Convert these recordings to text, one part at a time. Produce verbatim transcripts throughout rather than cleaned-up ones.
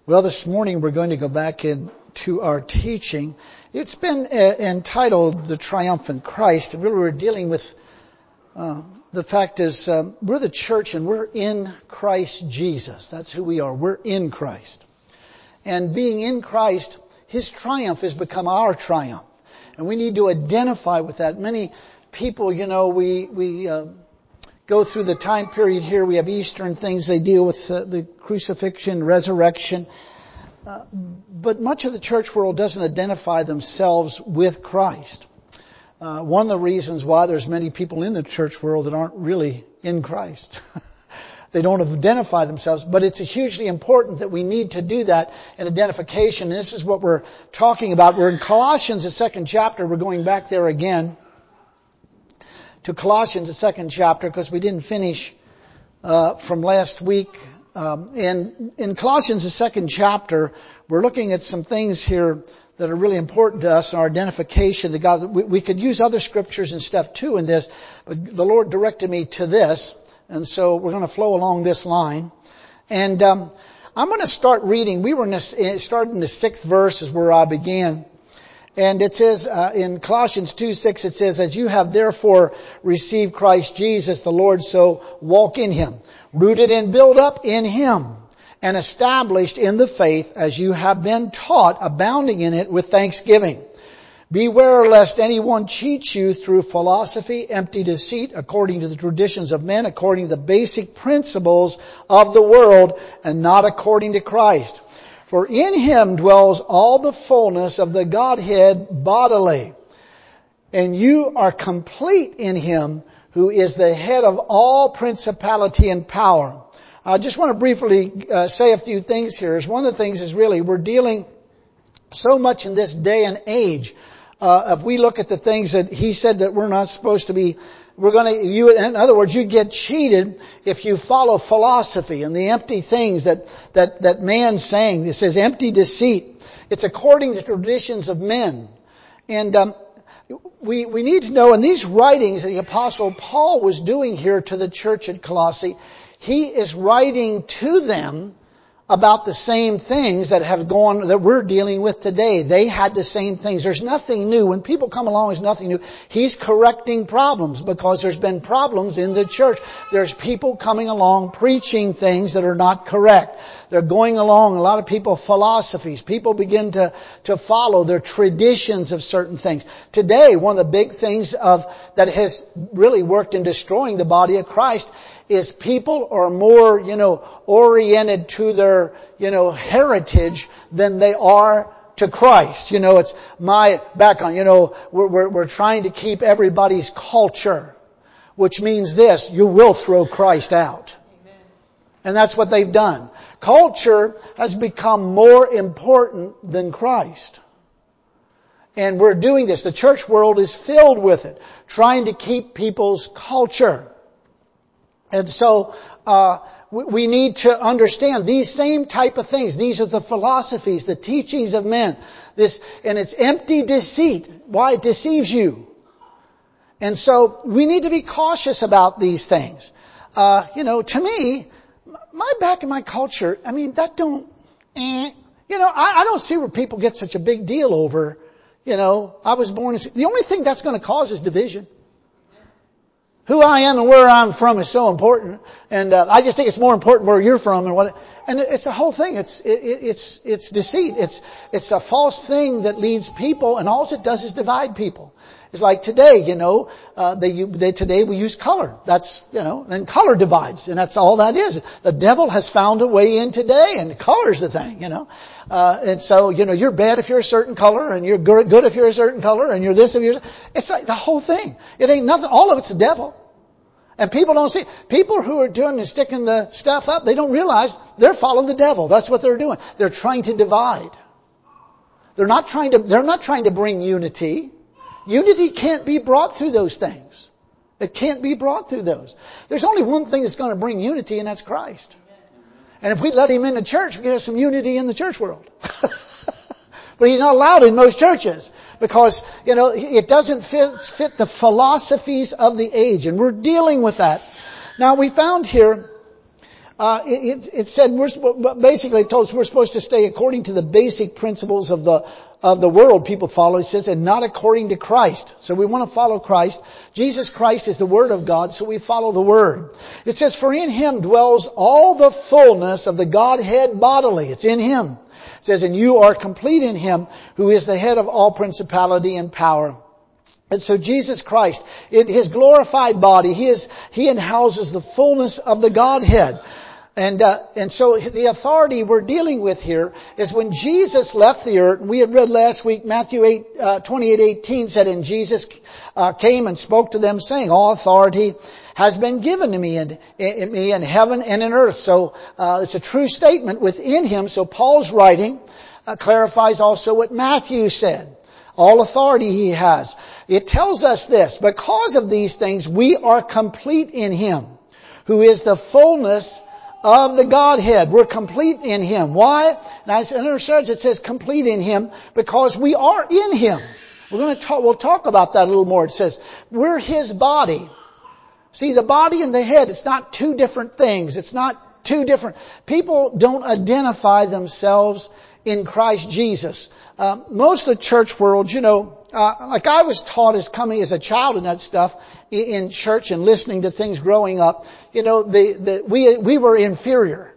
Well, this morning we're going to go back into our teaching. It's been uh, entitled The Triumphant Christ, and really we're dealing with uh, the fact is um, we're the church and we're in Christ Jesus. That's who we are. We're in Christ. And being in Christ, His triumph has become our triumph. And we need to identify with that. Many people, you know, we, we uh, go through the time period here. We have Eastern things. They deal with uh, the crucifixion, resurrection. Uh, but much of the church world doesn't identify themselves with Christ. Uh, one of the reasons why there's many people in the church world that aren't really in Christ. They don't identify themselves, but it's hugely important that we need to do that in identification. And this is what we're talking about. We're in Colossians, the second chapter. We're going back there again to Colossians, the second chapter, because we didn't finish uh, from last week. Um, and in Colossians, the second chapter, we're looking at some things here that are really important to us in our identification. The God, we, we could use other scriptures and stuff too in this, but the Lord directed me to this. And so we're going to flow along this line. And um, I'm going to start reading. We were in this, started in the sixth verse is where I began. And it says uh, in Colossians two six, it says, as you have therefore received Christ Jesus the Lord, so walk in Him, rooted and built up in Him, and established in the faith as you have been taught, abounding in it with thanksgiving. Beware lest anyone cheat you through philosophy, empty deceit, according to the traditions of men, according to the basic principles of the world, and not according to Christ. For in Him dwells all the fullness of the Godhead bodily. And you are complete in Him, who is the head of all principality and power. I just want to briefly uh, say a few things here. One of the things is really we're dealing so much in this day and age. Uh, if we look at the things that He said that we're not supposed to be, we're going to, you, in other words, you get cheated if you follow philosophy and the empty things that, that, that man's saying. It says empty deceit. It's according to traditions of men. And, um, we, we need to know in these writings that the Apostle Paul was doing here to the church at Colossae, he is writing to them about the same things that have gone, that we're dealing with today. They had the same things. There's nothing new. When people come along, there's nothing new. He's correcting problems because there's been problems in the church. There's people coming along preaching things that are not correct. They're going along, a lot of people, philosophies. People begin to, to follow their traditions of certain things. Today, one of the big things of, that has really worked in destroying the body of Christ is people are more, you know, oriented to their, you know, heritage than they are to Christ. You know, it's my background. You know, we're, we're, we're trying to keep everybody's culture, which means this, you will throw Christ out. Amen. And that's what they've done. Culture has become more important than Christ. And we're doing this. The church world is filled with it, trying to keep people's culture. And so, uh, we need to understand these same type of things. These are the philosophies, the teachings of men. This, and it's empty deceit. Why? It deceives you. And so, we need to be cautious about these things. Uh, you know, to me, my back in my culture, I mean, that don't, eh, you know, I, I don't see where people get such a big deal over, you know, I was born in, the only thing that's going to cause is division. Who I am and where I'm from is so important, and uh, I just think it's more important where you're from and what. And it's the whole thing. It's it, it's it's deceit. It's it's a false thing that leads people, and all it does is divide people. It's like today, you know, uh, they, they today we use color. That's you know, and color divides, and that's all that is. The devil has found a way in today, and color's the thing, you know. Uh, and so you know, you're bad if you're a certain color, and you're good, good if you're a certain color, and you're this if you're. It's like the whole thing. It ain't nothing. All of it's the devil. And people don't see, people who are doing and sticking the stuff up, they don't realize they're following the devil. That's what they're doing. They're trying to divide. They're not trying to, they're not trying to bring unity. Unity can't be brought through those things. It can't be brought through those. There's only one thing that's going to bring unity, and that's Christ. And if we let Him in the church, we get some unity in the church world. But He's not allowed in most churches. Because, you know, it doesn't fit, fit the philosophies of the age. And we're dealing with that. Now, we found here Uh, it, it said we're basically it told us we're supposed to stay according to the basic principles of the of the world people follow. It says, and not according to Christ. So we want to follow Christ. Jesus Christ is the Word of God, so we follow the Word. It says, for in Him dwells all the fullness of the Godhead bodily. It's in Him. It says, and you are complete in Him, who is the head of all principality and power. And so Jesus Christ, in His glorified body, He is He houses the fullness of the Godhead. And, uh, and so the authority we're dealing with here is when Jesus left the earth, and we had read last week, Matthew eight, uh, twenty-eight eighteen said, and Jesus, uh, came and spoke to them saying, all authority has been given to me in, in me in heaven and in earth. So, uh, it's a true statement within Him. So Paul's writing, uh, clarifies also what Matthew said. All authority He has. It tells us this, because of these things, we are complete in Him, who is the fullness of the Godhead. We're complete in Him. Why? Now, in our church it says complete in Him because we are in Him. We're going to talk, we'll talk about that a little more. It says we're His body. See, the body and the head, it's not two different things. It's not two different. People don't identify themselves in Christ Jesus. Uh, most of the church world, you know, uh, like I was taught as coming as a child and that stuff in church and listening to things growing up, you know, the, the, we, we were inferior.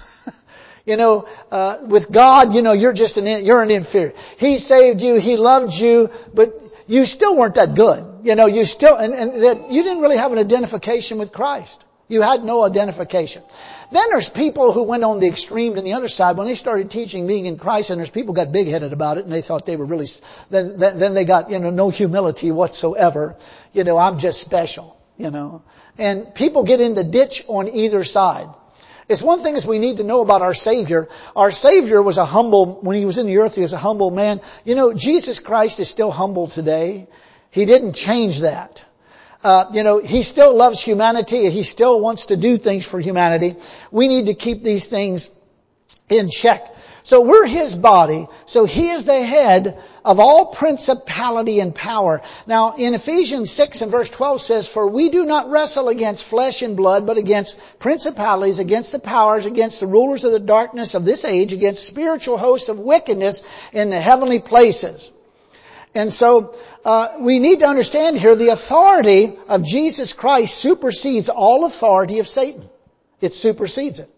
You know, uh, with God, you know, you're just an, you're an inferior. He saved you, He loved you, but you still weren't that good. You know, you still, and, and that you didn't really have an identification with Christ. You had no identification. Then there's people who went on the extreme to the other side when they started teaching being in Christ, and there's people got big-headed about it and they thought they were really, then, then they got, you know, no humility whatsoever. You know, I'm just special, you know. And people get in the ditch on either side. It's one thing is we need to know about our Savior. Our Savior was a humble, when He was in the earth, He was a humble man. You know, Jesus Christ is still humble today. He didn't change that. Uh, you know, He still loves humanity. He still wants to do things for humanity. We need to keep these things in check. So we're His body. So He is the head of all principality and power. Now, in Ephesians six and verse twelve says, for we do not wrestle against flesh and blood, but against principalities, against the powers, against the rulers of the darkness of this age, against spiritual hosts of wickedness in the heavenly places. And so, uh, we need to understand here the authority of Jesus Christ supersedes all authority of Satan. It supersedes it.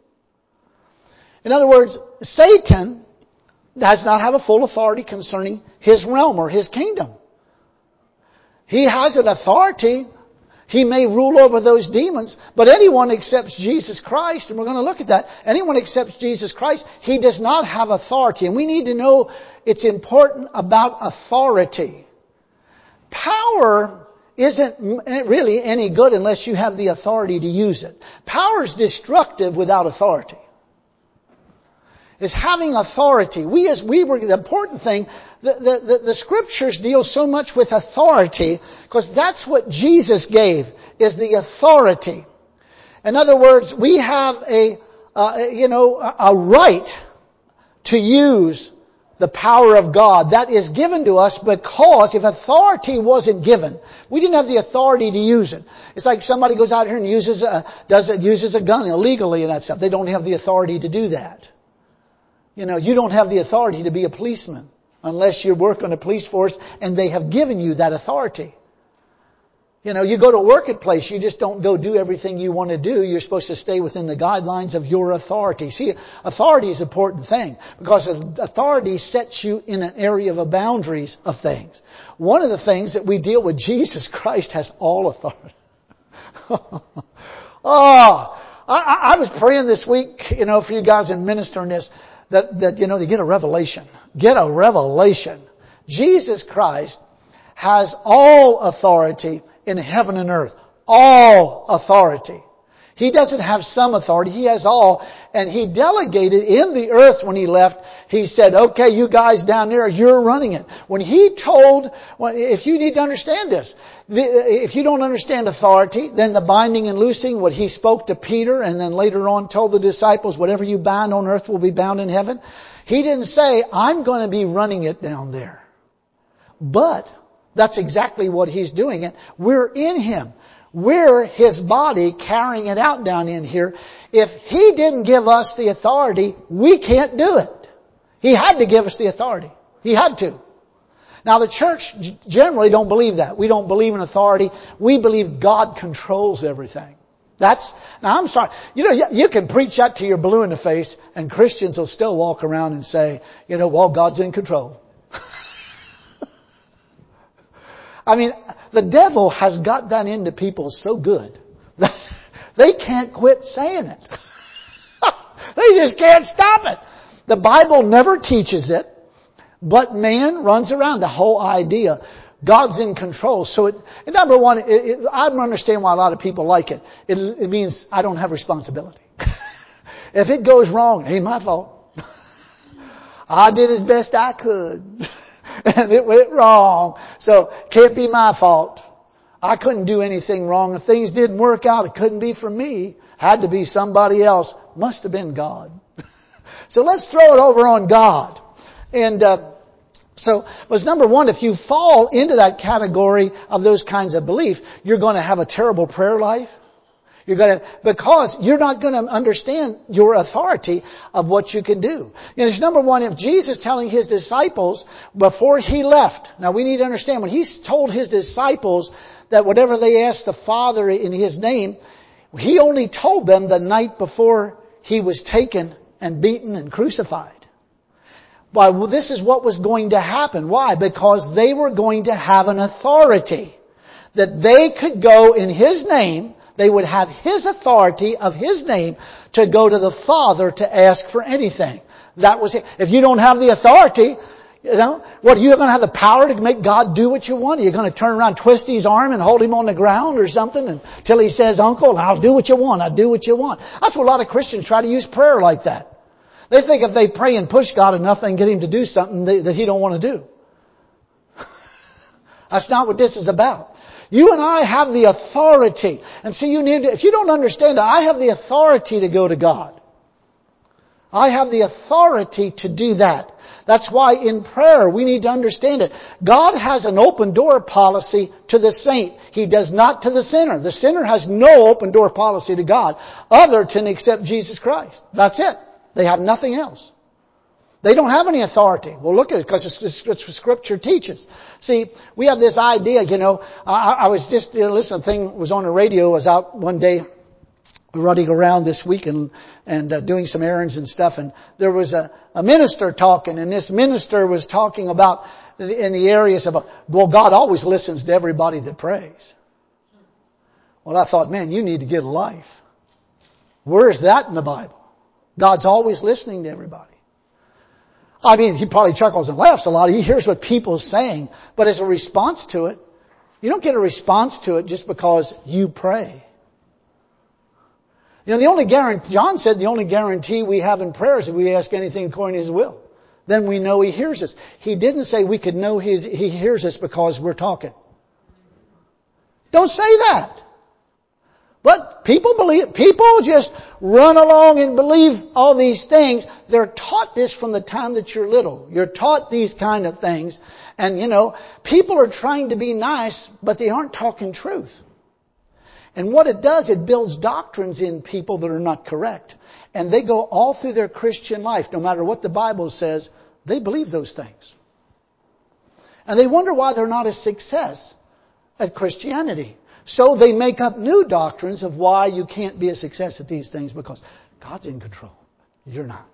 In other words, Satan does not have a full authority concerning his realm or his kingdom. He has an authority. He may rule over those demons, but anyone accepts Jesus Christ, and we're going to look at that. Anyone accepts Jesus Christ, he does not have authority. And we need to know it's important about authority. Power isn't really any good unless you have the authority to use it. Power is destructive without authority. Is having authority. We as we were, the important thing, the, the, the, the scriptures deal so much with authority because that's what Jesus gave, is the authority. In other words, we have a, uh, you know, a right to use the power of God that is given to us because if authority wasn't given, we didn't have the authority to use it. It's like somebody goes out here and uses a, does it, uses a gun illegally and that stuff. They don't have the authority to do that. You know, you don't have the authority to be a policeman unless you work on a police force and they have given you that authority. You know, you go to a workplace, you just don't go do everything you want to do. You're supposed to stay within the guidelines of your authority. See, authority is an important thing because authority sets you in an area of boundaries of things. One of the things that we deal with, Jesus Christ has all authority. oh, I, I was praying this week, you know, for you guys in ministering this. That, that, you know, they get a revelation. Get a revelation. Jesus Christ has all authority in heaven and earth. All authority. He doesn't have some authority. He has all. And He delegated in the earth when He left. He said, okay, you guys down there, you're running it. When He told, if you need to understand this, if you don't understand authority, then the binding and loosing, what He spoke to Peter and then later on told the disciples, whatever you bind on earth will be bound in heaven. He didn't say, I'm going to be running it down there. But that's exactly what He's doing. And we're in Him. We're His body carrying it out down in here. If He didn't give us the authority, we can't do it. He had to give us the authority. He had to. Now the church generally don't believe that. We don't believe in authority. We believe God controls everything. That's, now I'm sorry, you know, you, you can preach that to your blue in the face and Christians will still walk around and say, you know, well, God's in control. I mean, the devil has got that into people so good that they can't quit saying it. They just can't stop it. The Bible never teaches it, but man runs around the whole idea. God's in control. So it, and number one, it, it, I don't understand why a lot of people like it. It, it means I don't have responsibility. If it goes wrong, it ain't my fault. I did as best I could. And it went wrong. So it can't be my fault. I couldn't do anything wrong. If things didn't work out, it couldn't be from me. Had to be somebody else. Must have been God. So let's throw it over on God. And, uh, So, was number one, if you fall into that category of those kinds of belief, you're going to have a terrible prayer life. You're going to, because you're not going to understand your authority of what you can do. You know, it's number one, if Jesus telling His disciples before He left. Now we need to understand when He told His disciples that whatever they asked the Father in His name, He only told them the night before He was taken and beaten and crucified. Why, well, this is what was going to happen. Why? Because they were going to have an authority. That they could go in His name, they would have His authority of His name to go to the Father to ask for anything. That was it. If you don't have the authority, you know, what, are you going to have the power to make God do what you want? Are you going to turn around, twist His arm and hold Him on the ground or something until He says, Uncle, I'll do what you want, I'll do what you want. That's what a lot of Christians try to use prayer like that. They think if they pray and push God enough, they can get Him to do something that He don't want to do. That's not what this is about. You and I have the authority. And see, you need to, if you don't understand it, I have the authority to go to God. I have the authority to do that. That's why in prayer we need to understand it. God has an open door policy to the saint. He does not to the sinner. The sinner has no open door policy to God other than accept Jesus Christ. That's it. They have nothing else. They don't have any authority. Well, look at it, because it's, it's, it's what Scripture teaches. See, we have this idea, you know, I, I was just, you know, listen, a thing was on the radio, I was out one day running around this week and, and uh, doing some errands and stuff, and there was a, a minister talking, and this minister was talking about in the areas of, well, God always listens to everybody that prays. Well, I thought, man, you need to get a life. Where is that in the Bible? God's always listening to everybody. I mean, he probably chuckles and laughs a lot. He hears what people are saying. But as a response to it, you don't get a response to it just because you pray. You know, the only guarantee, John said the only guarantee we have in prayer is if we ask anything according to His will. Then we know He hears us. He didn't say we could know His, He hears us because we're talking. Don't say that. But people believe, people just run along and believe all these things. They're taught this from the time that you're little. You're taught these kind of things. And you know, people are trying to be nice, but they aren't talking truth. And what it does, it builds doctrines in people that are not correct. And they go all through their Christian life, no matter what the Bible says, they believe those things. And they wonder why they're not a success at Christianity. So they make up new doctrines of why you can't be a success at these things, because God's in control. You're not.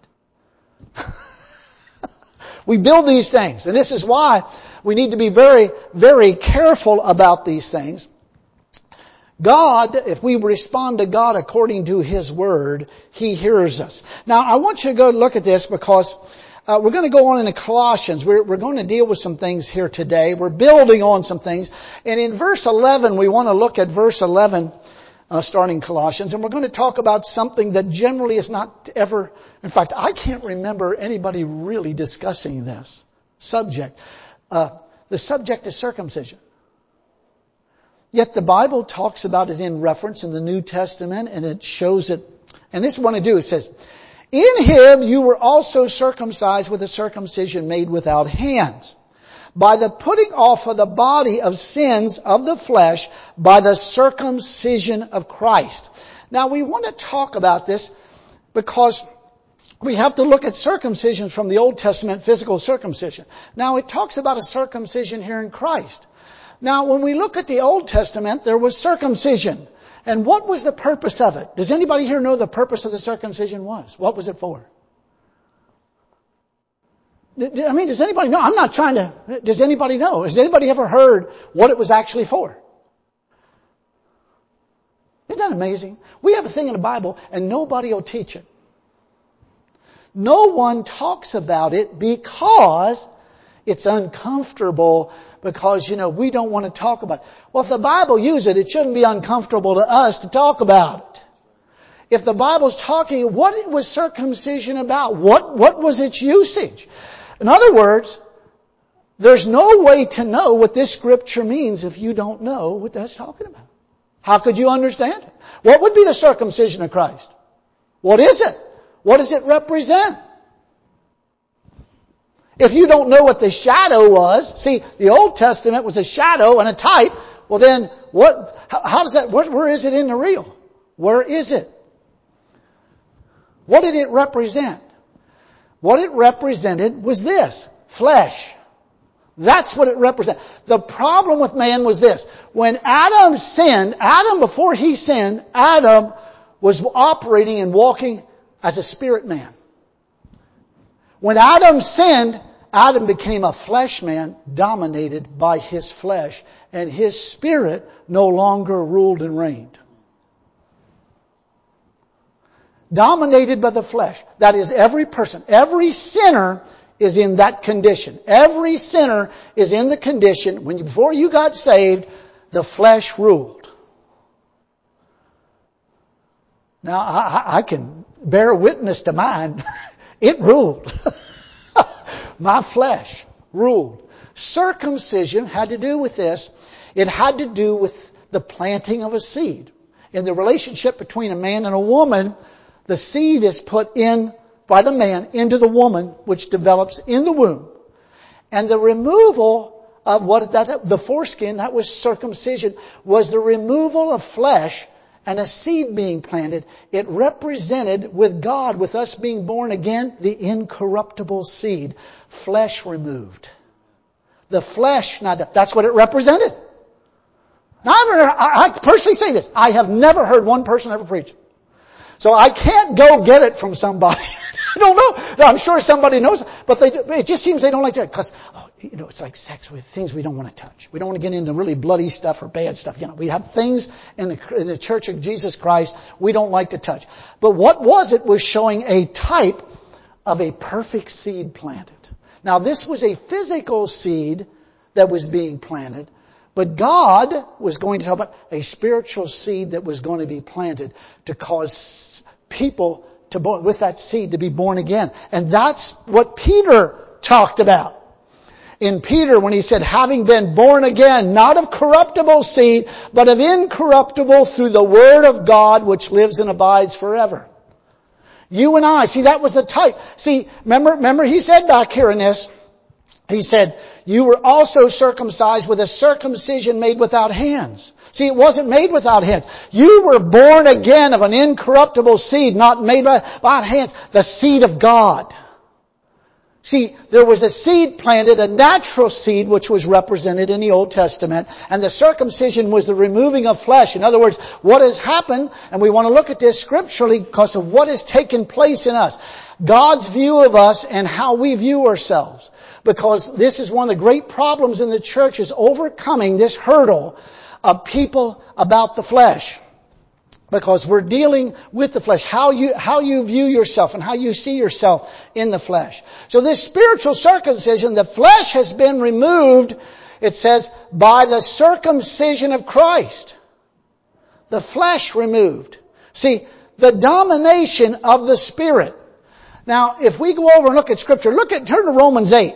We build these things. And this is why we need to be very, very careful about these things. God, if we respond to God according to His Word, He hears us. Now, I want you to go look at this because Uh, we're going to go on into Colossians. We're, we're going to deal with some things here today. We're building on some things. And in verse eleven, we want to look at verse eleven, uh, starting Colossians. And we're going to talk about something that generally is not ever, in fact, I can't remember anybody really discussing this subject. Uh, the subject is circumcision. Yet the Bible talks about it in reference in the New Testament, and it shows it. And this is what I do. It says, in Him you were also circumcised with a circumcision made without hands, by the putting off of the body of sins of the flesh by the circumcision of Christ. Now we want to talk about this because we have to look at circumcision from the Old Testament, physical circumcision. Now it talks about a circumcision here in Christ. Now when we look at the Old Testament, there was circumcision. And what was the purpose of it? Does anybody here know the purpose of the circumcision was? What was it for? I mean, does anybody know? I'm not trying to, does anybody know? Has anybody ever heard what it was actually for? Isn't that amazing? We have a thing in the Bible and nobody will teach it. No one talks about it because it's uncomfortable, because, you know, we don't want to talk about it. Well, if the Bible uses it, it shouldn't be uncomfortable to us to talk about it. If the Bible's talking, what was circumcision about? What, what was its usage? In other words, there's no way to know what this scripture means if you don't know what that's talking about. How could you understand it? What would be the circumcision of Christ? What is it? What does it represent? If you don't know what the shadow was, see, the Old Testament was a shadow and a type, well then, what, how, how does that, where, where is it in the real? Where is it? What did it represent? What it represented was this, flesh. That's what it represented. The problem with man was this. When Adam sinned, Adam, before he sinned, Adam was operating and walking as a spirit man. When Adam sinned, Adam became a flesh man dominated by his flesh, and his spirit no longer ruled and reigned. Dominated by the flesh. That is every person. Every sinner is in that condition. Every sinner is in the condition when you, before you got saved, the flesh ruled. Now I, I can bear witness to mine. It ruled. My flesh ruled. Circumcision had to do with this. It had to do with the planting of a seed. In the relationship between a man and a woman, the seed is put in by the man into the woman, which develops in the womb. And the removal of what that, the foreskin, that was circumcision, was the removal of flesh and a seed being planted. It represented with God, with us being born again, the incorruptible seed. Flesh removed. The flesh, not, that's what it represented. Now, I, I personally say this. I have never heard one person ever preach it. So I can't go get it from somebody. I don't know. I'm sure somebody knows, but they, it just seems they don't like that because, oh, you know, it's like sex with things we don't want to touch. We don't want to get into really bloody stuff or bad stuff. You know, we have things in the, in the Church of Jesus Christ we don't like to touch. But what was it was showing a type of a perfect seed planted. Now this was a physical seed that was being planted. But God was going to talk about a spiritual seed that was going to be planted to cause people to, with that seed, to be born again. And that's what Peter talked about. In Peter, when he said, having been born again, not of corruptible seed, but of incorruptible through the word of God, which lives and abides forever. You and I, see, that was the type. See, remember, remember he said back here in this, he said, you were also circumcised with a circumcision made without hands. See, it wasn't made without hands. You were born again of an incorruptible seed, not made by, by hands, the seed of God. See, there was a seed planted, a natural seed, which was represented in the Old Testament, and the circumcision was the removing of flesh. In other words, what has happened, and we want to look at this scripturally because of what has taken place in us. God's view of us and how we view ourselves. Because this is one of the great problems in the church, is overcoming this hurdle of people about the flesh. Because we're dealing with the flesh. How you, how you view yourself and how you see yourself in the flesh. So this spiritual circumcision, the flesh has been removed, it says, by the circumcision of Christ. The flesh removed. See, the domination of the Spirit. Now, if we go over and look at Scripture, look at, turn to Romans eight.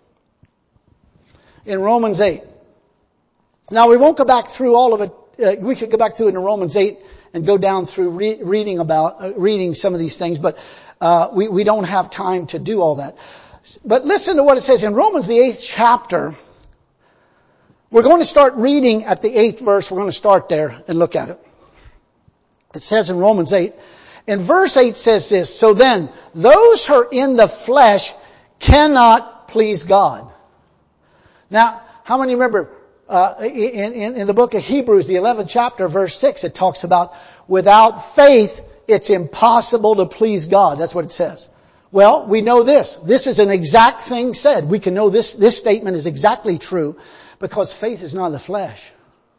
In Romans eight. Now, we won't go back through all of it. Uh, we could go back through it in Romans eight and go down through re- reading about, uh, reading some of these things, but, uh, we, we don't have time to do all that. But listen to what it says in Romans, the eighth chapter. We're going to start reading at the eighth verse. We're going to start there and look at it. It says in Romans eight, and verse eight says this, so then, those who are in the flesh cannot please God. Now, how many remember, uh, in, in, in the book of Hebrews, the eleventh chapter, verse six, it talks about, without faith, it's impossible to please God. That's what it says. Well, we know this. This is an exact thing said. We can know this, this statement is exactly true because faith is not of the flesh.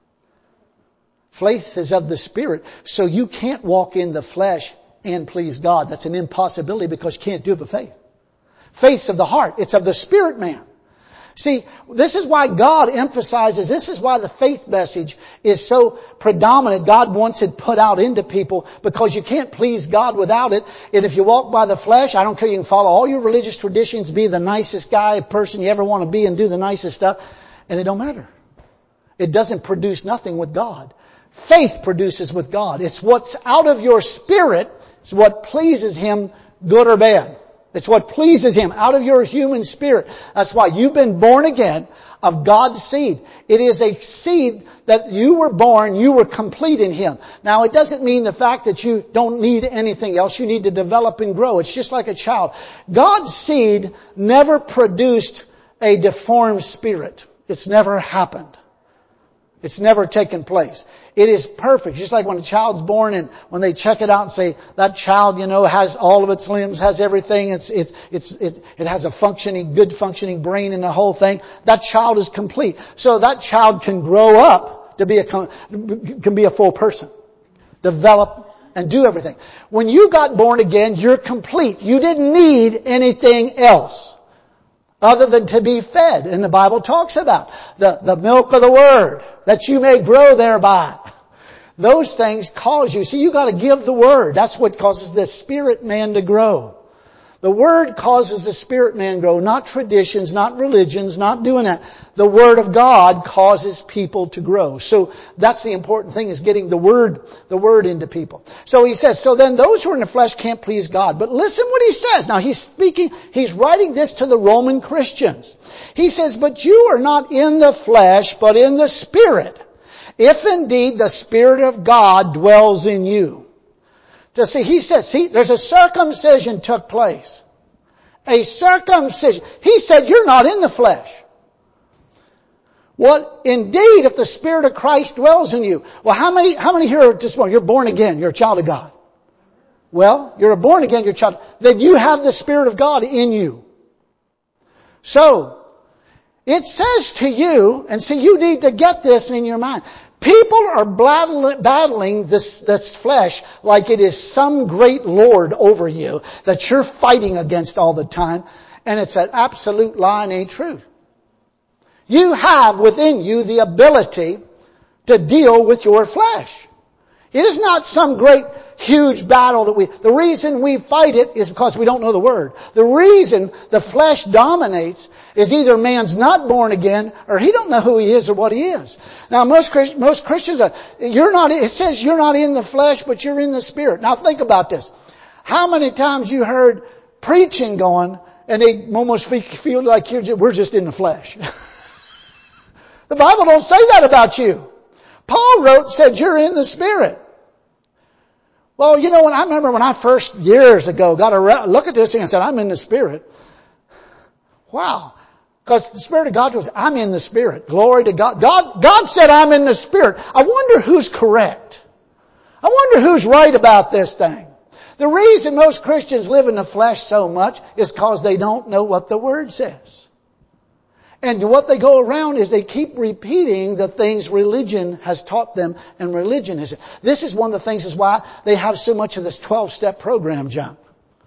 Faith is of the Spirit. So you can't walk in the flesh and please God. That's an impossibility because you can't do it by faith. Faith's of the heart. It's of the Spirit man. See, this is why God emphasizes, this is why the faith message is so predominant. God wants it put out into people because you can't please God without it. And if you walk by the flesh, I don't care, you can follow all your religious traditions, be the nicest guy, person you ever want to be and do the nicest stuff, and it don't matter. It doesn't produce nothing with God. Faith produces with God. It's what's out of your spirit, it's what pleases Him, good or bad. It's what pleases Him out of your human spirit. That's why you've been born again of God's seed. It is a seed that you were born, you were complete in Him. Now it doesn't mean the fact that you don't need anything else. You need to develop and grow. It's just like a child. God's seed never produced a deformed spirit. It's never happened. It's never taken place. It is perfect. Just like when a child's born and when they check it out and say, that child, you know, has all of its limbs, has everything. It's, it's, it's, it, it has a functioning, good functioning brain and the whole thing. That child is complete. So that child can grow up to be a, can be a full person. Develop and do everything. When you got born again, you're complete. You didn't need anything else other than to be fed. And the Bible talks about the, the milk of the Word, that you may grow thereby. Those things cause you. See, you got to give the Word. That's what causes the spirit man to grow. The Word causes the spirit man to grow. Not traditions, not religions, not doing that. The Word of God causes people to grow. So that's the important thing, is getting the Word, the Word into people. So he says, so then those who are in the flesh can't please God. But listen what he says. Now he's speaking, he's writing this to the Roman Christians. He says, but you are not in the flesh, but in the Spirit. If indeed the Spirit of God dwells in you. To see, he says, see, there's a circumcision took place. A circumcision. He said, you're not in the flesh. Well, indeed, if the Spirit of Christ dwells in you. Well, how many, how many here are this morning? You're born again. You're a child of God. Well, you're a born again. You're a child. Then you have the Spirit of God in you. So, it says to you, and see, you need to get this in your mind. People are battling this, this flesh like it is some great lord over you that you're fighting against all the time. And it's an absolute lie and ain't true. You have within you the ability to deal with your flesh. It is not some great, huge battle that we, the reason we fight it is because we don't know the Word. The reason the flesh dominates is either man's not born again or he don't know who he is or what he is. Now most most Christians are, you're not, it says you're not in the flesh, but you're in the Spirit. Now think about this. How many times you heard preaching going and they almost feel like you're just, we're just in the flesh. The Bible don't say that about you. Paul wrote, said you're in the Spirit. Well, you know, when I remember when I first, years ago, got a look at this thing and said, I'm in the Spirit. Wow. Because the Spirit of God was, I'm in the Spirit. Glory to God. God, God said I'm in the Spirit. I wonder who's correct. I wonder who's right about this thing. The reason most Christians live in the flesh so much is because they don't know what the Word says. And what they go around is they keep repeating the things religion has taught them, and religion is. This is one of the things is why they have so much of this twelve-step program junk.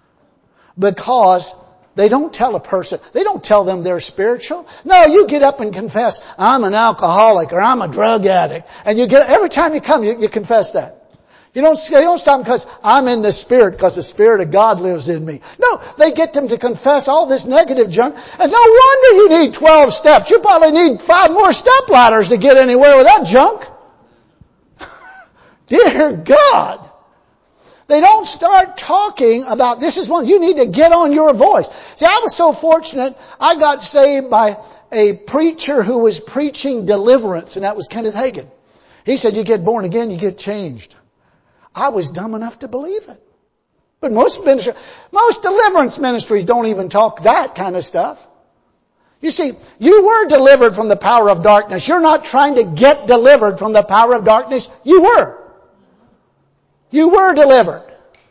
Because they don't tell a person, they don't tell them they're spiritual. No, you get up and confess, I'm an alcoholic or I'm a drug addict. And you get, every time you come, you, you confess that. You don't, you don't stop because I'm in the Spirit because the Spirit of God lives in me. No, they get them to confess all this negative junk. And no wonder you need twelve steps. You probably need five more step ladders to get anywhere with that junk. Dear God. they don't start talking about this is one, you need to get on your voice. See, I was so fortunate, I got saved by a preacher who was preaching deliverance, and that was Kenneth Hagin. He said, you get born again, you get changed. I was dumb enough to believe it. But most ministry, most deliverance ministries don't even talk that kind of stuff. You see, you were delivered from the power of darkness. You're not trying to get delivered from the power of darkness. You were. You were delivered.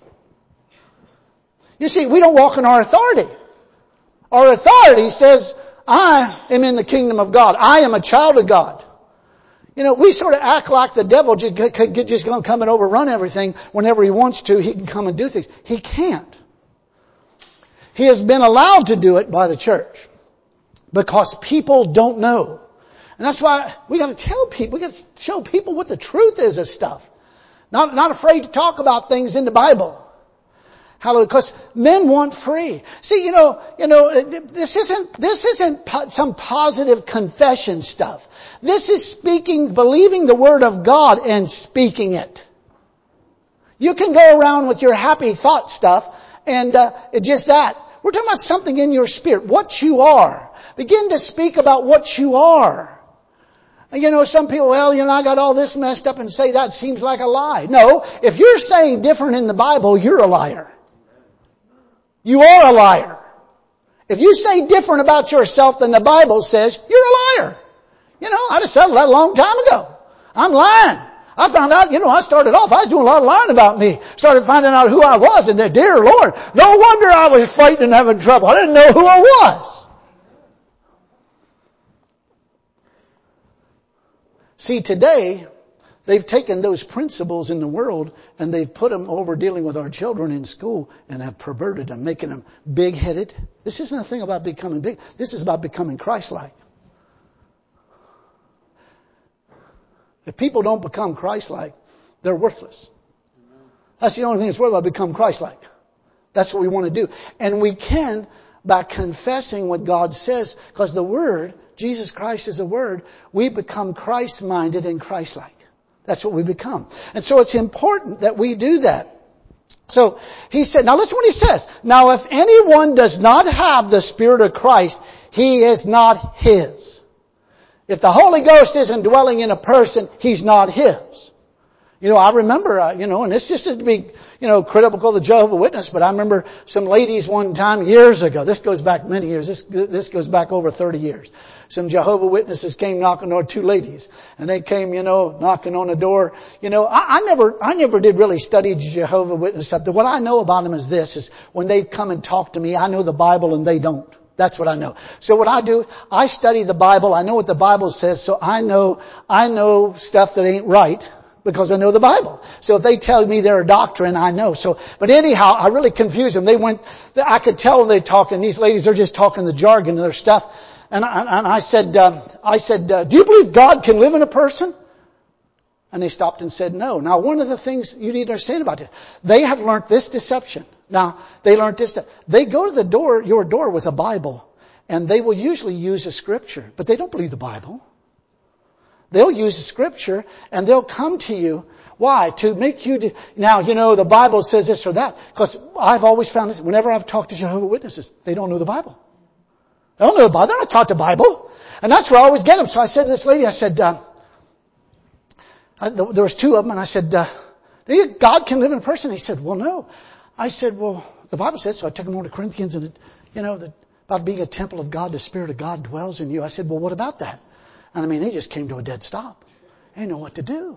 You see, we don't walk in our authority. Our authority says, I am in the kingdom of God. I am a child of God. You know, we sort of act like the devil just going to come and overrun everything whenever he wants to. He can come and do things. He can't. He has been allowed to do it by the church because people don't know. And that's why we got to tell people, we got to show people what the truth is of stuff. Not, not afraid to talk about things in the Bible. Hallelujah. Because men want free. See, you know, you know, this isn't, this isn't po- some positive confession stuff. This is speaking, believing the Word of God and speaking it. You can go around with your happy thought stuff and, uh, it's just that. We're talking about something in your spirit. What you are. Begin to speak about what you are. You know, some people, well, you know, I got all this messed up and say that seems like a lie. No, if you're saying different in the Bible, you're a liar. You are a liar. If you say different about yourself than the Bible says, you're a liar. You know, I'd have settled that a long time ago. I'm lying. I found out, you know, I started off, I was doing a lot of lying about me. Started finding out who I was and then, dear Lord, no wonder I was fighting and having trouble. I didn't know who I was. See, today, they've taken those principles in the world and they've put them over dealing with our children in school and have perverted them, making them big-headed. This isn't a thing about becoming big. This is about becoming Christ-like. If people don't become Christ-like, they're worthless. That's the only thing that's worth about become Christ-like. That's what we want to do. And we can by confessing what God says, because the Word, Jesus Christ is a Word, we become Christ-minded and Christ-like. That's what we become. And so it's important that we do that. So he said, now listen what he says. Now if anyone does not have the Spirit of Christ, he is not his. If the Holy Ghost isn't dwelling in a person, he's not his. You know, I remember, uh, you know, and this just to be, you know, critical of the Jehovah's Witness, but I remember some ladies one time years ago. This goes back many years. This, this goes back over thirty years. Some Jehovah's Witnesses came knocking on two ladies, and they came, you know, knocking on the door. You know, I, I never, I never did really study Jehovah's Witness stuff. What I know about them is this: is when they come and talk to me, I know the Bible and they don't. That's what I know. So what I do, I study the Bible. I know what the Bible says, so I know, I know stuff that ain't right because I know the Bible. So if they tell me their doctrine, I know. So, but anyhow, I really confused them. They went, I could tell when they're talking. These ladies are just talking the jargon of their stuff. And I, and I said, um, I said, uh, do you believe God can live in a person? And they stopped and said no. Now, one of the things you need to understand about it, they have learned this deception. Now, they learned this. They go to the door, your door with a Bible, and they will usually use a scripture, but they don't believe the Bible. They'll use a scripture, and they'll come to you. Why? To make you... De- now, you know, the Bible says this or that. Because I've always found this, whenever I've talked to Jehovah's Witnesses, they don't know the Bible. They don't know the Bible. They're not taught the Bible. And that's where I always get them. So I said to this lady, I said... Uh, I, there was two of them, and I said, uh, God can live in a person? He said, well, no. I said, well, the Bible says, so I took him on to Corinthians, and, it, you know, the, about being a temple of God, the Spirit of God dwells in you. I said, well, what about that? And I mean, they just came to a dead stop. They didn't know what to do.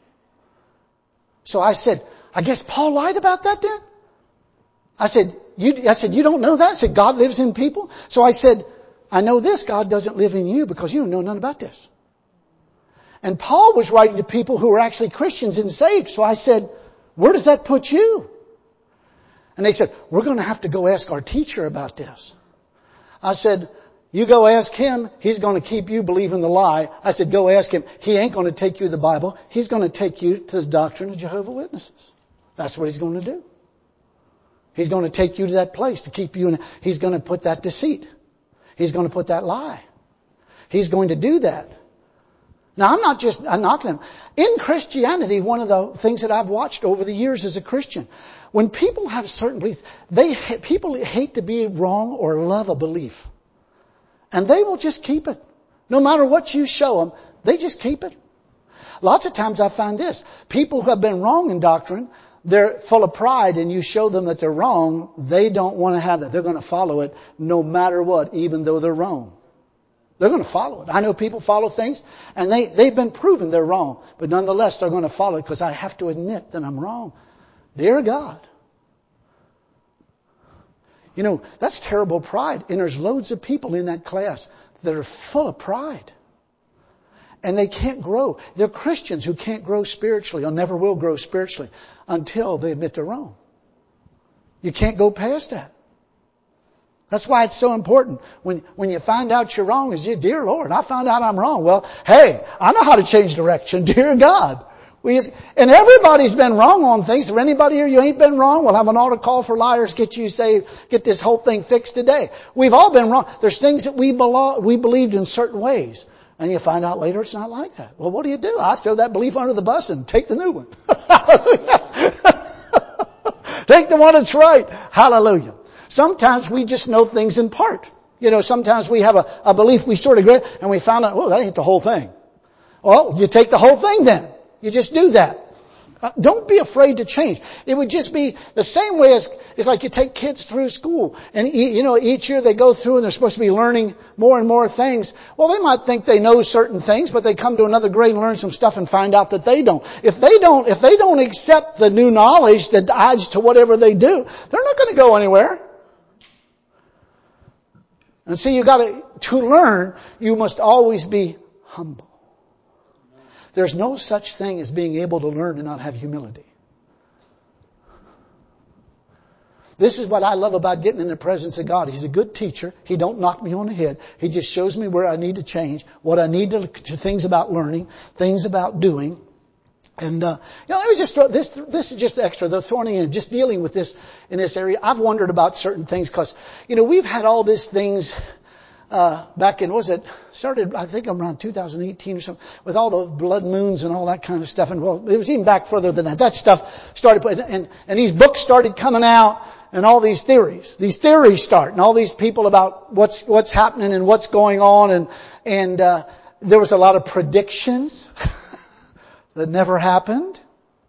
So I said, I guess Paul lied about that then? I said, you, I said, you don't know that? I said, God lives in people? So I said, I know this, God doesn't live in you because you don't know nothing about this. And Paul was writing to people who were actually Christians and saved. So I said, where does that put you? And they said, we're going to have to go ask our teacher about this. I said, you go ask him. He's going to keep you believing the lie. I said, go ask him. He ain't going to take you to the Bible. He's going to take you to the doctrine of Jehovah's Witnesses. That's what he's going to do. He's going to take you to that place to keep you in. He's going to put that deceit. He's going to put that lie. He's going to do that. Now, I'm not just I'm knocking them. In Christianity, one of the things that I've watched over the years as a Christian, when people have certain beliefs, they people hate to be wrong or love a belief. And they will just keep it. No matter what you show them, they just keep it. Lots of times I find this. People who have been wrong in doctrine, they're full of pride, and you show them that they're wrong, they don't want to have that. They're going to follow it no matter what, even though they're wrong. They're going to follow it. I know people follow things, and they, they've been proven they're wrong. But nonetheless, they're going to follow it because I have to admit that I'm wrong. Dear God. You know, that's terrible pride. And there's loads of people in that class that are full of pride. And they can't grow. They're Christians who can't grow spiritually or never will grow spiritually until they admit they're wrong. You can't go past that. That's why it's so important when when you find out you're wrong is you, dear Lord, I found out I'm wrong. Well, hey, I know how to change direction, dear God. We just, and everybody's been wrong on things. Is there anybody here you ain't been wrong? We'll have an altar call for liars, get you saved, get this whole thing fixed today. We've all been wrong. There's things that we belong, we believed in certain ways. And you find out later it's not like that. Well, what do you do? I throw that belief under the bus and take the new one. Take the one that's right. Hallelujah. Sometimes we just know things in part. You know, sometimes we have a, a belief we sort of agree, and we found out, oh, that ain't the whole thing. Well, you take the whole thing then. You just do that. Uh, don't be afraid to change. It would just be the same way as, it's like you take kids through school. And, you know, each year they go through and they're supposed to be learning more and more things. Well, they might think they know certain things, but they come to another grade and learn some stuff and find out that they don't. If they don't, if they don't accept the new knowledge that adds to whatever they do, they're not going to go anywhere. And see, you got to, to learn, you must always be humble. There's no such thing as being able to learn and not have humility. This is what I love about getting in the presence of God. He's a good teacher. He don't knock me on the head. He just shows me where I need to change, what I need to, to things about learning, things about doing. And, uh, you know, let me just throw this, this is just extra, though, throwing in, just dealing with this in this area. I've wondered about certain things because, you know, we've had all these things, uh, back in, what was it, started, I think around two thousand eighteen or something, with all the blood moons and all that kind of stuff. And well, it was even back further than that. That stuff started, and, and, and these books started coming out and all these theories, these theories start and all these people about what's, what's happening and what's going on. And, and, uh, there was a lot of predictions. That never happened.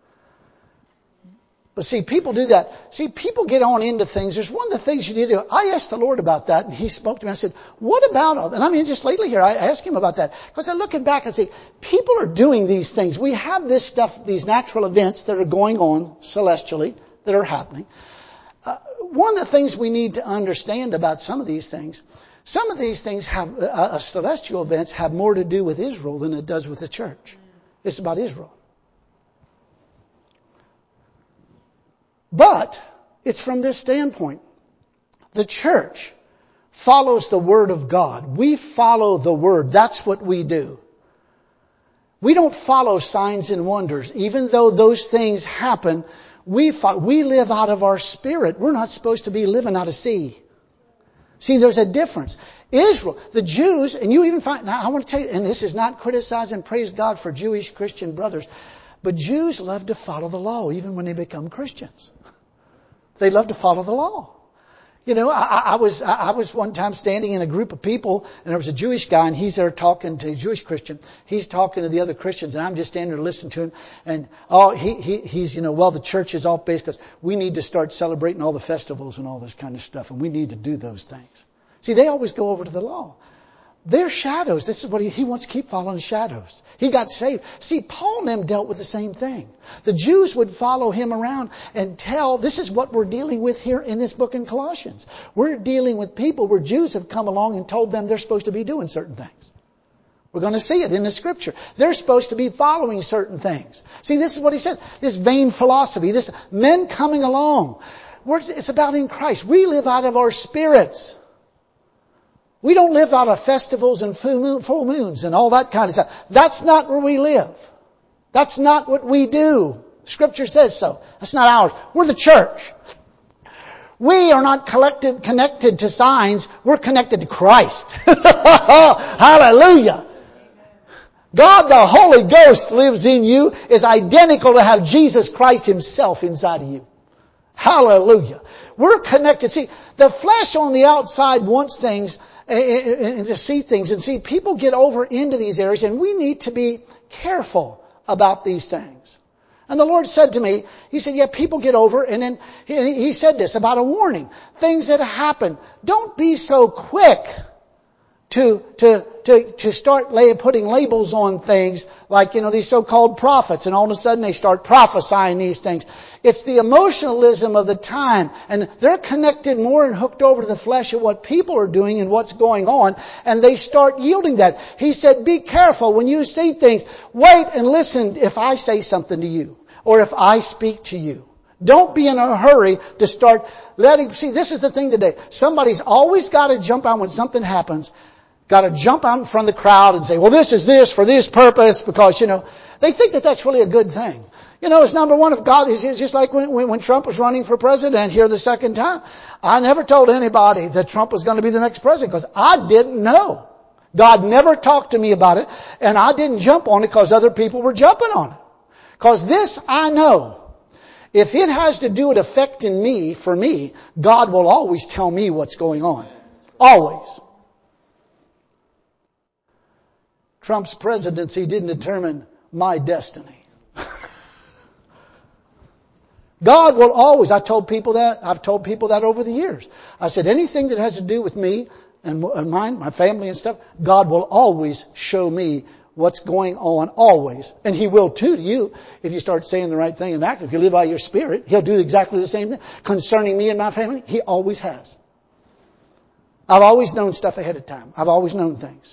But see, people do that. See, people get on into things. There's one of the things you need to do. I asked the Lord about that, and He spoke to me. I said, what about all that? And I mean, just lately here, I asked Him about that. Because I'm looking back and say, people are doing these things. We have this stuff, these natural events that are going on celestially, that are happening. Uh, one of the things we need to understand about some of these things, some of these things have, uh, uh, celestial events have more to do with Israel than it does with the church. It's about Israel. But it's from this standpoint. The church follows the Word of God. We follow the Word. That's what we do. We don't follow signs and wonders. Even though those things happen, we follow, we live out of our spirit. We're not supposed to be living out of sea. See, there's a difference. Israel, the Jews, and you even find, now I want to tell you, and this is not criticizing, praise God for Jewish Christian brothers, but Jews love to follow the law even when they become Christians. They love to follow the law. You know, I, I was I was one time standing in a group of people, and there was a Jewish guy, and he's there talking to a Jewish Christian. He's talking to the other Christians, and I'm just standing there listening to him. And oh, he, he he's you know, well, the church is all based because we need to start celebrating all the festivals and all this kind of stuff, and we need to do those things. See, they always go over to the law. They're shadows. This is what he, he wants to keep following shadows. He got saved. See, Paul and them dealt with the same thing. The Jews would follow him around and tell, this is what we're dealing with here in this book in Colossians. We're dealing with people where Jews have come along and told them they're supposed to be doing certain things. We're going to see it in the Scripture. They're supposed to be following certain things. See, this is what he said. This vain philosophy, this men coming along. We're, it's about in Christ. We live out of our spirits. We don't live out of festivals and full moons and all that kind of stuff. That's not where we live. That's not what we do. Scripture says so. That's not ours. We're the church. We are not collected, connected to signs. We're connected to Christ. Hallelujah. God the Holy Ghost lives in you is identical to have Jesus Christ Himself inside of you. Hallelujah. We're connected. See, the flesh on the outside wants things and to see things. And see, people get over into these areas, and we need to be careful about these things. And the Lord said to me, He said, yeah, people get over, and then He said this about a warning. Things that happen. Don't be so quick to, to, to, to start lay, putting labels on things like, you know, these so-called prophets, and all of a sudden they start prophesying these things. It's the emotionalism of the time, and they're connected more and hooked over to the flesh of what people are doing and what's going on, and they start yielding that. He said, be careful when you see things. Wait and listen if I say something to you, or if I speak to you. Don't be in a hurry to start letting, see, this is the thing today. Somebody's always got to jump out when something happens, got to jump out in front of the crowd and say, well, this is this for this purpose, because, you know, they think that that's really a good thing. You know, it's number one of God. It's just like when, when, when Trump was running for president here the second time. I never told anybody that Trump was going to be the next president because I didn't know. God never talked to me about it, and I didn't jump on it because other people were jumping on it. Because this I know. If it has to do with affecting me, for me, God will always tell me what's going on. Always. Trump's presidency didn't determine my destiny. God will always, I told people that, I've told people that over the years. I said anything that has to do with me and mine, my family and stuff, God will always show me what's going on, always. And He will too to you if you start saying the right thing and acting. If you live by your Spirit, He'll do exactly the same thing. Concerning me and my family, He always has. I've always known stuff ahead of time. I've always known things.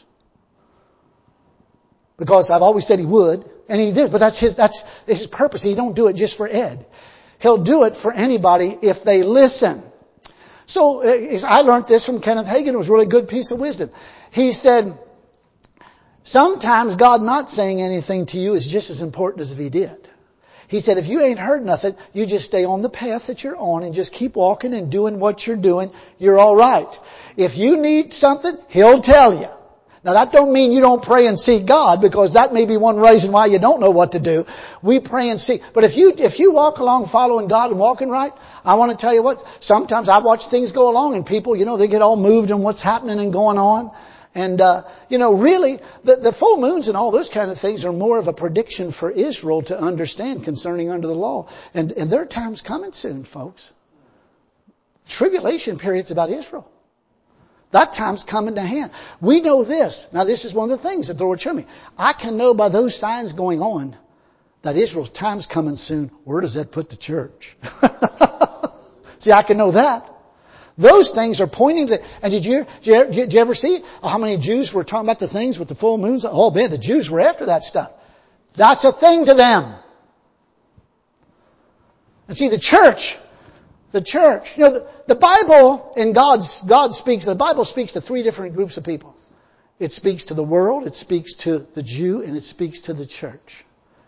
Because I've always said He would, and He did, but that's His, that's His purpose. He don't do it just for Ed. He'll do it for anybody if they listen. So I learned this from Kenneth Hagin. It was a really good piece of wisdom. He said, sometimes God not saying anything to you is just as important as if He did. He said, if you ain't heard nothing, you just stay on the path that you're on and just keep walking and doing what you're doing. You're all right. If you need something, He'll tell you. Now that don't mean you don't pray and seek God, because that may be one reason why you don't know what to do. We pray and seek. But if you, if you walk along following God and walking right, I want to tell you what, sometimes I watch things go along and people, you know, they get all moved in what's happening and going on. And, uh, you know, really, the, the full moons and all those kind of things are more of a prediction for Israel to understand concerning under the law. And, and their time's coming soon, folks. Tribulation period's about Israel. That time's coming to hand. We know this. Now this is one of the things that the Lord showed me. I can know by those signs going on that Israel's time's coming soon. Where does that put the church? See, I can know that. Those things are pointing to, and did you, did you, did you ever see how many Jews were talking about the things with the full moons? Oh man, the Jews were after that stuff. That's a thing to them. And see, the church, the church, you know, the, the Bible and God's, God speaks, the Bible speaks to three different groups of people. It speaks to the world, it speaks to the Jew, and it speaks to the church.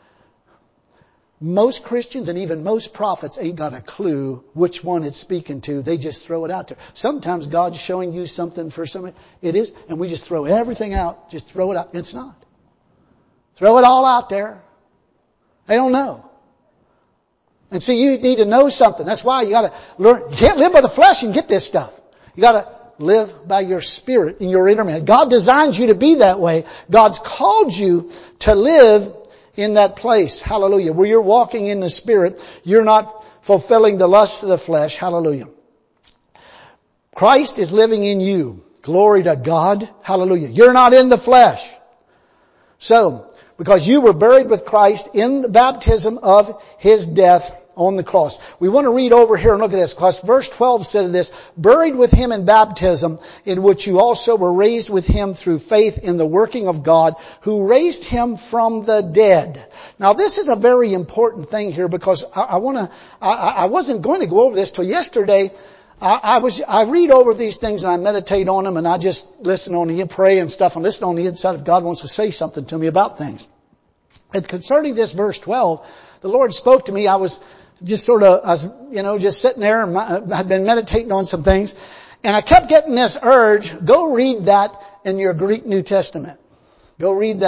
Most Christians and even most prophets ain't got a clue which one it's speaking to. They just throw it out there. Sometimes God's showing you something for somebody. It is, and we just throw everything out. Just throw it out. It's not. Throw it all out there. They don't know. And see, you need to know something. That's why you gotta learn. You can't live by the flesh and get this stuff. You gotta live by your spirit in your inner man. God designs you to be that way. God's called you to live in that place. Hallelujah. Where you're walking in the Spirit. You're not fulfilling the lusts of the flesh. Hallelujah. Christ is living in you. Glory to God. Hallelujah. You're not in the flesh. So, because you were buried with Christ in the baptism of His death on the cross. We want to read over here and look at this, because verse twelve said this, buried with Him in baptism, in which you also were raised with Him through faith in the working of God, who raised Him from the dead. Now this is a very important thing here, because I, I want to, I, I wasn't going to go over this till yesterday. I, I was, I read over these things and I meditate on them, and I just listen on the, pray and stuff, and listen on the inside if God wants to say something to me about things. And concerning this verse twelve, the Lord spoke to me. I was just sort of, I was, you know, just sitting there, and my, I'd been meditating on some things, and I kept getting this urge, go read that in your Greek New Testament. Go read that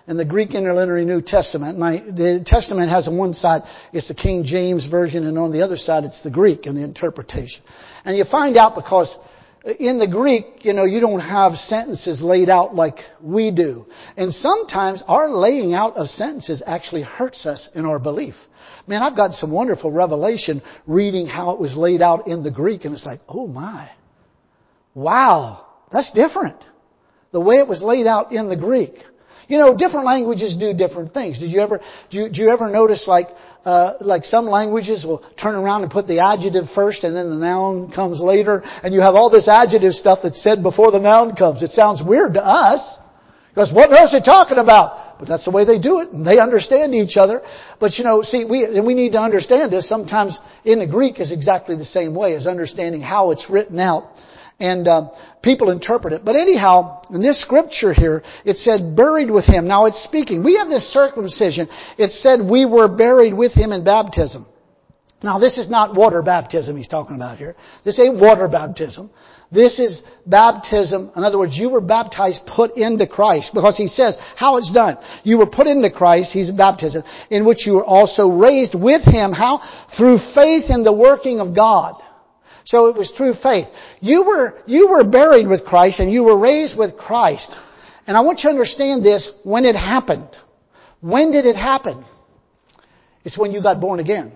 in the Greek Interlinear New Testament. My, the Testament has on one side, it's the King James Version, and on the other side, it's the Greek and the interpretation. And you find out because in the Greek, you know, you don't have sentences laid out like we do. And sometimes our laying out of sentences actually hurts us in our belief. Man, I've got some wonderful revelation reading how it was laid out in the Greek, and it's like, oh my. Wow, that's different. The way it was laid out in the Greek. You know, different languages do different things. Did you ever, do you, do you ever notice like, uh, like some languages will turn around and put the adjective first and then the noun comes later, and you have all this adjective stuff that's said before the noun comes. It sounds weird to us, because what else are they talking about? But that's the way they do it, and they understand each other. But you know, see, we, and we need to understand this. Sometimes in the Greek is exactly the same way as understanding how it's written out. And, uh, people interpret it. But anyhow, in this scripture here, it said buried with him. Now it's speaking. We have this circumcision. It said we were buried with him in baptism. Now this is not water baptism he's talking about here. This ain't water baptism. This is baptism. In other words, you were baptized, put into Christ. Because he says how it's done. You were put into Christ, he's baptism, in which you were also raised with him. How? Through faith in the working of God. So it was through faith. You were, you were buried with Christ and you were raised with Christ. And I want you to understand this when it happened. When did it happen? It's when you got born again.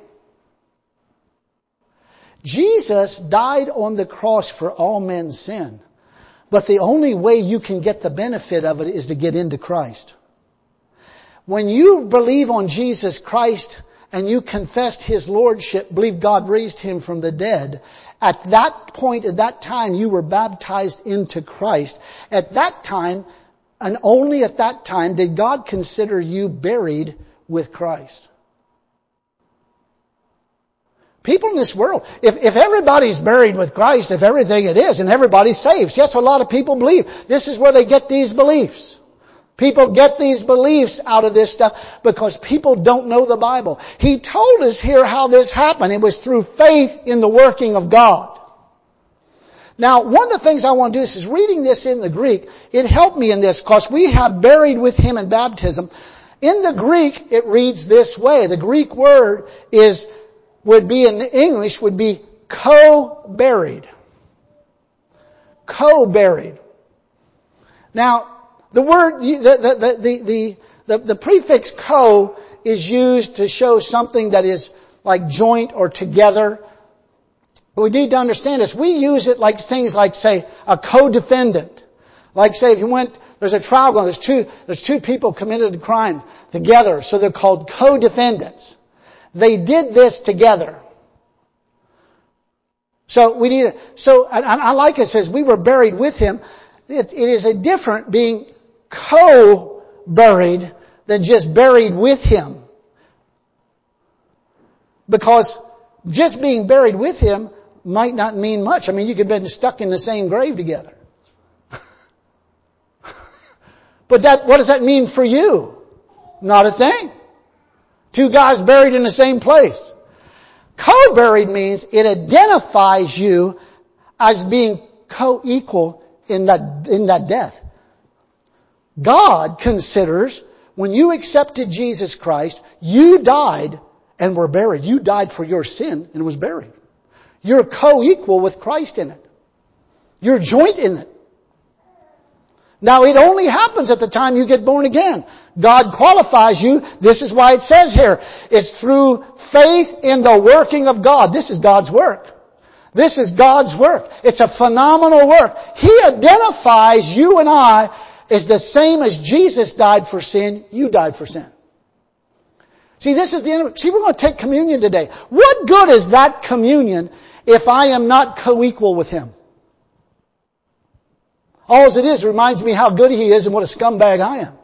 Jesus died on the cross for all men's sin. But the only way you can get the benefit of it is to get into Christ. When you believe on Jesus Christ and you confessed his lordship, believe God raised him from the dead, at that point, at that time, you were baptized into Christ. At that time, and only at that time, did God consider you buried with Christ. People in this world, if, if everybody's buried with Christ, if everything it is, and everybody's saved, see, that's what a lot of people believe. This is where they get these beliefs. People get these beliefs out of this stuff because people don't know the Bible. He told us here how this happened. It was through faith in the working of God. Now, one of the things I want to do is reading this in the Greek. It helped me in this because we have buried with him in baptism. In the Greek, it reads this way. The Greek word is, would be in English, would be co-buried. Co-buried. Now, the word, the, the, the, the, the, the prefix co is used to show something that is like joint or together. But we need to understand this. We use it like things like, say, a co-defendant. Like, say, if you went, there's a trial going, there's two, there's two people committed a crime together, so they're called co-defendants. They did this together. So we need, so I, I like it says we were buried with him. It, it is a different being co-buried than just buried with him. Because just being buried with him might not mean much. I mean, you could have been stuck in the same grave together. But that, what does that mean for you? Not a thing. Two guys buried in the same place. Co-buried means it identifies you as being co-equal in that, in that death. God considers when you accepted Jesus Christ, you died and were buried. You died for your sin and was buried. You're co-equal with Christ in it. You're joint in it. Now it only happens at the time you get born again. God qualifies you. This is why it says here, it's through faith in the working of God. This is God's work. This is God's work. It's a phenomenal work. He identifies you and I as the same as Jesus died for sin, you died for sin. See, this is the end of it. See, we're going to take communion today. What good is that communion if I am not co-equal with Him? All it is reminds me how good He is and what a scumbag I am.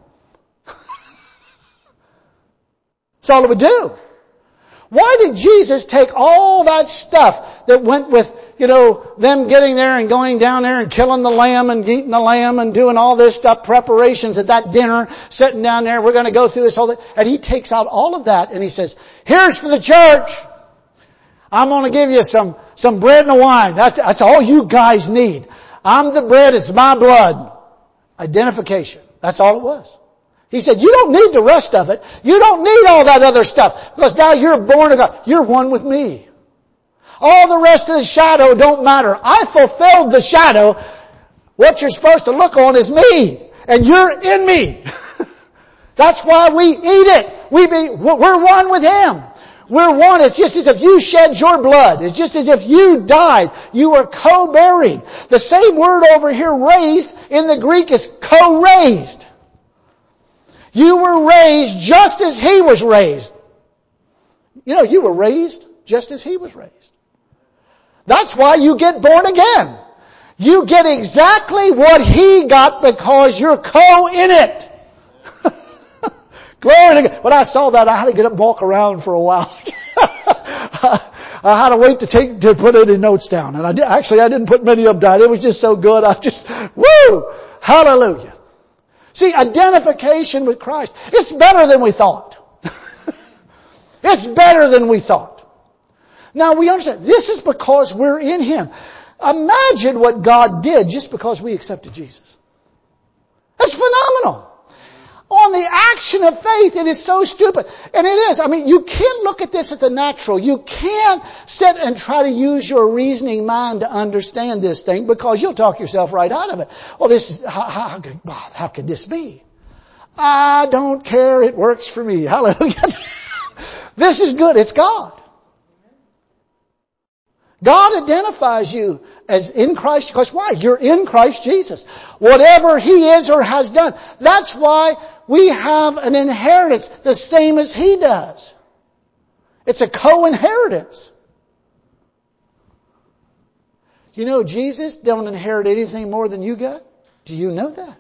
That's all it would do. Why did Jesus take all that stuff that went with, you know, them getting there and going down there and killing the lamb and eating the lamb and doing all this stuff, preparations at that dinner, sitting down there, we're going to go through this whole thing. And He takes out all of that and He says, here's for the church. I'm going to give you some, some bread and a wine. That's, that's all you guys need. I'm the bread, it's my blood. Identification. That's all it was. He said, you don't need the rest of it. You don't need all that other stuff. Because now you're born of God. You're one with me. All the rest of the shadow don't matter. I fulfilled the shadow. What you're supposed to look on is me. And you're in me. That's why we eat it. We be, we're one with Him. We're one. It's just as if you shed your blood. It's just as if you died. You were co-buried. The same word over here, raised, in the Greek is co-raised. You were raised just as He was raised. You know, you were raised just as He was raised. That's why you get born again. You get exactly what He got because you're co in it. Glory to God. When I saw that, I had to get up and walk around for a while. I had to wait to take, to put any notes down. And I did, actually, I didn't put many of them down. It was just so good. I just, woo! Hallelujah. See, identification with Christ. It's better than we thought. It's better than we thought. Now we understand, this is because we're in Him. Imagine what God did just because we accepted Jesus. That's phenomenal. On the action of faith, it is so stupid. And it is. I mean, you can't look at this at the natural. You can't sit and try to use your reasoning mind to understand this thing because you'll talk yourself right out of it. Well, this is, how, how, how could this be? I don't care. It works for me. Hallelujah. This is good. It's God. God identifies you as in Christ because why? You're in Christ Jesus. Whatever He is or has done. That's why we have an inheritance the same as He does. It's a co-inheritance. You know, Jesus don't inherit anything more than you got. Do you know that?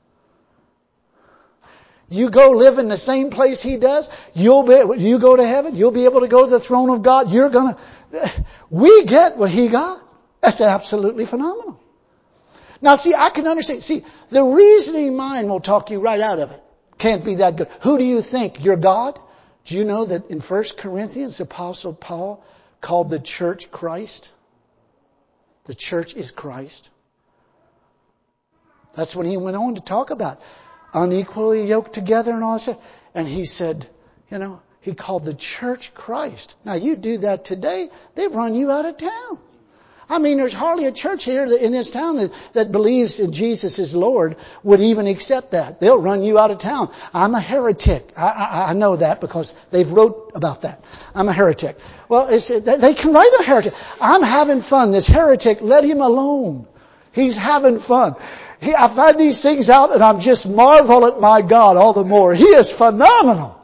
You go live in the same place He does. You'll be, you go to heaven. You'll be able to go to the throne of God. You're gonna, we get what He got. That's absolutely phenomenal. Now see, I can understand. See, the reasoning mind will talk you right out of it. Can't be that good. Who do you think? You're God? Do you know that in First Corinthians, the Apostle Paul called the church Christ? The church is Christ. That's what he went on to talk about. Unequally yoked together and all that stuff. And he said, you know, he called the church Christ. Now you do that today, they run you out of town. I mean, there's hardly a church here in this town that, that believes in Jesus as Lord would even accept that. They'll run you out of town. I'm a heretic. I, I, I know that because they've wrote about that. I'm a heretic. Well, it's, they can write a heretic. I'm having fun. This heretic, let him alone. He's having fun. He, I find these things out and I'm just marvel at my God all the more. He is phenomenal.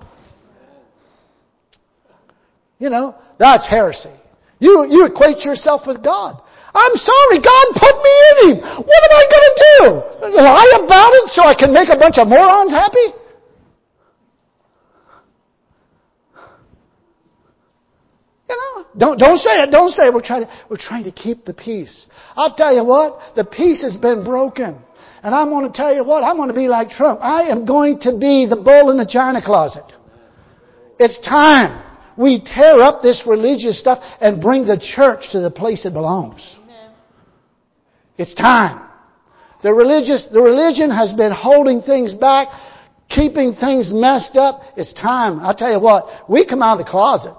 You know, that's heresy. You, you equate yourself with God. I'm sorry, God put me in Him. What am I going to do? Lie about it so I can make a bunch of morons happy? You know, don't, don't say it, don't say it. We're trying to, we're trying to keep the peace. I'll tell you what, the peace has been broken. And I'm going to tell you what, I'm going to be like Trump. I am going to be the bull in the china closet. It's time. We tear up this religious stuff and bring the church to the place it belongs. Amen. It's time. The religious, the religion has been holding things back, keeping things messed up. It's time. I'll tell you what, we come out of the closet.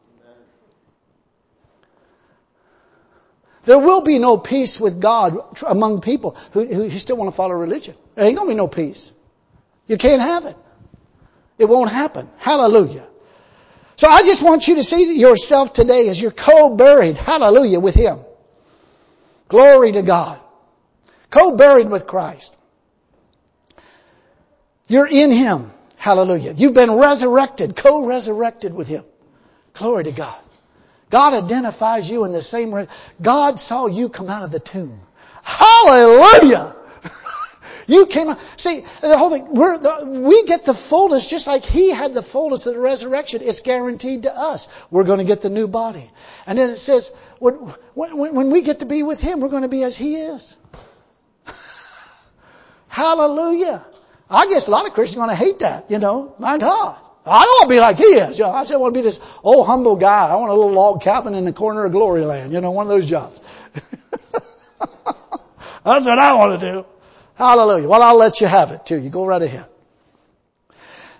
There will be no peace with God among people who, who still want to follow religion. There ain't going to be no peace. You can't have it. It won't happen. Hallelujah. So I just want you to see yourself today as you're co-buried, hallelujah, with Him. Glory to God. Co-buried with Christ. You're in Him, hallelujah. You've been resurrected, co-resurrected with Him. Glory to God. God identifies you in the same way. God saw you come out of the tomb. Hallelujah! You came out. See, the whole thing, we're the, we get the fullness just like He had the fullness of the resurrection. It's guaranteed to us. We're going to get the new body. And then it says, when, when, when we get to be with Him, we're going to be as He is. Hallelujah. I guess a lot of Christians are going to hate that, you know. My God. I don't want to be like He is. You know, I just want to be this old humble guy. I want a little log cabin in the corner of Glory Land. You know, one of those jobs. That's what I want to do. Hallelujah. Well, I'll let you have it too. You go right ahead.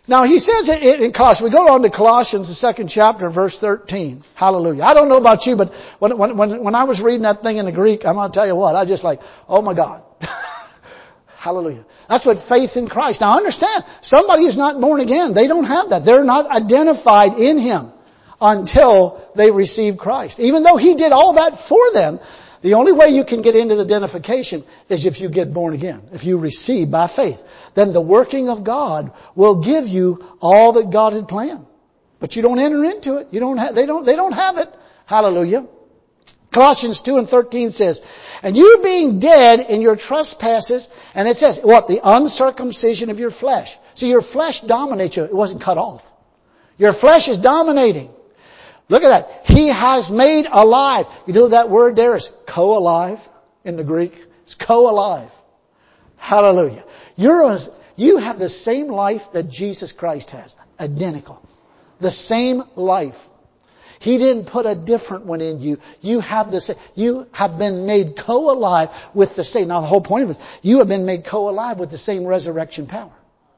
Now he says it in Colossians. We go on to Colossians, the second chapter, verse thirteen. Hallelujah. I don't know about you, but when, when, when, when I was reading that thing in the Greek, I'm going to tell you what, I just like, oh my God. Hallelujah. That's what faith in Christ. Now understand, somebody who's not born again, they don't have that. They're not identified in Him until they receive Christ. Even though He did all that for them, the only way you can get into the identification is if you get born again. If you receive by faith. Then the working of God will give you all that God had planned. But you don't enter into it. You don't have, they don't, they don't have it. Hallelujah. Colossians two and thirteen says, and you being dead in your trespasses, and it says, what? The uncircumcision of your flesh. So your flesh dominates you. It wasn't cut off. Your flesh is dominating. Look at that. He has made alive. You know that word there is co-alive in the Greek. It's co-alive. Hallelujah. You're a, you have the same life that Jesus Christ has. Identical. The same life. He didn't put a different one in you. You have the same. You have been made co-alive with the same. Now the whole point of it, you have been made co-alive with the same resurrection power.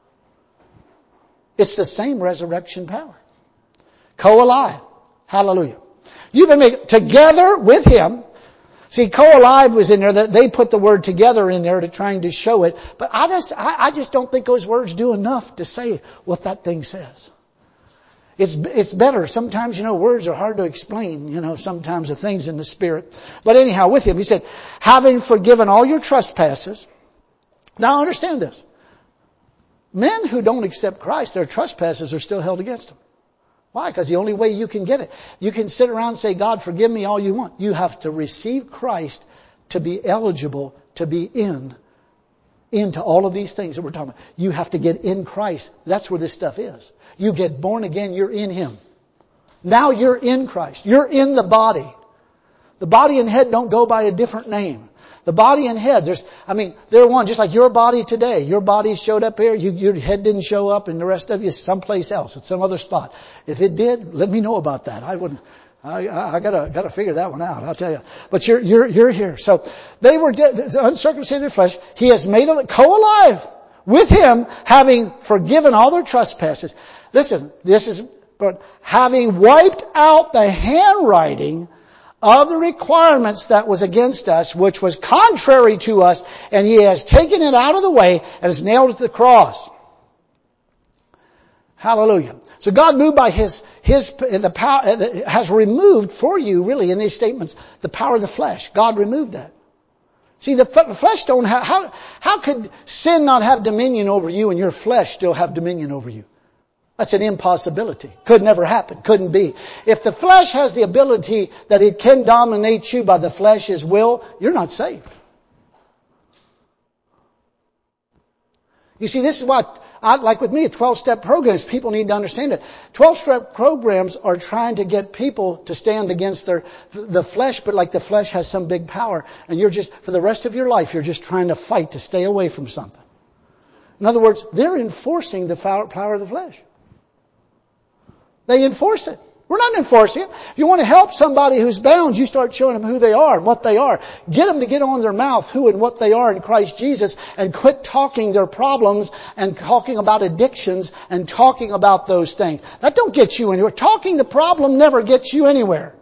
It's the same resurrection power. Co-alive. Hallelujah. You've been made together with Him. See, co-alive was in there. That they put the word together in there to trying to show it. But I just, I, I just don't think those words do enough to say what that thing says. It's, it's better. Sometimes, you know, words are hard to explain, you know, sometimes the things in the Spirit. But anyhow, with Him, He said, having forgiven all your trespasses. Now understand this. Men who don't accept Christ, their trespasses are still held against them. Why? Because the only way you can get it, you can sit around and say, God, forgive me all you want. You have to receive Christ to be eligible to be in, into all of these things that we're talking about. You have to get in Christ. That's where this stuff is. You get born again, you're in Him. Now you're in Christ. You're in the body. The body and head don't go by a different name. The body and head, there's, I mean, they're one, just like your body today. Your body showed up here, you, your head didn't show up, and the rest of you is someplace else, at some other spot. If it did, let me know about that. I wouldn't, I, I, I gotta, gotta figure that one out, I'll tell you. But you're, you're, you're here. So, they were dead, the uncircumcised in their flesh. He has made them co-alive with Him, having forgiven all their trespasses. Listen, this is, but having wiped out the handwriting of the requirements that was against us, which was contrary to us, and He has taken it out of the way and has nailed it to the cross. Hallelujah. So God moved by His, His, the power, has removed for you, really, in these statements, the power of the flesh. God removed that. See, the flesh don't have, how, how could sin not have dominion over you and your flesh still have dominion over you? That's an impossibility. Could never happen. Couldn't be. If the flesh has the ability that it can dominate you by the flesh's will, you're not saved. You see, this is what, I, like with me, twelve-step programs, people need to understand it. twelve-step programs are trying to get people to stand against their, the flesh, but like the flesh has some big power, and you're just, for the rest of your life, you're just trying to fight to stay away from something. In other words, they're enforcing the power of the flesh. They enforce it. We're not enforcing it. If you want to help somebody who's bound, you start showing them who they are and what they are. Get them to get on their mouth who and what they are in Christ Jesus, and quit talking their problems and talking about addictions and talking about those things. That don't get you anywhere. Talking the problem never gets you anywhere.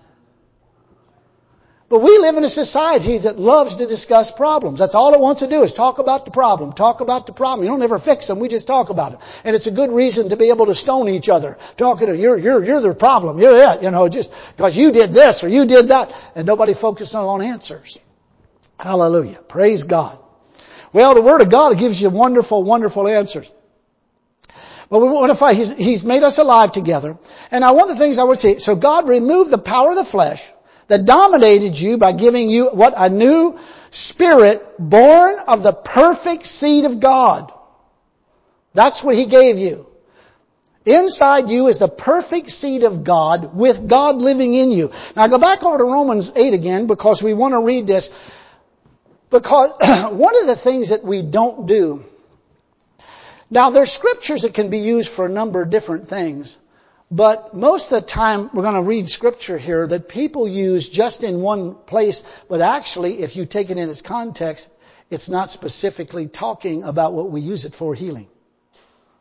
But we live in a society that loves to discuss problems. That's all it wants to do, is talk about the problem. Talk about the problem. You don't ever fix them. We just talk about it. And it's a good reason to be able to stone each other. Talking to, you're, you're, you're the problem. You're it. You know, just because you did this or you did that. And nobody focusing on answers. Hallelujah. Praise God. Well, the Word of God gives you wonderful, wonderful answers. But we want to find, he's, he's made us alive together. And now one of the things I would say, so God removed the power of the flesh that dominated you by giving you what? A new spirit born of the perfect seed of God. That's what He gave you. Inside you is the perfect seed of God with God living in you. Now go back over to Romans eight again, because we want to read this. Because one of the things that we don't do. Now there's scriptures that can be used for a number of different things. But most of the time, we're going to read scripture here that people use just in one place, but actually, if you take it in its context, it's not specifically talking about what we use it for, healing.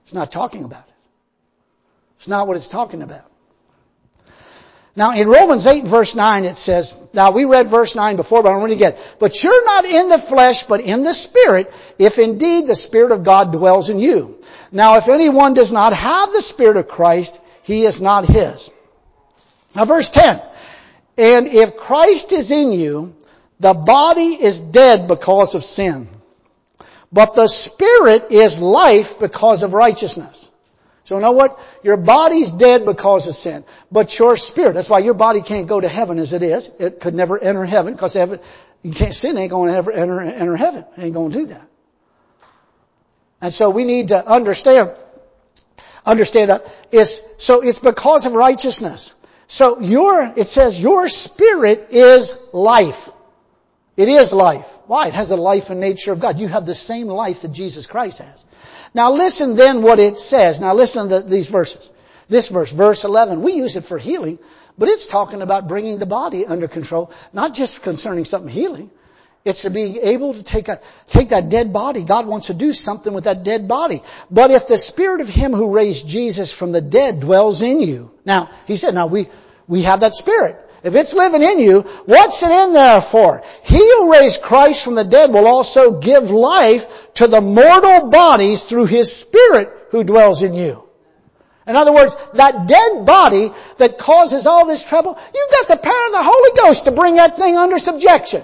It's not talking about it. It's not what it's talking about. Now in Romans eight verse nine it says, now we read verse nine before, but I'm going to get it. But you're not in the flesh, but in the Spirit, if indeed the Spirit of God dwells in you. Now if anyone does not have the Spirit of Christ, he is not his. Now verse ten. And if Christ is in you, the body is dead because of sin. But the Spirit is life because of righteousness. So you know what? Your body's dead because of sin. But your spirit, that's why your body can't go to heaven as it is. It could never enter heaven because you can't, sin ain't going to ever enter, enter heaven. It ain't going to do that. And so we need to understand, understand that it's, so it's because of righteousness. So your, it says your spirit is life. It is life. Why? It has the life and nature of God. You have the same life that Jesus Christ has. Now listen then what it says. Now listen to these verses. This verse, verse eleven, we use it for healing, but it's talking about bringing the body under control, not just concerning something healing. It's to be able to take a, take that dead body. God wants to do something with that dead body. But if the Spirit of Him who raised Jesus from the dead dwells in you. Now, He said, now we, we have that Spirit. If it's living in you, what's it in there for? He who raised Christ from the dead will also give life to the mortal bodies through His Spirit who dwells in you. In other words, that dead body that causes all this trouble, you've got the power of the Holy Ghost to bring that thing under subjection.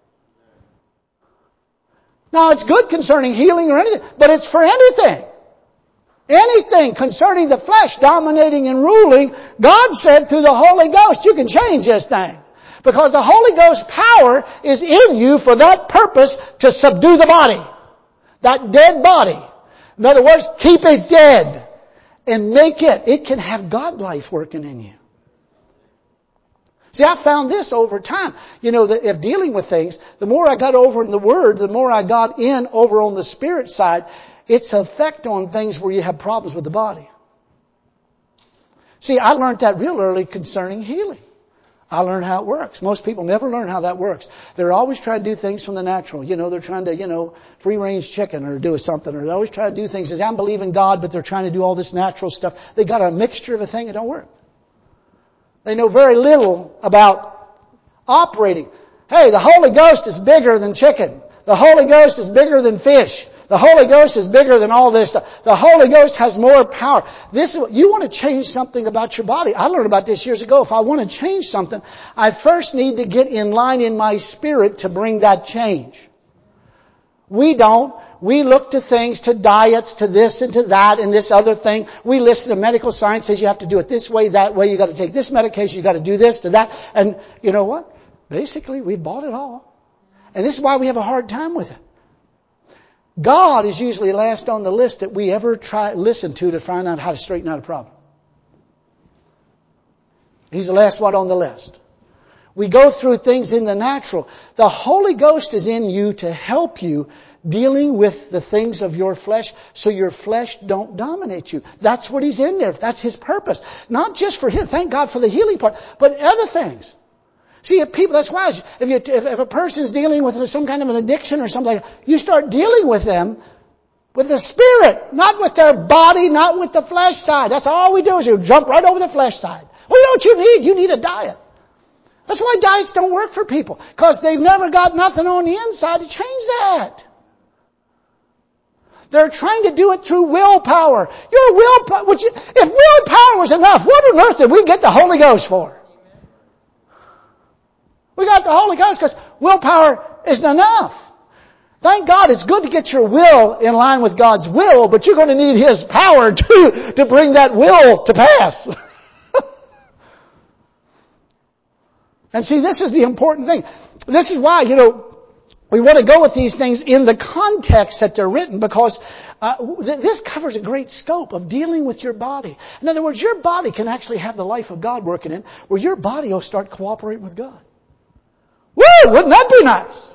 Now it's good concerning healing or anything, but it's for anything. Anything concerning the flesh dominating and ruling, God said through the Holy Ghost, you can change this thing. Because the Holy Ghost power is in you for that purpose to subdue the body. That dead body. In other words, keep it dead. And make it, it can have God life working in you. See, I found this over time. You know, that if dealing with things, the more I got over in the Word, the more I got in over on the Spirit side, its effect on things where you have problems with the body. See, I learned that real early concerning healing. I learned how it works. Most people never learn how that works. They're always trying to do things from the natural. You know, they're trying to, you know, free range chicken or do something. Or they always try to do things as I'm believing God, but they're trying to do all this natural stuff. They got a mixture of a thing that don't work. They know very little about operating. Hey, the Holy Ghost is bigger than chicken. The Holy Ghost is bigger than fish. The Holy Ghost is bigger than all this stuff. The Holy Ghost has more power. This is what, you want to change something about your body. I learned about this years ago. If I want to change something, I first need to get in line in my spirit to bring that change. We don't. We look to things, to diets, to this and to that and this other thing. We listen to medical science says you have to do it this way, that way. You got to take this medication. You got to do this, to that. And you know what? Basically, we bought it all. And this is why we have a hard time with it. God is usually last on the list that we ever try listen to to find out how to straighten out a problem. He's the last one on the list. We go through things in the natural. The Holy Ghost is in you to help you dealing with the things of your flesh so your flesh don't dominate you. That's what He's in there. That's His purpose. Not just for Him. Thank God for the healing part, but other things. See, if people, that's why, if you, if, if a person's dealing with some kind of an addiction or something like that, you start dealing with them with the Spirit, not with their body, not with the flesh side. That's all we do is you jump right over the flesh side. Well, you know what you need? You need a diet. That's why diets don't work for people, because they've never got nothing on the inside to change that. They're trying to do it through willpower. Your willpower, would you, if willpower was enough, what on earth did we get the Holy Ghost for? We got the Holy Ghost because willpower isn't enough. Thank God it's good to get your will in line with God's will, but you're going to need His power too to bring that will to pass. And see, this is the important thing. This is why, you know, we want to go with these things in the context that they're written, because uh, th- this covers a great scope of dealing with your body. In other words, your body can actually have the life of God working in, where your body will start cooperating with God. Woo! Wouldn't that be nice?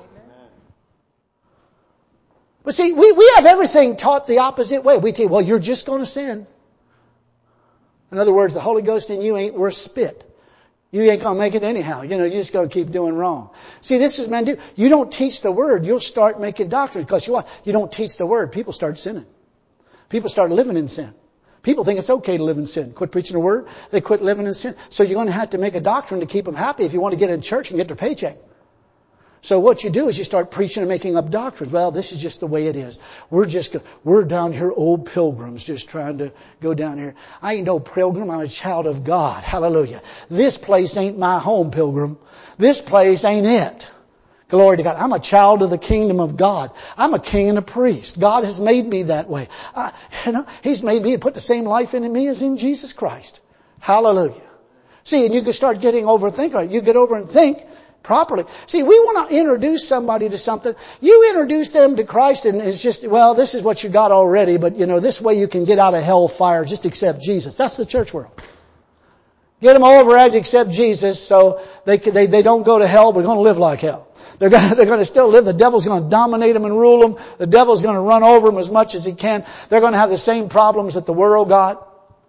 But see, we, we have everything taught the opposite way. We tell you, well, you're just going to sin. In other words, the Holy Ghost in you ain't worth spit. You ain't going to make it anyhow. You know, you're just going to keep doing wrong. See, this is man do. You don't teach the Word, you'll start making doctrines, because you what? You don't teach the Word, people start sinning. People start living in sin. People think it's okay to live in sin. Quit preaching the Word. They quit living in sin. So you're going to have to make a doctrine to keep them happy if you want to get in church and get their paycheck. So what you do is you start preaching and making up doctrines. Well, this is just the way it is. We're just, we're down here old pilgrims just trying to go down here. I ain't no pilgrim. I'm a child of God. Hallelujah. This place ain't my home, pilgrim. This place ain't it. Glory to God. I'm a child of the kingdom of God. I'm a king and a priest. God has made me that way. I, you know, He's made me and put the same life in me as in Jesus Christ. Hallelujah. See, and you can start getting overthink. You get over and think properly. See, we want to introduce somebody to something. You introduce them to Christ and it's just, well, this is what you got already, but you know, this way you can get out of hellfire. Just accept Jesus. That's the church world. Get them over and accept Jesus so they, they, they don't go to hell, but they're going to live like hell. They're going, to, they're going to still live. The devil's going to dominate them and rule them. The devil's going to run over them as much as he can. They're going to have the same problems that the world got.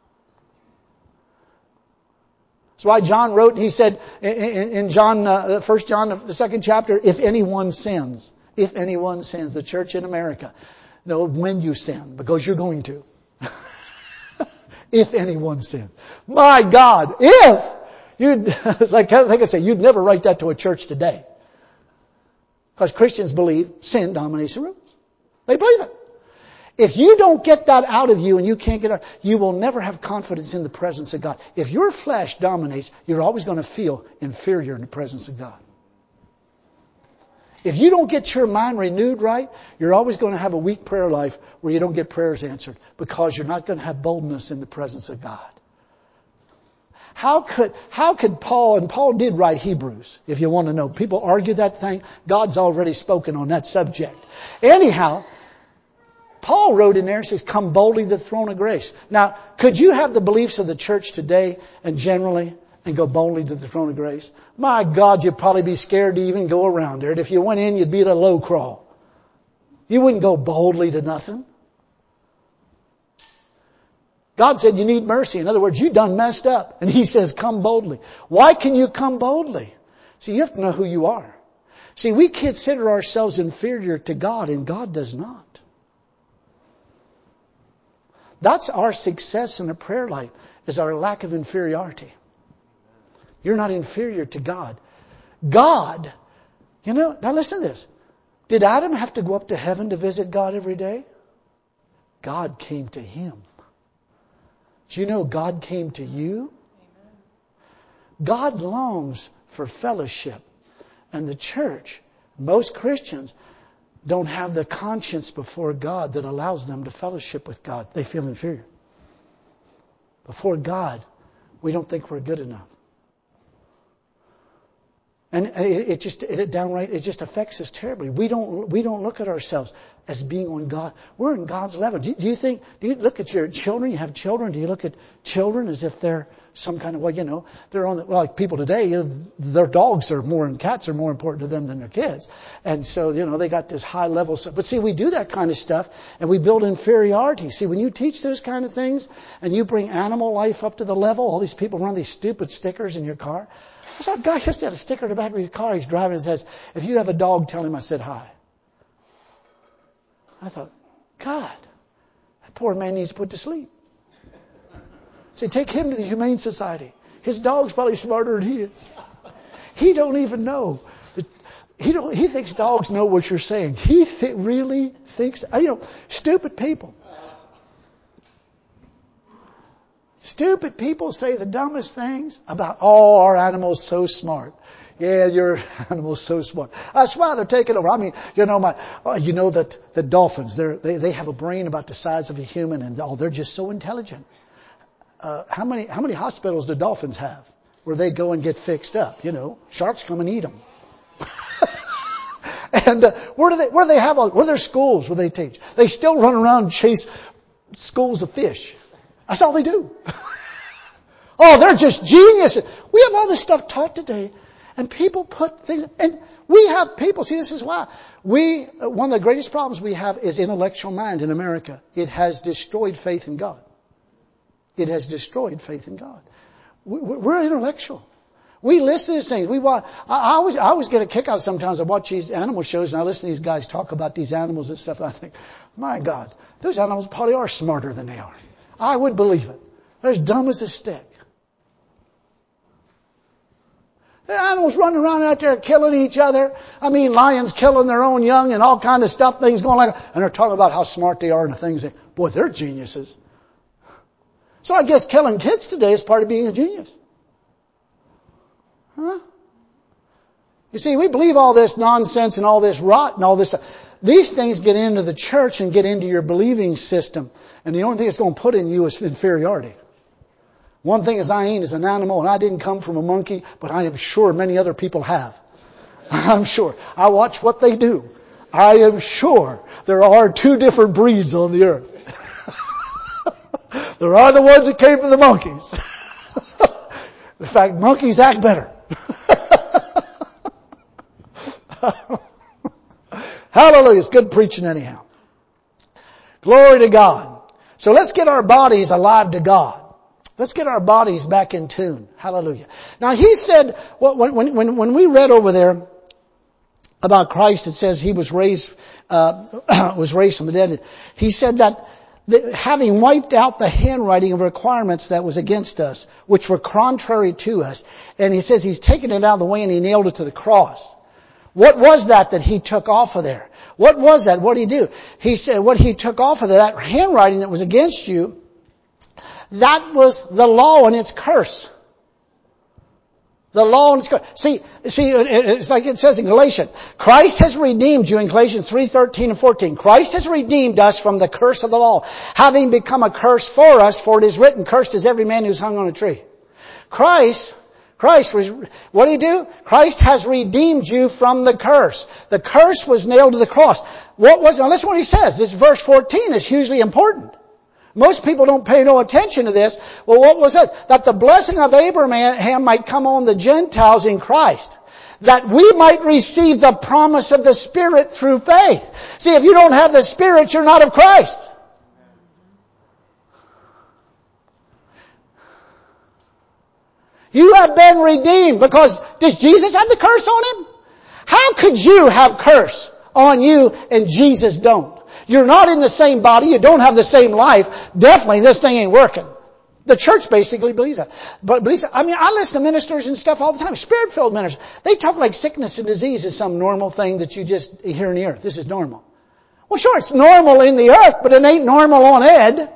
That's why John wrote, he said in, in John, uh, First John, the second chapter, if anyone sins, if anyone sins, the church in America, know when you sin, because you're going to. If anyone sins. My God, if! You'd, like I think I say, you'd never write that to a church today. Because Christians believe sin dominates the rooms. They believe it. If you don't get that out of you and you can't get it out, you will never have confidence in the presence of God. If your flesh dominates, you're always going to feel inferior in the presence of God. If you don't get your mind renewed right, you're always going to have a weak prayer life where you don't get prayers answered because you're not going to have boldness in the presence of God. How could, how could Paul, and Paul did write Hebrews, if you want to know. People argue that thing. God's already spoken on that subject. Anyhow, Paul wrote in there, he says, come boldly to the throne of grace. Now, could you have the beliefs of the church today and generally and go boldly to the throne of grace? My God, you'd probably be scared to even go around there. And if you went in, you'd be at a low crawl. You wouldn't go boldly to nothing. God said you need mercy. In other words, you done messed up. And He says, come boldly. Why can you come boldly? See, you have to know who you are. See, we consider ourselves inferior to God, and God does not. That's our success in a prayer life, is our lack of inferiority. You're not inferior to God. God, you know, now listen to this. Did Adam have to go up to heaven to visit God every day? God came to him. Do you know God came to you? God longs for fellowship. And the church, most Christians, don't have the conscience before God that allows them to fellowship with God. They feel inferior. Before God, we don't think we're good enough. And it just, it downright, it just affects us terribly. We don't, we don't look at ourselves as being on God. We're in God's level. Do you, do you think, do you look at your children? You have children. Do you look at children as if they're some kind of, well, you know, they're on the, well, like people today, you know, their dogs are more, and cats are more important to them than their kids. And so, you know, they got this high level stuff. But see, we do that kind of stuff and we build inferiority. See, when you teach those kind of things and you bring animal life up to the level, all these people run these stupid stickers in your car. I saw a guy just had a sticker in the back of his car. He's driving and says, if you have a dog, tell him I said hi. I thought, God, that poor man needs to put to sleep. So take him to the Humane Society. His dog's probably smarter than he is. He don't even know. He don't. He thinks dogs know what you're saying. He th- really thinks, you know, stupid people. Stupid people say the dumbest things about, oh, our animal's so smart. Yeah, your animal's so smart. That's why they're taking over. I mean, you know, my, oh, you know that the dolphins, they're, they they have a brain about the size of a human, and oh, they're just so intelligent. Uh, how many how many hospitals do dolphins have where they go and get fixed up? You know, sharks come and eat them. And uh, where do they where do they have all, where are their schools where they teach? They still run around and chase schools of fish. That's all they do. Oh, they're just geniuses. We have all this stuff taught today, and people put things, and we have people, see, this is why. We, one of the greatest problems we have is intellectual mind in America. It has destroyed faith in God. It has destroyed faith in God. We're intellectual. We listen to these things. We watch, I always, I always get a kick out sometimes. I watch these animal shows and I listen to these guys talk about these animals and stuff. And I think, my God, Those animals probably are smarter than they are. I would believe it. They're as dumb as a stick. The animals running around out there killing each other. I mean, lions killing their own young and all kind of stuff, things going like that. And they're talking about how smart they are and the things that, boy, they're geniuses. So I guess killing kids today is part of being a genius. Huh? You see, we believe all this nonsense and all this rot and all this stuff. These things get into the church and get into your believing system. And the only thing it's going to put in you is inferiority. One thing is I ain't as an animal and I didn't come from a monkey, but I am sure many other people have. I'm sure. I watch what they do. I am sure there are two different breeds on the earth. There are the ones that came from the monkeys. In fact, monkeys act better. Hallelujah. It's good preaching anyhow. Glory to God. So let's get our bodies alive to God. Let's get our bodies back in tune. Hallelujah. Now he said, when, when, when we read over there about Christ, it says he was raised, uh, was raised from the dead. He said that, that having wiped out the handwriting of requirements that was against us, which were contrary to us, and he says he's taken it out of the way and he nailed it to the cross. What was that that he took off of there? What was that? What did he do? He said what he took off of there, that handwriting that was against you, that was the law and its curse. The law and its curse. See, see, it's like it says in Galatians. Christ has redeemed you in Galatians three, thirteen and fourteen. Christ has redeemed us from the curse of the law, having become a curse for us, for it is written, cursed is every man who's hung on a tree. Christ, Christ was, what did he do? Christ has redeemed you from the curse. The curse was nailed to the cross. What was, now listen what he says. This verse fourteen is hugely important. Most people don't pay no attention to this. Well, what was that? That the blessing of Abraham might come on the Gentiles in Christ. That we might receive the promise of the Spirit through faith. See, if you don't have the Spirit, you're not of Christ. You have been redeemed because does Jesus have the curse on him? How could you have curse on you and Jesus don't? You're not in the same body. You don't have the same life. Definitely this thing ain't working. The church basically believes that. But believes that. I mean, I listen to ministers and stuff all the time. Spirit-filled ministers. They talk like sickness and disease is some normal thing that you just hear in the earth. This is normal. Well, sure, it's normal in the earth, but it ain't normal on Ed.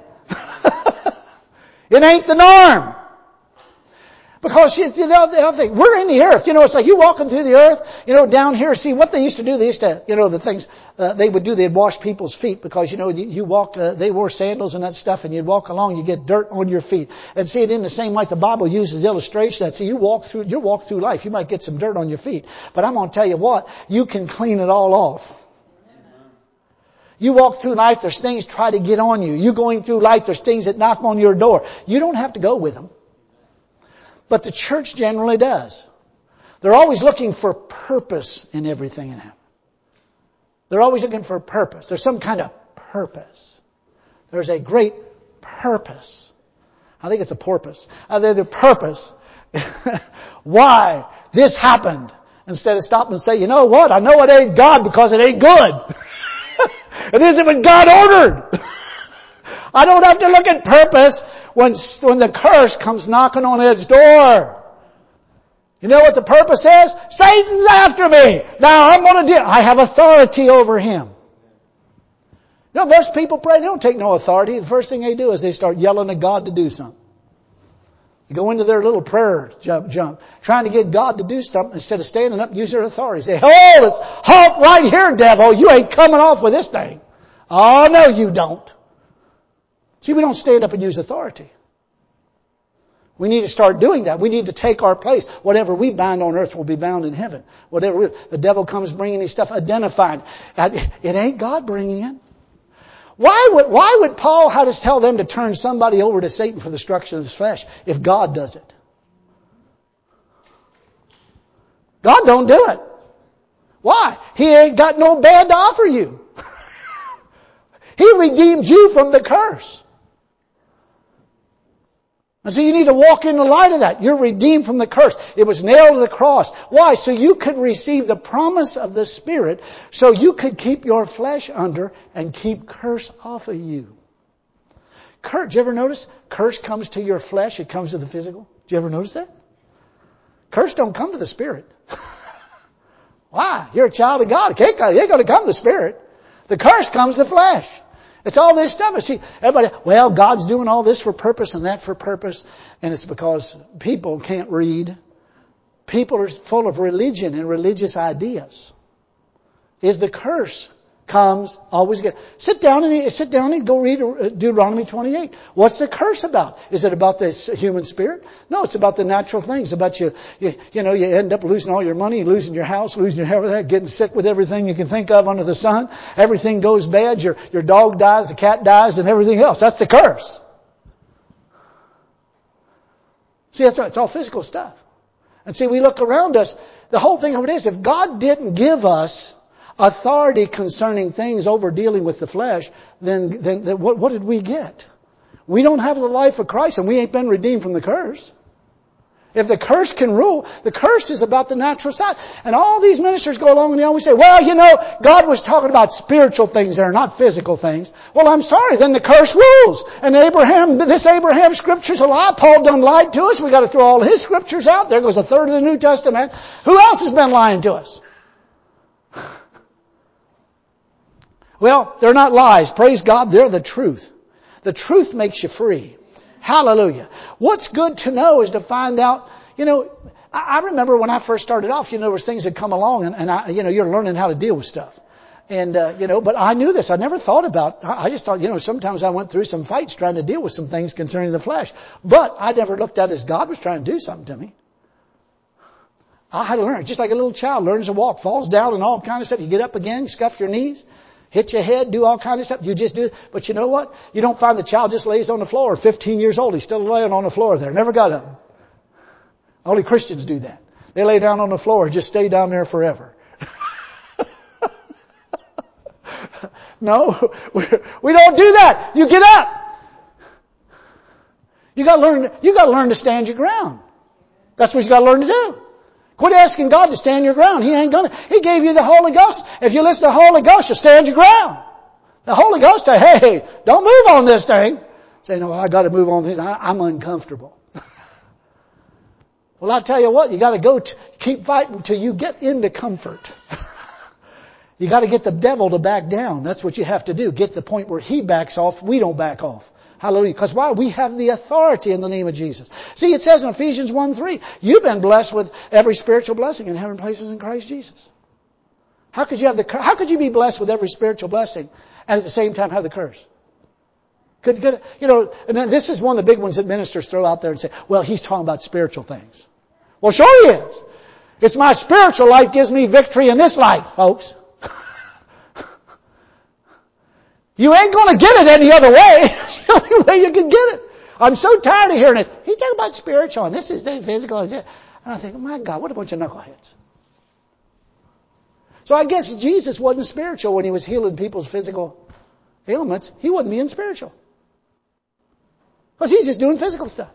It ain't the norm. Because you know, they'll think, we're in the earth. You know, it's like you walking through the earth, you know, down here. See, what they used to do, they used to, you know, the things uh, they would do, they'd wash people's feet because, you know, you, you walk, uh, they wore sandals and that stuff and you'd walk along, you get dirt on your feet. And see, it in the same like the Bible uses illustration that, see, you walk through, you walk through life, you might get some dirt on your feet. But I'm going to tell you what, you can clean it all off. You walk through life, there's things try to get on you. You going through life, there's things that knock on your door. You don't have to go with them. But the church generally does. They're always looking for purpose in everything in heaven. They're always looking for purpose. There's some kind of purpose. There's a great purpose. I think it's a porpoise. Uh, there's a purpose. Why this happened. Instead of stopping and say, you know what? I know it ain't God because it ain't good. It isn't what God ordered. I don't have to look at purpose when, when the curse comes knocking on Ed's door. You know what the purpose is? Satan's after me. Now I'm going to do, I have authority over him. You know, most people pray, they don't take no authority. The first thing they do is they start yelling at God to do something. They go into their little prayer jump, jump, trying to get God to do something instead of standing up and use their authority. Say, hold it, halt right here, devil. You ain't coming off with this thing. Oh, no, you don't. See, we don't stand up and use authority. We need to start doing that. We need to take our place. Whatever we bind on earth will be bound in heaven. Whatever we, the devil comes bringing these stuff identified. It ain't God bringing it. Why would, why would Paul have to tell them to turn somebody over to Satan for the destruction of his flesh if God does it? God don't do it. Why? He ain't got no bad to offer you. He redeemed you from the curse. And so you need to walk in the light of that. You're redeemed from the curse. It was nailed to the cross. Why? So you could receive the promise of the Spirit, so you could keep your flesh under and keep curse off of you. Curse, did you ever notice? Curse comes to your flesh, it comes to the physical. Did you ever notice that? Curse don't come to the Spirit. Why? You're a child of God. It ain't going to come to the Spirit. The curse comes to the flesh. It's all this stuff. See, everybody, well, God's doing all this for purpose and that for purpose. And it's because people can't read. People are full of religion and religious ideas. Is the curse comes always get. Sit down and sit down and go read Deuteronomy twenty-eight. What's the curse about? Is it about the human spirit? No, it's about the natural things. About you, you, you know, you end up losing all your money, losing your house, losing your everything, getting sick with everything you can think of under the sun. Everything goes bad. Your your dog dies, the cat dies, and everything else. That's the curse. See, that's it's all physical stuff. And see, we look around us. The whole thing of it is, if God didn't give us authority concerning things over dealing with the flesh, then, then, then what, what did we get? We don't have the life of Christ, and we ain't been redeemed from the curse. If the curse can rule, the curse is about the natural side. And all these ministers go along and they always say, well, you know, God was talking about spiritual things there, not physical things. Well, I'm sorry, then the curse rules. And Abraham, this Abraham scripture's a lie. Paul done lied to us. We got to throw all his scriptures out. There goes a third of the New Testament. Who else has been lying to us? Well, they're not lies. Praise God, they're the truth. The truth makes you free. Hallelujah. What's good to know is to find out, you know, I, I remember when I first started off, you know, there was things that come along and, and I, you know, you're learning how to deal with stuff. And, uh, you know, but I knew this. I never thought about, I, I just thought, you know, sometimes I went through some fights trying to deal with some things concerning the flesh. But I never looked at it as God was trying to do something to me. I had to learn, just like a little child learns to walk, falls down and all kind of stuff. You get up again, you scuff your knees. Hit your head, do all kinds of stuff. You just do it. But you know what? You don't find the child just lays on the floor. fifteen years old, he's still laying on the floor there. Never got up. Only Christians do that. They lay down on the floor and just stay down there forever. No, we don't do that. You get up. You got to learn, you got to learn to stand your ground. That's what you got to learn to do. Quit asking God to stand your ground. He ain't gonna. He gave you the Holy Ghost. If you listen to the Holy Ghost, you'll stand your ground. The Holy Ghost say, hey, don't move on this thing. Say, no, I got to move on this. I'm uncomfortable. Well, I tell you what, you got to go t- keep fighting until you get into comfort. You got to get the devil to back down. That's what you have to do. Get to the point where he backs off. We don't back off. Hallelujah. Because why? We have the authority in the name of Jesus. See, it says in Ephesians one three, you've been blessed with every spiritual blessing in heavenly places in Christ Jesus. How could you have the, how could you be blessed with every spiritual blessing and at the same time have the curse? Could, could, you know, and this is one of the big ones that ministers throw out there and say, well, he's talking about spiritual things. Well, sure he is. It's my spiritual life gives me victory in this life, folks. You ain't going to get it any other way. It's the only way you can get it. I'm so tired of hearing this. He's talking about spiritual and this is the physical. And I think, my God, what a bunch of knuckleheads. So I guess Jesus wasn't spiritual when he was healing people's physical ailments. He wasn't being spiritual. Because he's just doing physical stuff.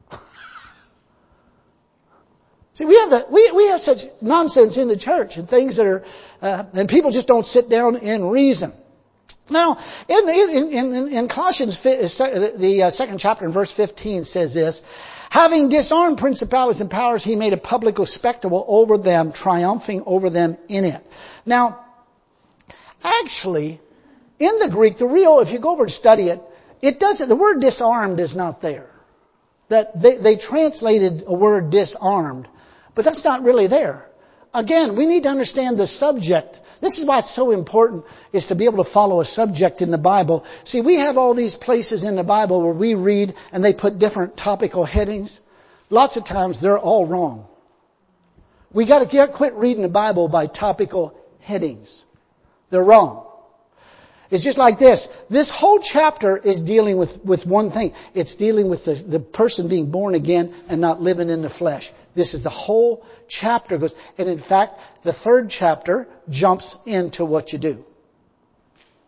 See, we have the, we, we have such nonsense in the church and things that are, uh, and people just don't sit down and reason. Now, in, in, in, in Colossians, the second chapter in verse fifteen says this, having disarmed principalities and powers, he made a public spectacle over them, triumphing over them in it. Now, actually, in the Greek, the real, if you go over and study it, it doesn't, the word disarmed is not there. That they, they translated a word disarmed, but that's not really there. Again, we need to understand the subject. This is why it's so important, is to be able to follow a subject in the Bible. See, we have all these places in the Bible where we read and they put different topical headings. Lots of times they're all wrong. We got to get, quit reading the Bible by topical headings. They're wrong. It's just like this. This whole chapter is dealing with, with one thing. It's dealing with the, the person being born again and not living in the flesh. This is the whole chapter goes. And in fact, the third chapter jumps into what you do.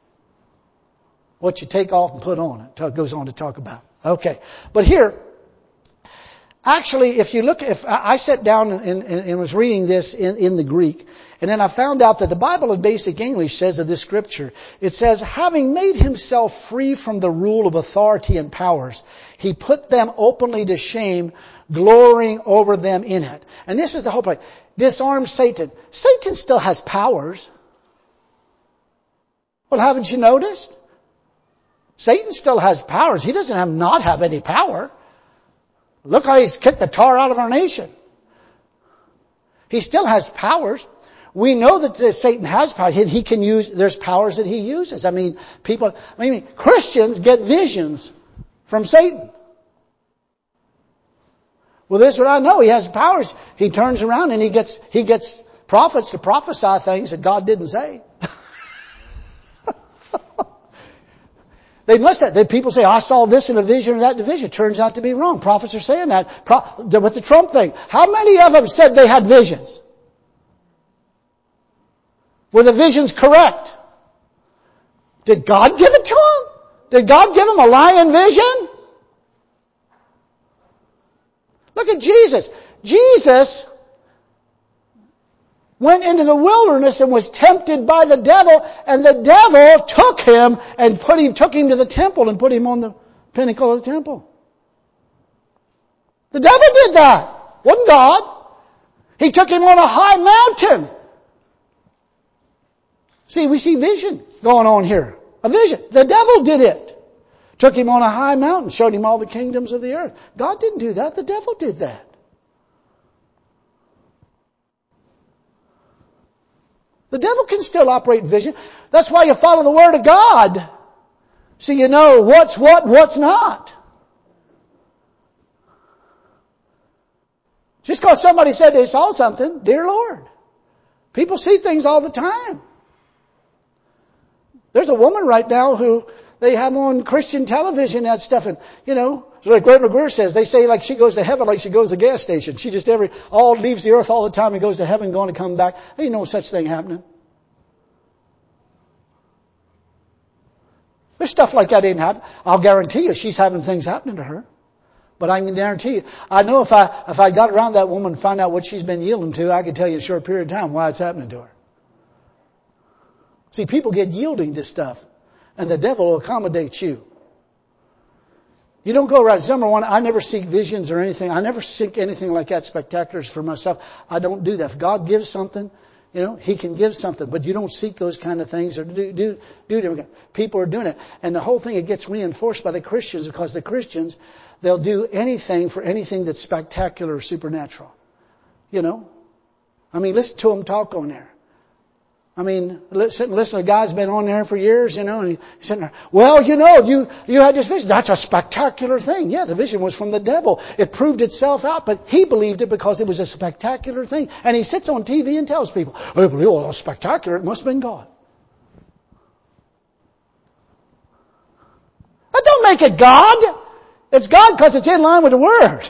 What you take off and put on. It goes on to talk about. Okay. But here, Actually, if you look, if I sat down and, and, and was reading this in, in the Greek, and then I found out that the Bible in basic English says of this scripture, it says, having made himself free from the rule of authority and powers, he put them openly to shame, glorying over them in it. And this is the whole point. Disarm Satan. Satan still has powers. Well, haven't you noticed? Satan still has powers. He doesn't have not have any power. Look how he's kicked the tar out of our nation. He still has powers. We know that Satan has power. He can use, there's powers that he uses. I mean, people, I mean, Christians get visions from Satan. Well, this is what I know. He has powers. He turns around and he gets, he gets prophets to prophesy things that God didn't say. They must have. They, people say, I saw this in a vision or that in a vision. It turns out to be wrong. Prophets are saying that. Pro, with the Trump thing. How many of them said they had visions? Were the visions correct? Did God give it to them? Did God give them a lying vision? Look at Jesus. Jesus went into the wilderness and was tempted by the devil, and the devil took him and put him, took him to the temple and put him on the pinnacle of the temple. The devil did that. Wasn't God. He took him on a high mountain. See, we see vision going on here. A vision. The devil did it. Took him on a high mountain, showed him all the kingdoms of the earth. God didn't do that. The devil did that. The devil can still operate vision. That's why you follow the Word of God. So you know what's what, what's not. Just because somebody said they saw something, dear Lord. People see things all the time. There's a woman right now who they have on Christian television, that stuff, and, you know, like Greg McGreer says, they say like she goes to heaven like she goes to a gas station. She just every, all leaves the earth all the time and goes to heaven, going to come back. There ain't no such thing happening. There's stuff like that ain't happening. I'll guarantee you she's having things happening to her. But I can guarantee you, I know if I, if I got around that woman and find out what she's been yielding to, I could tell you in a short period of time why it's happening to her. See, people get yielding to stuff, and the devil will accommodate you. You don't go around. Number one, I never seek visions or anything. I never seek anything like that spectaculars for myself. I don't do that. If God gives something, you know, He can give something, but you don't seek those kind of things or do, do, do different. People are doing it. And the whole thing, it gets reinforced by the Christians because the Christians, they'll do anything for anything that's spectacular or supernatural. You know? I mean, listen to them talk on there. I mean, listen, listen, a guy's been on there for years, you know, and he's sitting there, well, you know, you, you had this vision. That's a spectacular thing. Yeah, the vision was from the devil. It proved itself out, but he believed it because it was a spectacular thing. And he sits on T V and tells people, oh, well, it was spectacular. It must have been God. That don't make it God. It's God because it's in line with the Word.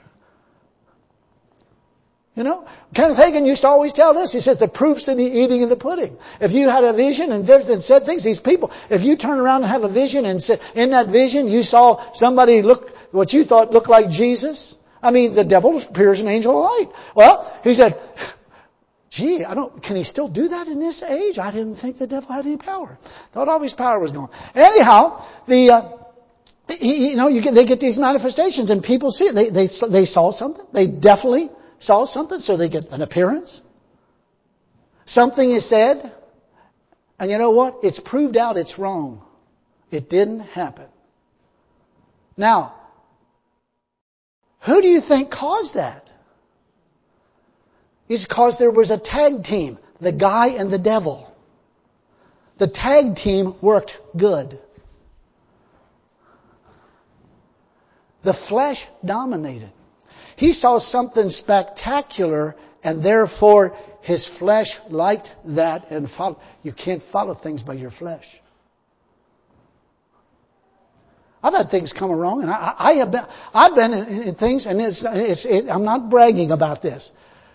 You know, Kenneth Hagin used to always tell this. He says the proof's in the eating of the pudding. If you had a vision and and said things, these people, if you turn around and have a vision and said, in that vision you saw somebody look, what you thought looked like Jesus. I mean, the devil appears an angel of light. Well, he said, gee, I don't, can he still do that in this age? I didn't think the devil had any power. Thought all his power was gone. Anyhow, the, uh, he, you know, you get, they get these manifestations and people see it. They, they, they saw something. They definitely saw something, so they get an appearance. Something is said, and you know what? It's proved out it's wrong. It didn't happen. Now, who do you think caused that? It's because there was a tag team, the guy and the devil. The tag team worked good. The flesh dominated. He saw something spectacular, and therefore his flesh liked that and followed. You can't follow things by your flesh. I've had things come wrong, and I, I have been. I've been in, in things, and it's. it's it, I'm not bragging about this.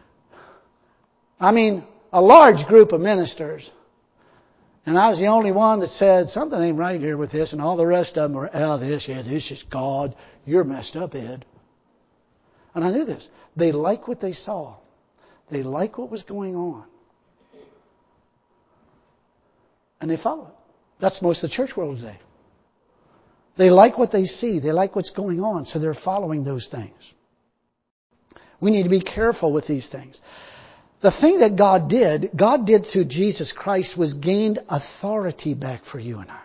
I mean, a large group of ministers, and I was the only one that said something ain't right here with this, and all the rest of them were, oh, this, yeah, this is God. You're messed up, Ed. And I knew this. They liked what they saw. They liked what was going on. And they followed it. That's most of the church world today. They like what they see. They like what's going on. So they're following those things. We need to be careful with these things. The thing that God did, God did through Jesus Christ was gained authority back for you and I.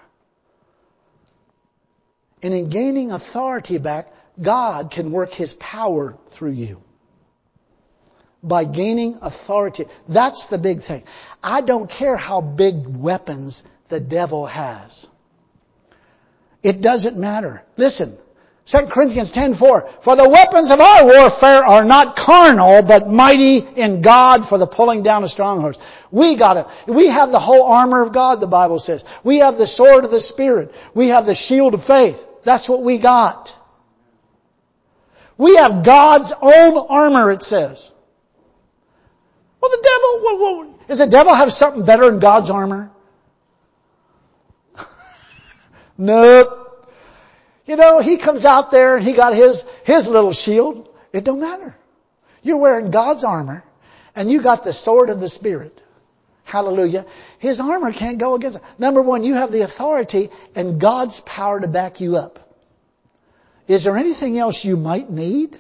And in gaining authority back, God can work His power through you. By gaining authority. That's the big thing. I don't care how big weapons the devil has. It doesn't matter. Listen, Second Corinthians ten four. For the weapons of our warfare are not carnal, but mighty in God for the pulling down of strongholds. We got it. We have the whole armor of God, the Bible says. We have the sword of the Spirit. We have the shield of faith. That's what we got. We have God's own armor, it says. Well, the devil, well, well, does the devil have something better than God's armor? Nope. You know, he comes out there and he got his, his little shield. It don't matter. You're wearing God's armor and you got the sword of the Spirit. Hallelujah. His armor can't go against it. Number one, you have the authority and God's power to back you up. Is there anything else you might need?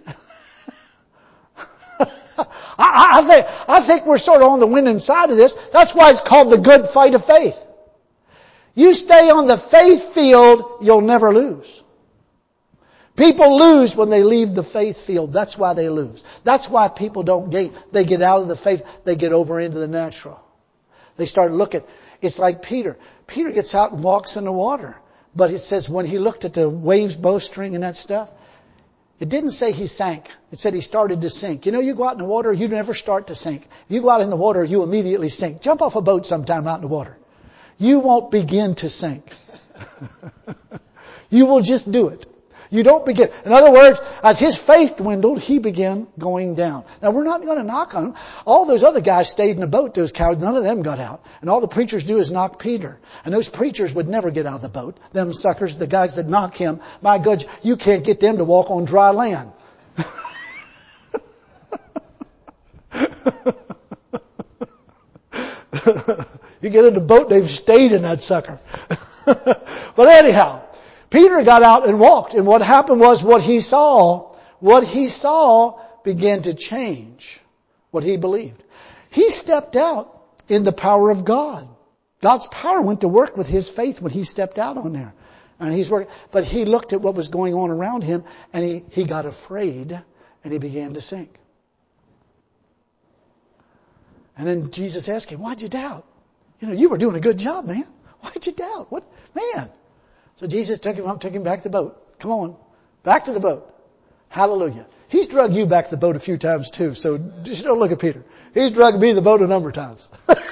I, I think, I think we're sort of on the winning side of this. That's why it's called the good fight of faith. You stay on the faith field, you'll never lose. People lose when they leave the faith field. That's why they lose. That's why people don't gain. They get out of the faith. They get over into the natural. They start looking. It's like Peter. Peter gets out and walks in the water. But it says when he looked at the waves, bowstring and that stuff, it didn't say he sank. It said he started to sink. You know, you go out in the water, you never start to sink. You go out in the water, you immediately sink. Jump off a boat sometime out in the water. You won't begin to sink. You will just do it. You don't begin. In other words, as his faith dwindled, he began going down. Now, we're not going to knock on him. All those other guys stayed in the boat, those cowards. None of them got out. And all the preachers do is knock Peter. And those preachers would never get out of the boat. Them suckers, the guys that knock him, my God, you can't get them to walk on dry land. You get in the boat, they've stayed in that sucker. But anyhow, Peter got out and walked. And what happened was what he saw, what he saw began to change what he believed. He stepped out in the power of God. God's power went to work with his faith when he stepped out on there. And he's working. But he looked at what was going on around him and he, he got afraid and he began to sink. And then Jesus asked him, why'd you doubt? You know, you were doing a good job, man. Why'd you doubt? What, man? So Jesus took him up, took him back to the boat. Come on. Back to the boat. Hallelujah. He's drug you back to the boat a few times too. So just don't look at Peter. He's drugged me to the boat a number of times.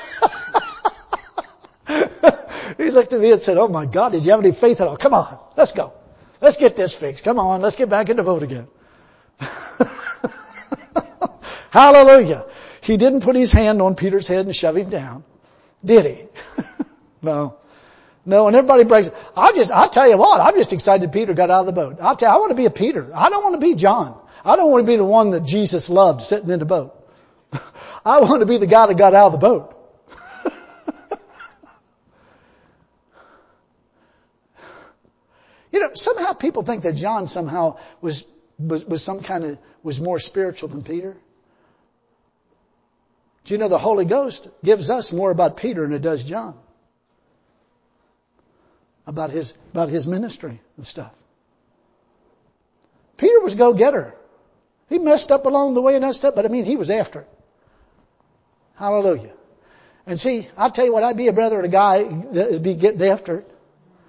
He looked at me and said, oh my God, did you have any faith at all? Come on. Let's go. Let's get this fixed. Come on. Let's get back in the boat again. Hallelujah. He didn't put his hand on Peter's head and shove him down. Did he? No. No, and everybody breaks it. I'll just, I'll tell you what, I'm just excited Peter got out of the boat. I'll tell you, I want to be a Peter. I don't want to be John. I don't want to be the one that Jesus loved sitting in the boat. I want to be the guy that got out of the boat. You know, somehow people think that John somehow was, was, was some kind of, was more spiritual than Peter. Do you know the Holy Ghost gives us more about Peter than it does John? About his, about his ministry and stuff. Peter was a go-getter. He messed up along the way and that stuff, but I mean, he was after it. Hallelujah. And see, I'll tell you what, I'd be a brother and a guy that'd be getting after it.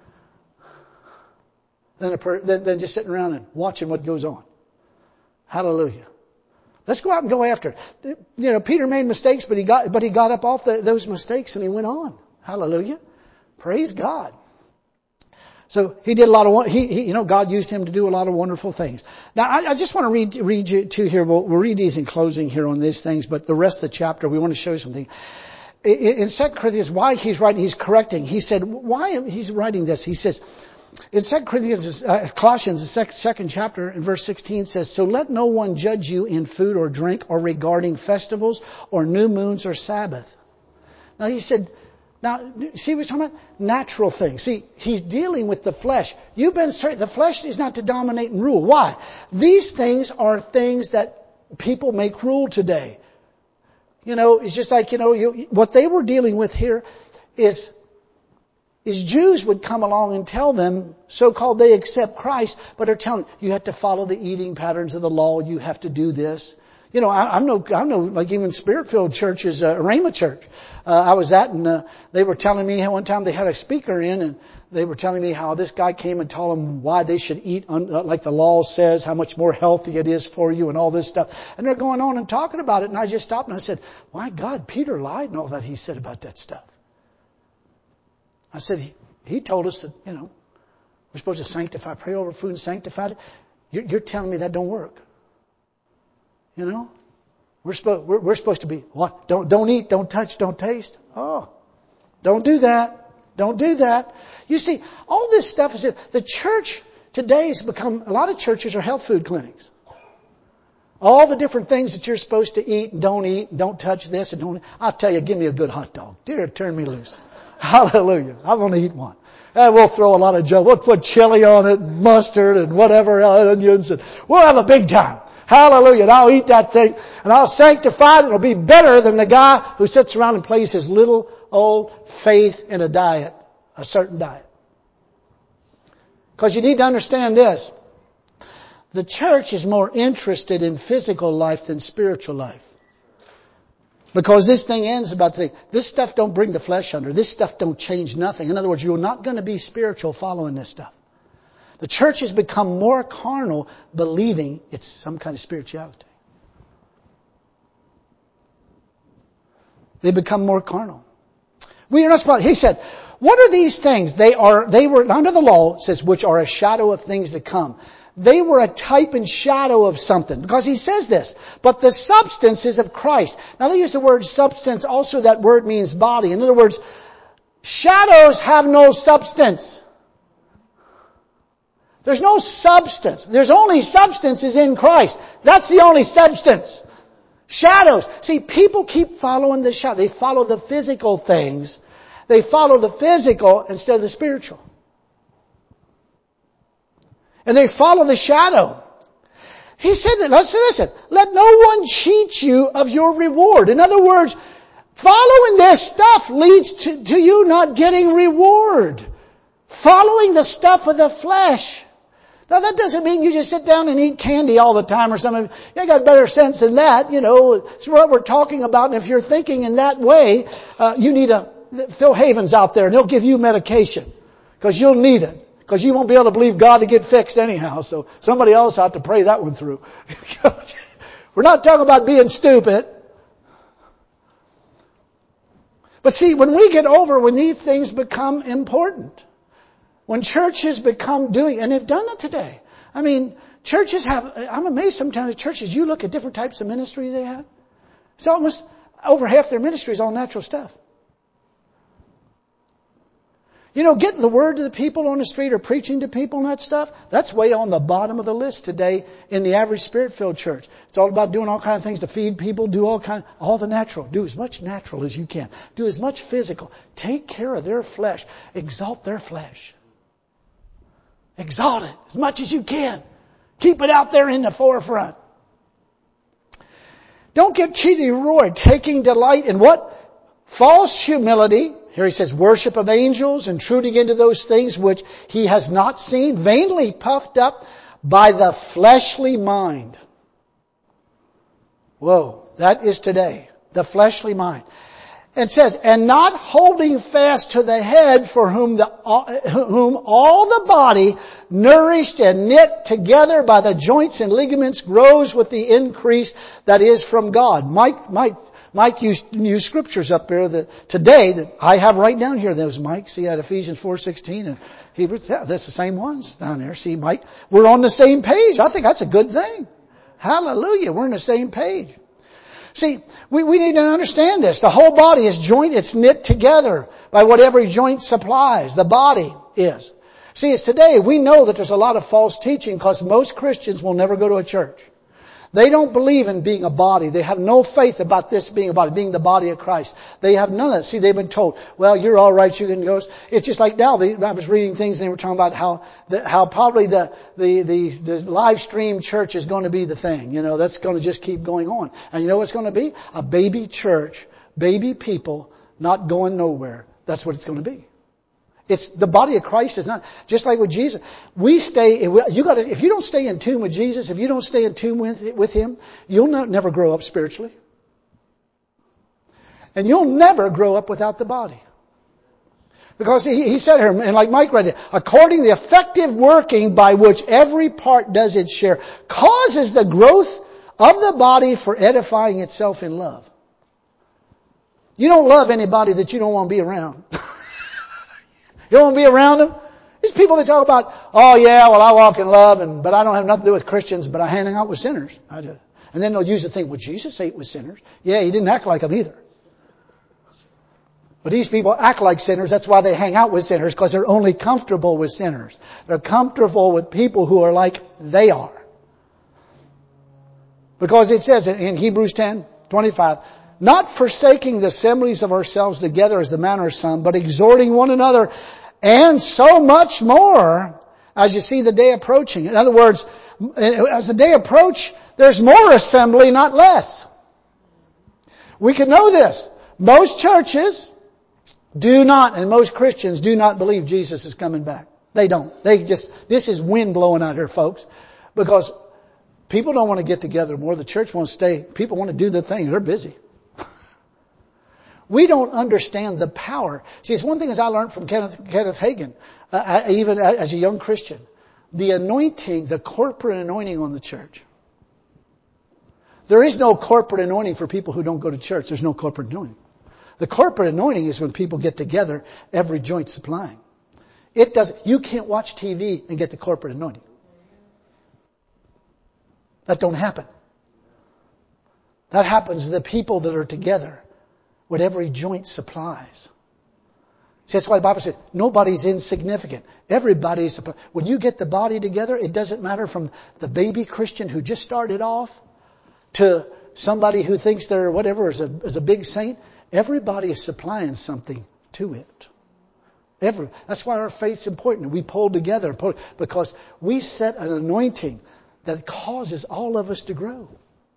Than, a per, than, than just sitting around and watching what goes on. Hallelujah. Let's go out and go after it. You know, Peter made mistakes, but he got, but he got up off the, those mistakes and he went on. Hallelujah. Praise God. So he did a lot of, he, he, you know, God used him to do a lot of wonderful things. Now, I, I just want to read, read you two here. We'll, we'll read these in closing here on these things, but the rest of the chapter, we want to show you something. In, in Second Corinthians, why he's writing, he's correcting. He said, why he's writing this? He says, in Second Corinthians, uh, Colossians, the second, second chapter, in verse sixteen says, "So let no one judge you in food or drink or regarding festivals or new moons or Sabbath." Now he said, now, see what he's talking about? Natural things. See, he's dealing with the flesh. You've been certain, the flesh is not to dominate and rule. Why? These things are things that people make rule today. You know, it's just like, you know, you, what they were dealing with here is, is Jews would come along and tell them, so-called they accept Christ, but are telling them, you have to follow the eating patterns of the law, you have to do this. You know, I, I'm no, I'm no, like even Spirit-filled churches, uh, Rhema Church, uh, I was at, and uh, they were telling me how one time they had a speaker in, and they were telling me how this guy came and told them why they should eat un, uh, like the law says, how much more healthy it is for you, and all this stuff. And they're going on and talking about it, and I just stopped and I said, "My God, Peter lied in all that he said about that stuff." I said, he, he told us that, you know, we're supposed to sanctify, pray over food and sanctify it. You're, you're telling me that don't work. You know, we're supposed, we're, we're supposed to be, what? Don't, don't eat, don't touch, don't taste. Oh, don't do that. Don't do that. You see, all this stuff is, the church today has become, a lot of churches are health food clinics. All the different things that you're supposed to eat and don't eat and don't touch this and don't, I'll tell you, give me a good hot dog. Dear, turn me loose. Hallelujah. I want to eat one. And we'll throw a lot of junk. We'll put chili on it and mustard and whatever, onions, and we'll have a big time. Hallelujah. And I'll eat that thing and I'll sanctify it. It'll be better than the guy who sits around and plays his little old faith in a diet, a certain diet. Because you need to understand this. The church is more interested in physical life than spiritual life. Because this thing ends about the, this stuff don't bring the flesh under. This stuff don't change nothing. In other words, you're not going to be spiritual following this stuff. The church has become more carnal, believing it's some kind of spirituality. They become more carnal. We are not supposed, he said, what are these things? They are, they were under the law, it says, which are a shadow of things to come. They were a type and shadow of something. Because he says this, but the substance is of Christ. Now they use the word substance, also that word means body. In other words, shadows have no substance. There's no substance. There's only substance is in Christ. That's the only substance. Shadows. See, people keep following the shadow. They follow the physical things. They follow the physical instead of the spiritual. And they follow the shadow. He said that, listen, listen, let no one cheat you of your reward. In other words, following this stuff leads to, to you not getting reward. Following the stuff of the flesh. Now that doesn't mean you just sit down and eat candy all the time or something. You got better sense than that. You know, it's what we're talking about. And if you're thinking in that way, uh, you need a, Phil Havens out there and he'll give you medication. Because you'll need it. Because you won't be able to believe God to get fixed anyhow. So somebody else ought to pray that one through. We're not talking about being stupid. But see, when we get over, when these things become important. When churches become doing, and they've done it today. I mean, churches have, I'm amazed sometimes at churches, you look at different types of ministry they have. It's almost, over half their ministry is all natural stuff. You know, getting the word to the people on the street or preaching to people and that stuff, that's way on the bottom of the list today in the average Spirit-filled church. It's all about doing all kinds of things to feed people, do all kind, all the natural. Do as much natural as you can. Do as much physical. Take care of their flesh. Exalt their flesh. Exalt it as much as you can. Keep it out there in the forefront. Don't get cheated reward, taking delight in what? False humility. Here he says, worship of angels, intruding into those things which he has not seen, vainly puffed up by the fleshly mind. Whoa, that is today. The fleshly mind. It says, and not holding fast to the head, for whom the whom all the body, nourished and knit together by the joints and ligaments, grows with the increase that is from God. Mike, Mike, Mike used, used scriptures up there that today that I have right down here. Those Mike, see that Ephesians four sixteen and Hebrews. Yeah, that's the same ones down there. See, Mike, we're on the same page. I think that's a good thing. Hallelujah, we're on the same page. See, we, we need to understand this. The whole body is joined, it's knit together by what every joint supplies. The body is. See, it's today we know that there's a lot of false teaching because most Christians will never go to a church. They don't believe in being a body. They have no faith about this being a body, being the body of Christ. They have none of that. See, they've been told, well, you're all right, you can go. It's just like now, they, I was reading things and they were talking about how, the, how probably the, the, the, the live stream church is going to be the thing. You know, that's going to just keep going on. And you know what's going to be? A baby church, baby people, not going nowhere. That's what it's going to be. It's the body of Christ is not just like with Jesus. We stay. You got to. If you don't stay in tune with Jesus, if you don't stay in tune with with Him, you'll not, never grow up spiritually, and you'll never grow up without the body. Because he, he said here, and like Mike read it, according to the effective working by which every part does its share, causes the growth of the body for edifying itself in love. You don't love anybody that you don't want to be around. You don't want to be around them? These people that talk about, oh yeah, well I walk in love, and but I don't have nothing to do with Christians, but I hang out with sinners. I do. And then they'll use the thing, well Jesus ate with sinners. Yeah, He didn't act like them either. But these people act like sinners. That's why they hang out with sinners, because they're only comfortable with sinners. They're comfortable with people who are like they are. Because it says in Hebrews ten twenty-five, not forsaking the assemblies of ourselves together as the manner of some, but exhorting one another, and so much more as you see the day approaching. In other words, as the day approach, there's more assembly, not less. We can know this. Most churches do not, and most Christians do not believe Jesus is coming back. They don't. They just, this is wind blowing out here, folks. Because people don't want to get together more. The church wants to stay. People want to do their thing. They're busy. We don't understand the power. See, it's one thing as I learned from Kenneth, Kenneth Hagin, uh, even as a young Christian. The anointing, the corporate anointing on the church. There is no corporate anointing for people who don't go to church. There's no corporate anointing. The corporate anointing is when people get together, every joint supplying. It does. You can't watch T V and get the corporate anointing. That don't happen. That happens to the people that are together. What every joint supplies. See, that's why the Bible said, nobody's insignificant. Everybody's, when you get the body together, it doesn't matter from the baby Christian who just started off to somebody who thinks they're whatever is a, is a big saint. Everybody is supplying something to it. Every, that's why our faith's important. We pull together because we set an anointing that causes all of us to grow.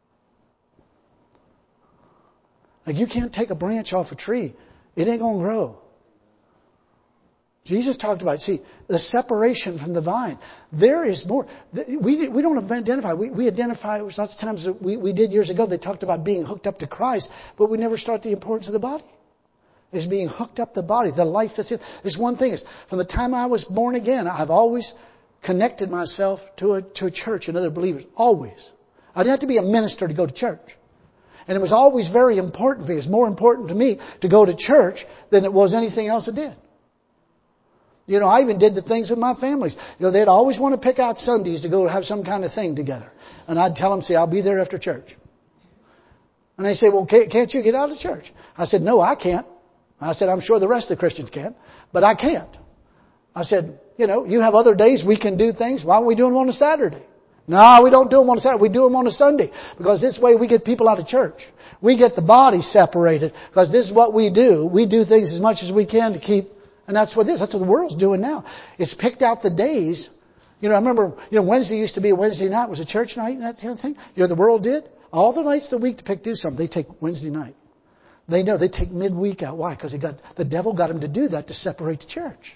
Like you can't take a branch off a tree. It ain't going to grow. Jesus talked about, see, the separation from the vine. There is more. We we don't identify. We, we identify, lots of times we, we did years ago, they talked about being hooked up to Christ, but we never start the importance of the body. It's being hooked up to the body, the life that's in. There's one thing is, from the time I was born again, I've always connected myself to a, to a church and other believers. Always. I didn't have to be a minister to go to church. And it was always very important for me. It was more important to me to go to church than it was anything else I did. You know, I even did the things with my families. You know, they'd always want to pick out Sundays to go have some kind of thing together. And I'd tell them, see, I'll be there after church. And they say, well, can't you get out of church? I said, no, I can't. I said, I'm sure the rest of the Christians can, but I can't. I said, you know, you have other days we can do things. Why don't we do them on a Saturday? No, we don't do them on a Saturday. We do them on a Sunday. Because this way we get people out of church. We get the body separated. Because this is what we do. We do things as much as we can to keep, and that's what this, that's what the world's doing now. It's picked out the days. You know, I remember, you know, Wednesday used to be a Wednesday night, was a church night and that kind of thing. You know, the world did. All the nights of the week to pick do something, they take Wednesday night. They know they take midweek out. Why? Because they got, the devil got them to do that to separate the church.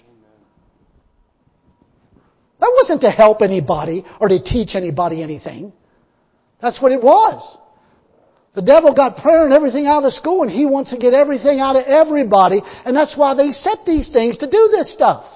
That wasn't to help anybody or to teach anybody anything. That's what it was. The devil got prayer and everything out of the school, and he wants to get everything out of everybody. And that's why they set these things to do this stuff.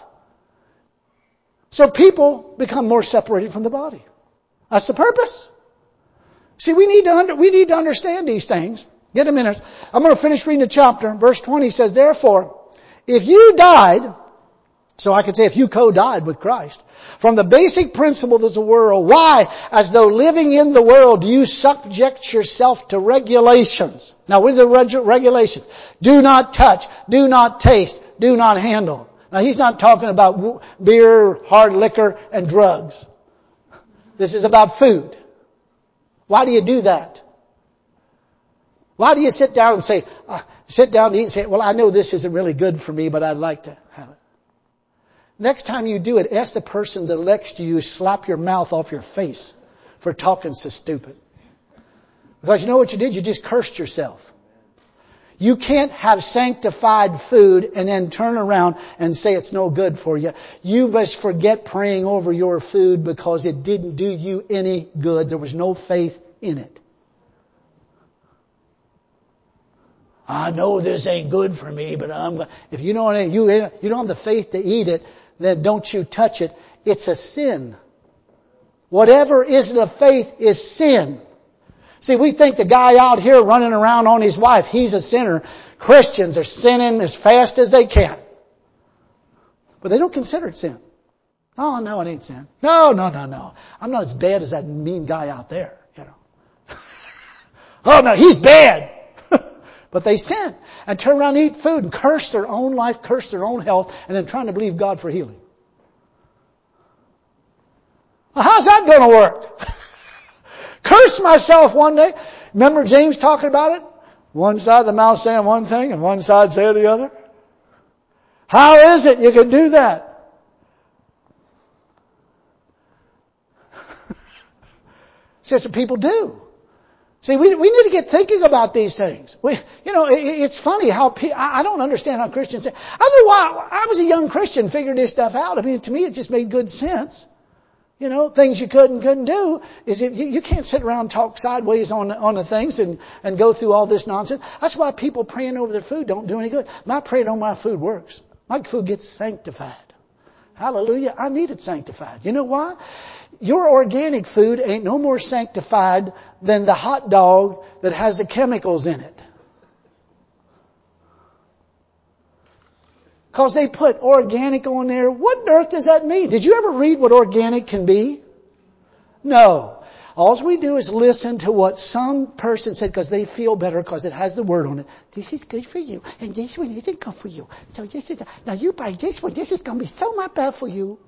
So people become more separated from the body. That's the purpose. See, we need to under, we need to understand these things. Get a minute. I'm going to finish reading the chapter. Verse twenty says, therefore, if you died, so I could say if you co-died with Christ, from the basic principles of the world, why, as though living in the world, do you subject yourself to regulations? Now, what are the reg- regulations? Do not touch, do not taste, do not handle. Now he's not talking about beer, hard liquor, and drugs. This is about food. Why do you do that? Why do you sit down and say, uh, sit down and eat and say, well, I know this isn't really good for me, but I'd like to have it. Next time you do it, ask the person that next to you, slap your mouth off your face for talking so stupid. Because you know what you did? You just cursed yourself. You can't have sanctified food and then turn around and say it's no good for you. You must forget praying over your food because it didn't do you any good. There was no faith in it. I know this ain't good for me, but I'm, if you don't, you, you don't have the faith to eat it, then don't you touch it. It's a sin. Whatever isn't of faith is sin. See, we think the guy out here running around on his wife, he's a sinner. Christians are sinning as fast as they can. But they don't consider it sin. Oh, no, it ain't sin. No, no, no, no. I'm not as bad as that mean guy out there, you know. Oh, no, he's bad. But they sin and turn around and eat food and curse their own life, curse their own health, and then trying to believe God for healing. Well, how's that going to work? Curse myself one day. Remember James talking about it? One side of the mouth saying one thing and one side saying the other. How is it you can do that? See, that's what people do. See, we we need to get thinking about these things. We, you know, it, it's funny how pe- I don't understand how Christians say. I don't know why I was a young Christian, figured this stuff out. I mean, to me, it just made good sense. You know, things you could and couldn't do is if you, you can't sit around and talk sideways on on the things and and go through all this nonsense. That's why people praying over their food don't do any good. My praying on my food works. My food gets sanctified. Hallelujah! I need it sanctified. You know why? Your organic food ain't no more sanctified than the hot dog that has the chemicals in it. Because they put organic on there. What on earth does that mean? Did you ever read what organic can be? No. All we do is listen to what some person said because they feel better because it has the word on it. This is good for you and this one isn't good for you. So this is, now you buy this one, this is going to be so much better for you.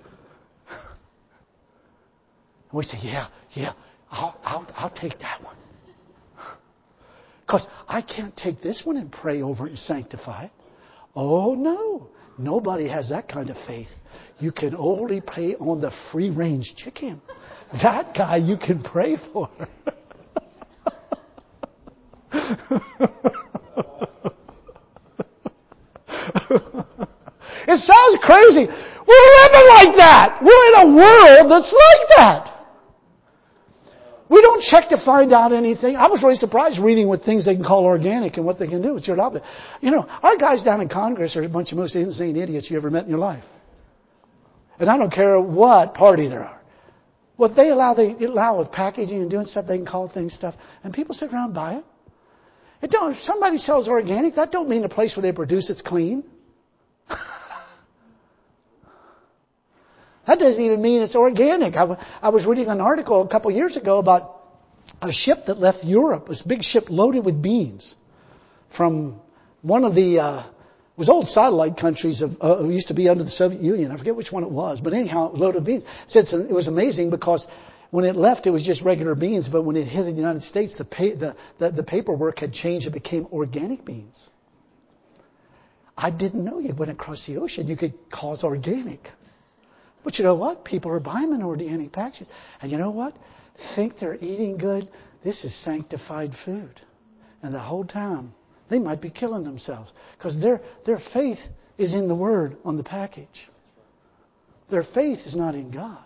And we say, yeah, yeah, I'll, I'll, I'll take that one. Because I can't take this one and pray over it and sanctify it. Oh no, nobody has that kind of faith. You can only pray on the free range chicken. That guy you can pray for. It sounds crazy. We're living like that. We're in a world that's like that. We don't check to find out anything. I was really surprised reading what things they can call organic and what they can do. It's your job. You know, our guys down in Congress are a bunch of most insane idiots you ever met in your life. And I don't care what party there are. What they allow, they allow with packaging and doing stuff, they can call things stuff. And people sit around and buy it. It don't, if somebody sells organic, that don't mean the place where they produce it's clean. That doesn't even mean it's organic. I, w- I was reading an article a couple of years ago about a ship that left Europe, this big ship loaded with beans from one of the, uh, it was old satellite countries of, uh, used to be under the Soviet Union. I forget which one it was, but anyhow, loaded with beans. It, it was amazing because when it left, it was just regular beans, but when it hit the United States, the, pay, the, the, the paperwork had changed. It became organic beans. I didn't know you went across the ocean. You could cause organic. But you know what? People are buying them in organic packages. And you know what? Think they're eating good. This is sanctified food. And the whole time, they might be killing themselves. Because their, their faith is in the Word on the package. Their faith is not in God.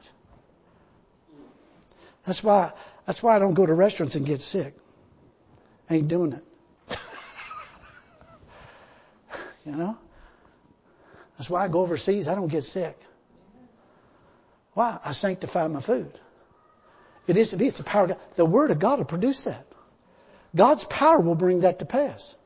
That's why, that's why I don't go to restaurants and get sick. Ain't doing it. You know? That's why I go overseas. I don't get sick. Why? I sanctify my food. It is, it's the power of God. The Word of God will produce that. God's power will bring that to pass.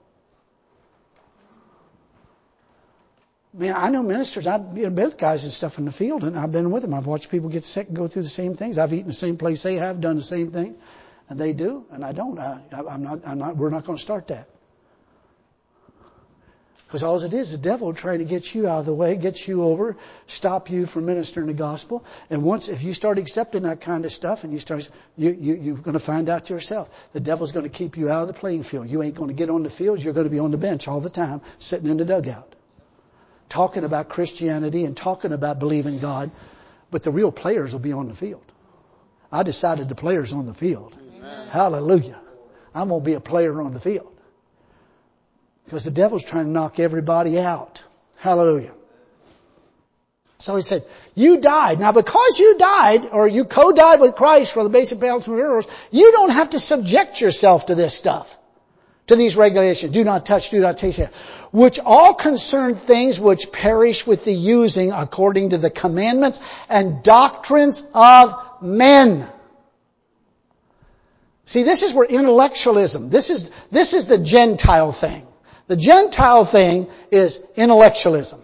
Man, I know ministers. I've been with guys and stuff in the field, and I've been with them. I've watched people get sick and go through the same things. I've eaten the same place they have, done the same thing, and they do, and I don't. I, I'm not. I'm not. We're not going to start that. Because all it is, the devil trying to get you out of the way, get you over, stop you from ministering the gospel. And once, if you start accepting that kind of stuff and you start, you, you, you're going to find out yourself. The devil's going to keep you out of the playing field. You ain't going to get on the field. You're going to be on the bench all the time, sitting in the dugout. Talking about Christianity and talking about believing God. But the real players will be on the field. I decided the players on the field. Amen. Hallelujah. I'm going to be a player on the field. Because the devil's trying to knock everybody out. Hallelujah. So he said, you died. Now because you died, or you co-died with Christ for the basic principles of miracles, you don't have to subject yourself to this stuff. To these regulations. Do not touch, do not taste it. Which all concern things which perish with the using according to the commandments and doctrines of men. See, this is where intellectualism, this is, this is the Gentile thing. The Gentile thing is intellectualism.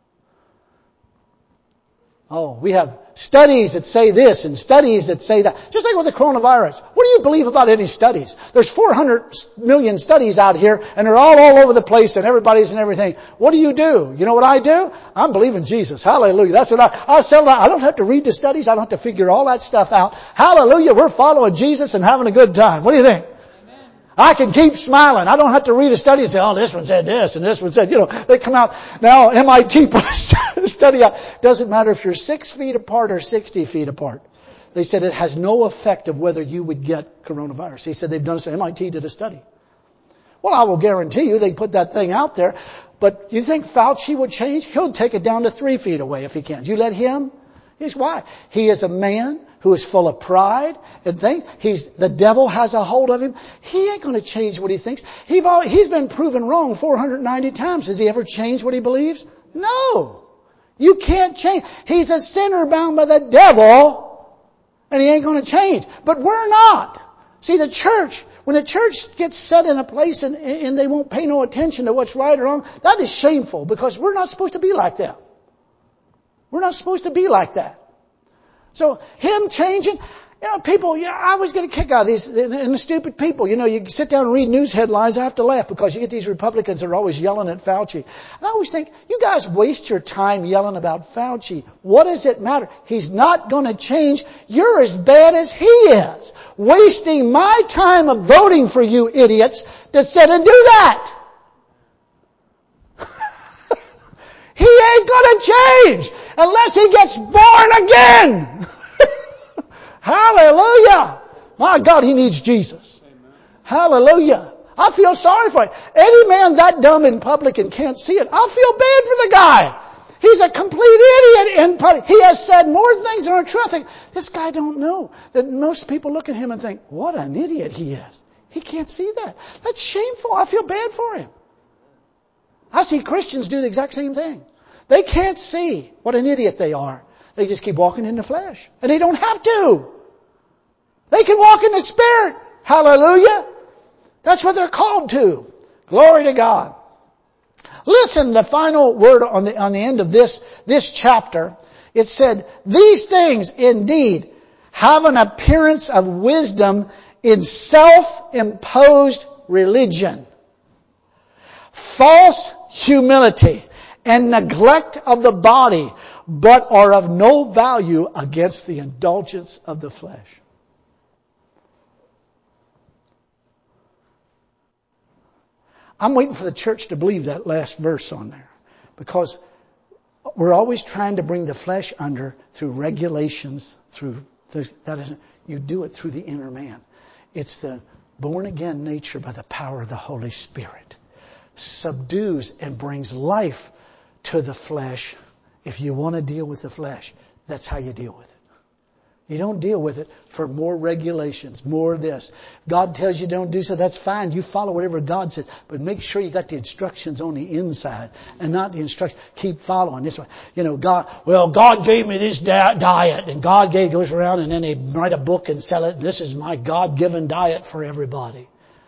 Oh, we have studies that say this and studies that say that. Just like with the coronavirus. What do you believe about any studies? There's four hundred million studies out here and they're all all over the place and everybody's and everything. What do you do? You know what I do? I'm believing Jesus. Hallelujah. That's what I, I sell that. I don't have to read the studies. I don't have to figure all that stuff out. Hallelujah. We're following Jesus and having a good time. What do you think? I can keep smiling. I don't have to read a study and say, oh, this one said this and this one said, you know, they come out. Now M I T put a study out. Doesn't matter if you're six feet apart or sixty feet apart. They said it has no effect of whether you would get coronavirus. He said they've done so. M I T did a study. Well, I will guarantee you they put that thing out there. But you think Fauci would change? He'll take it down to three feet away if he can. You let him? He's why? He is a man who is full of pride and things. He's, the devil has a hold of him. He ain't going to change what he thinks. He's, he's been proven wrong four hundred ninety times. Has he ever changed what he believes? No. You can't change. He's a sinner bound by the devil and he ain't going to change. But we're not. See, the church, when the church gets set in a place and, and they won't pay no attention to what's right or wrong, that is shameful because we're not supposed to be like that. We're not supposed to be like that. So him changing, you know, people, you know, I always get a kick out of these, and the stupid people. You know, you sit down and read news headlines, I have to laugh because you get these Republicans that are always yelling at Fauci. And I always think, you guys waste your time yelling about Fauci. What does it matter? He's not going to change. You're as bad as he is. Wasting my time of voting for you idiots to sit and do that. He ain't gonna change unless he gets born again. Hallelujah. My God, he needs Jesus. Amen. Hallelujah. I feel sorry for him. Any man that dumb in public and can't see it, I feel bad for the guy. He's a complete idiot in public. He has said more things than are true. I think, this guy don't know that most people look at him and think, what an idiot he is. He can't see that. That's shameful. I feel bad for him. I see Christians do the exact same thing. They can't see what an idiot they are. They just keep walking in the flesh. And they don't have to. They can walk in the Spirit. Hallelujah. That's what they're called to. Glory to God. Listen, the final word on the, on the end of this, this chapter, it said, these things indeed have an appearance of wisdom in self-imposed religion, false humility, and neglect of the body, but are of no value against the indulgence of the flesh. I'm waiting for the church to believe that last verse on there, because we're always trying to bring the flesh under through regulations, through the, that isn't, you do it through the inner man. It's the born again nature by the power of the Holy Spirit subdues and brings life to the flesh. If you want to deal with the flesh, that's how you deal with it. You don't deal with it for more regulations, more of this. God tells you don't do so, that's fine. You follow whatever God says. But make sure you got the instructions on the inside and not the instructions. Keep following this one. You know, God, well, God gave me this da- diet and God gave, goes around and then they write a book and sell it. This is my God-given diet for everybody.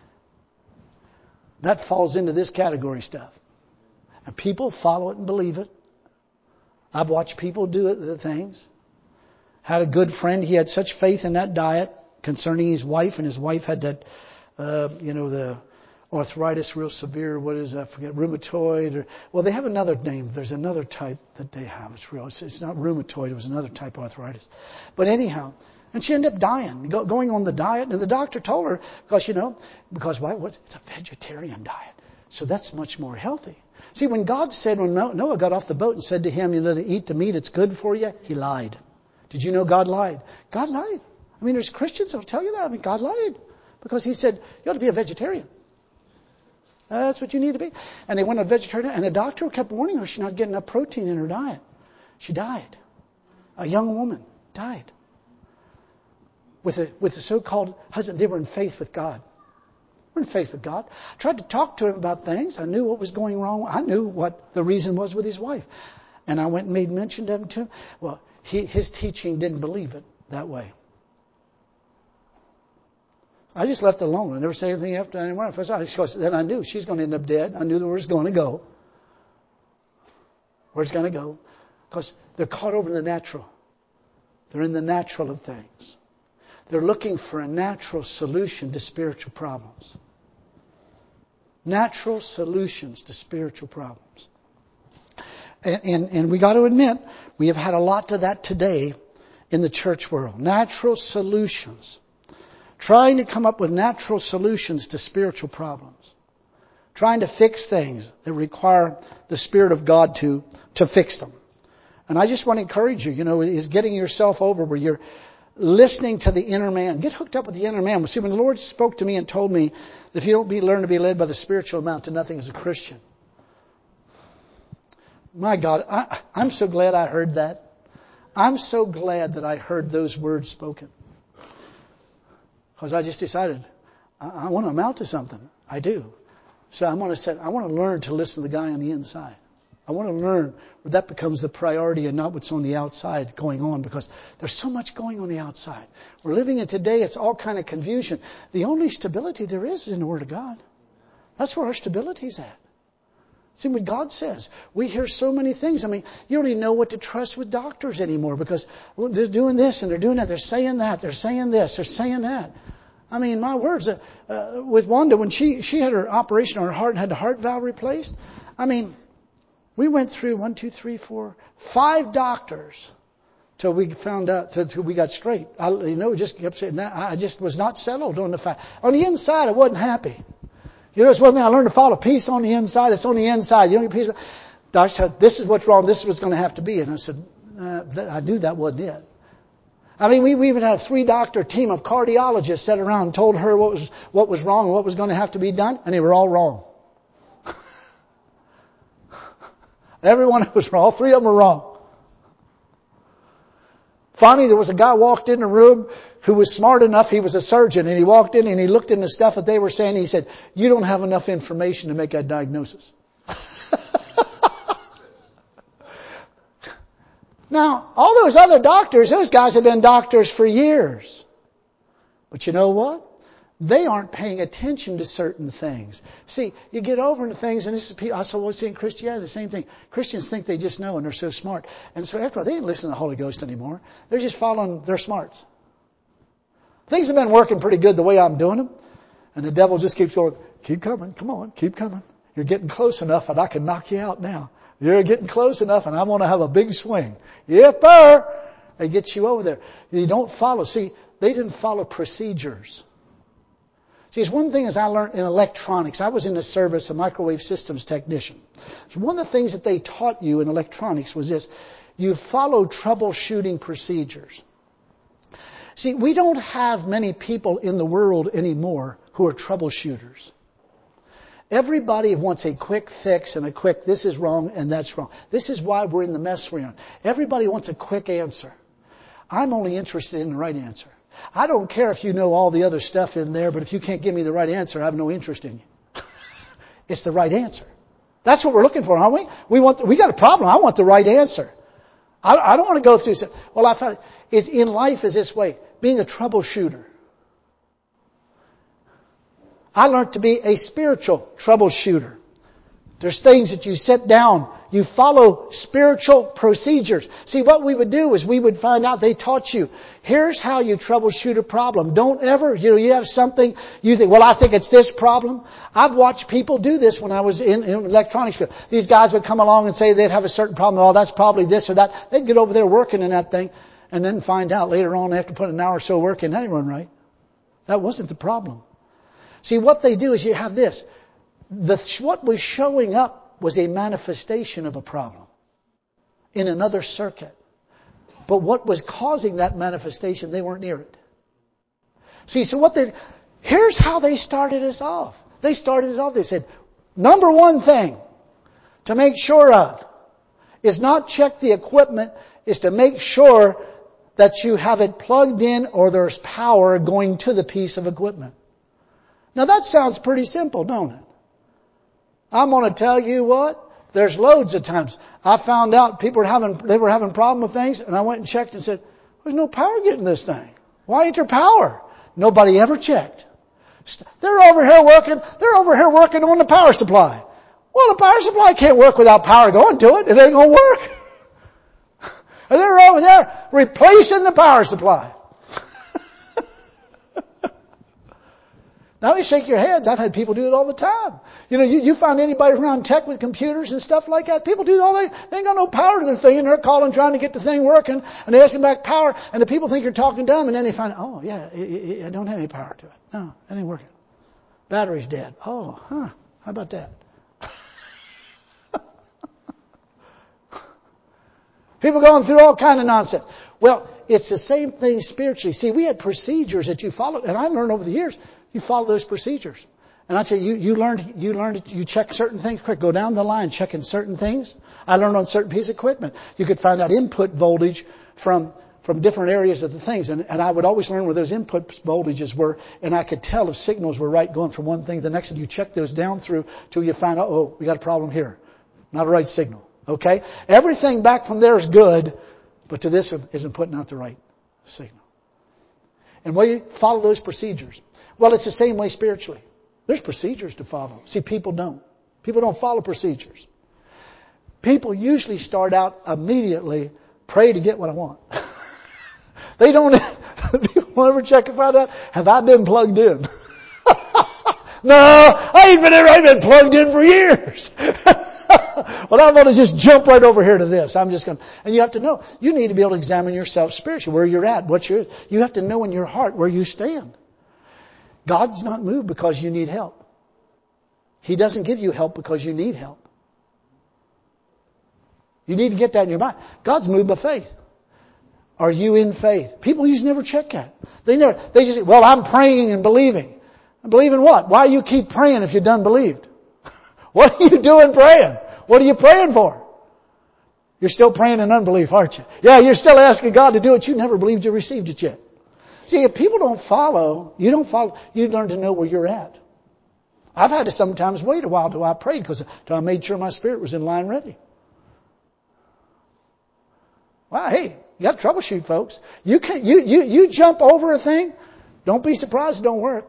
That falls into this category stuff. And people follow it and believe it. I've watched people do it, the things. Had a good friend. He had such faith in that diet concerning his wife, and his wife had that, uh, you know, the arthritis real severe. What is that? I forget. Rheumatoid. Or, well, they have another name. There's another type that they have. It's real. It's, it's not rheumatoid. It was another type of arthritis. But anyhow, and she ended up dying, go, going on the diet. And the doctor told her, because, you know, because why? What? It's a vegetarian diet. So that's much more healthy. See, when God said, when Noah got off the boat and said to him, you know, to eat the meat, it's good for you, he lied. Did you know God lied? God lied. I mean, there's Christians that will tell you that. I mean, God lied. Because he said, you ought to be a vegetarian. That's what you need to be. And they went on a vegetarian, and the doctor kept warning her she's not getting enough protein in her diet. She died. A young woman died. With a, with a so-called husband. They were in faith with God. We're in faith with God. I tried to talk to him about things. I knew what was going wrong. I knew what the reason was with his wife. And I went and made mention of him to him. Well, he, his teaching didn't believe it that way. I just left it alone. I never said anything after anyone. Because then I knew she's going to end up dead. I knew where it's going to go. Where it's going to go. Because they're caught over in the natural. They're in the natural of things. They're looking for a natural solution to spiritual problems. Natural solutions to spiritual problems. And, and, and we got to admit, we have had a lot of that today in the church world. Natural solutions. Trying to come up with natural solutions to spiritual problems. Trying to fix things that require the Spirit of God to, to fix them. And I just want to encourage you, you know, is getting yourself over where you're listening to the inner man. Get hooked up with the inner man. See, when the Lord spoke to me and told me that if you don't be, learn to be led by the spiritual, amount to nothing as a Christian. My God, I, I'm so glad I heard that. I'm so glad that I heard those words spoken. Because I just decided, I, I want to amount to something. I do. So I'm going to say, I want to learn to listen to the guy on the inside. I want to learn where that becomes the priority and not what's on the outside going on, because there's so much going on the outside. We're living in today, it's all kind of confusion. The only stability there is is in the Word of God. That's where our stability is at. See what God says. We hear so many things. I mean, you don't even know what to trust with doctors anymore, because they're doing this and they're doing that. They're saying that. They're saying this. They're saying that. I mean, my words, uh, uh, with Wanda, when she, she had her operation on her heart and had the heart valve replaced, I mean, we went through one, two, three, four, five doctors till we found out, till we got straight. I, you know, just kept saying that. I just was not settled on the fact. On the inside, I wasn't happy. You know, it's one thing I learned to follow peace on the inside. It's on the inside. You don't get peace. Doctor said, this is what's wrong. This is what's going to have to be. And I said, uh, I knew that wasn't it. I mean, we, we even had a three-doctor team of cardiologists sat around and told her what was what was wrong and what was going to have to be done, and they were all wrong. Everyone was wrong. All three of them were wrong. Finally, there was a guy walked in the room who was smart enough. He was a surgeon, and he walked in and he looked in the stuff that they were saying. He said, "You don't have enough information to make that diagnosis." Now, all those other doctors, those guys have been doctors for years. But you know what? They aren't paying attention to certain things. See, you get over into things, and this is, I always see in Christianity the same thing. Christians think they just know and they're so smart. And so after all, they didn't listen to the Holy Ghost anymore. They're just following their smarts. Things have been working pretty good the way I'm doing them. And the devil just keeps going, keep coming, come on, keep coming. You're getting close enough and I can knock you out now. You're getting close enough and I want to have a big swing. Yipper! They get you over there. You don't follow. See, they didn't follow procedures. See, it's one thing as I learned in electronics. I was in the service, a microwave systems technician. So one of the things that they taught you in electronics was this. You follow troubleshooting procedures. See, we don't have many people in the world anymore who are troubleshooters. Everybody wants a quick fix and a quick, this is wrong and that's wrong. This is why we're in the mess we're in. Everybody wants a quick answer. I'm only interested in the right answer. I don't care if you know all the other stuff in there, but if you can't give me the right answer, I have no interest in you. It's the right answer. That's what we're looking for, aren't we? We want, we got a problem. I want the right answer. I, I don't want to go through, well, I found it in life is this way, being a troubleshooter. I learned to be a spiritual troubleshooter. There's things that you sit down, You follow spiritual procedures. See, what we would do is we would find out, they taught you, here's how you troubleshoot a problem. Don't ever, you know, you have something, you think, well, I think it's this problem. I've watched people do this when I was in, in electronics field. These guys would come along and say they'd have a certain problem. Oh, that's probably this or that. They'd get over there working in that thing and then find out later on after putting an hour or so working, that didn't run right. That wasn't the problem. See, what they do is you have this. The, what was showing up was a manifestation of a problem in another circuit. But what was causing that manifestation, they weren't near it. See, so what they, here's how they started us off. They started us off. They said, number one thing to make sure of is not check the equipment, is to make sure that you have it plugged in or there's power going to the piece of equipment. Now that sounds pretty simple, don't it? I'm going to tell you what, there's loads of times I found out people were having, they were having problem with things, and I went and checked and said, there's no power getting this thing. Why ain't there power? Nobody ever checked. They're over here working, they're over here working on the power supply. Well, the power supply can't work without power going to it. It ain't going to work. And they're over there replacing the power supply. Now you shake your heads. I've had people do it all the time. You know, you, you find anybody around tech with computers and stuff like that. People do all that. They ain't got no power to their thing, and they're calling trying to get the thing working, and they ask them back power, and the people think you're talking dumb, and then they find, oh yeah, it, it, I don't have any power to it. No, it ain't working. Battery's dead. Oh, huh. How about that? People going through all kind of nonsense. Well, it's the same thing spiritually. See, we had procedures that you followed, and I learned over the years, you follow those procedures. And I tell you, you, you learned, you learned, you check certain things quick. Go down the line checking certain things. I learned on certain piece of equipment. You could find out input voltage from, from different areas of the things. And, and I would always learn where those input voltages were. And I could tell if signals were right going from one thing to the next. And you check those down through till you find out, oh, we got a problem here. Not a right signal. Okay? Everything back from there is good, but to this isn't putting out the right signal. And we follow those procedures. Well, it's the same way spiritually. There's procedures to follow. See, people don't. People don't follow procedures. People usually start out immediately, pray to get what I want. They don't, people ever check and find out, have I been plugged in? No, I ain't been, I ain't been plugged in for years. Well, I'm going to just jump right over here to this. I'm just going to, and you have to know, you need to be able to examine yourself spiritually, where you're at, what you're, you have to know in your heart where you stand. God's not moved because you need help. He doesn't give you help because you need help. You need to get that in your mind. God's moved by faith. Are you in faith? People usually never check that. They never, they just say, well, I'm praying and believing. And believing what? Why do you keep praying if you're done believed? What are you doing praying? What are you praying for? You're still praying in unbelief, aren't you? Yeah, you're still asking God to do it. You never believed you received it yet. See, if people don't follow, you don't follow, you learn to know where you're at. I've had to sometimes wait a while till I prayed because till I made sure my spirit was in line ready. Well, hey, you got to troubleshoot, folks. You can you you you jump over a thing. Don't be surprised it don't work.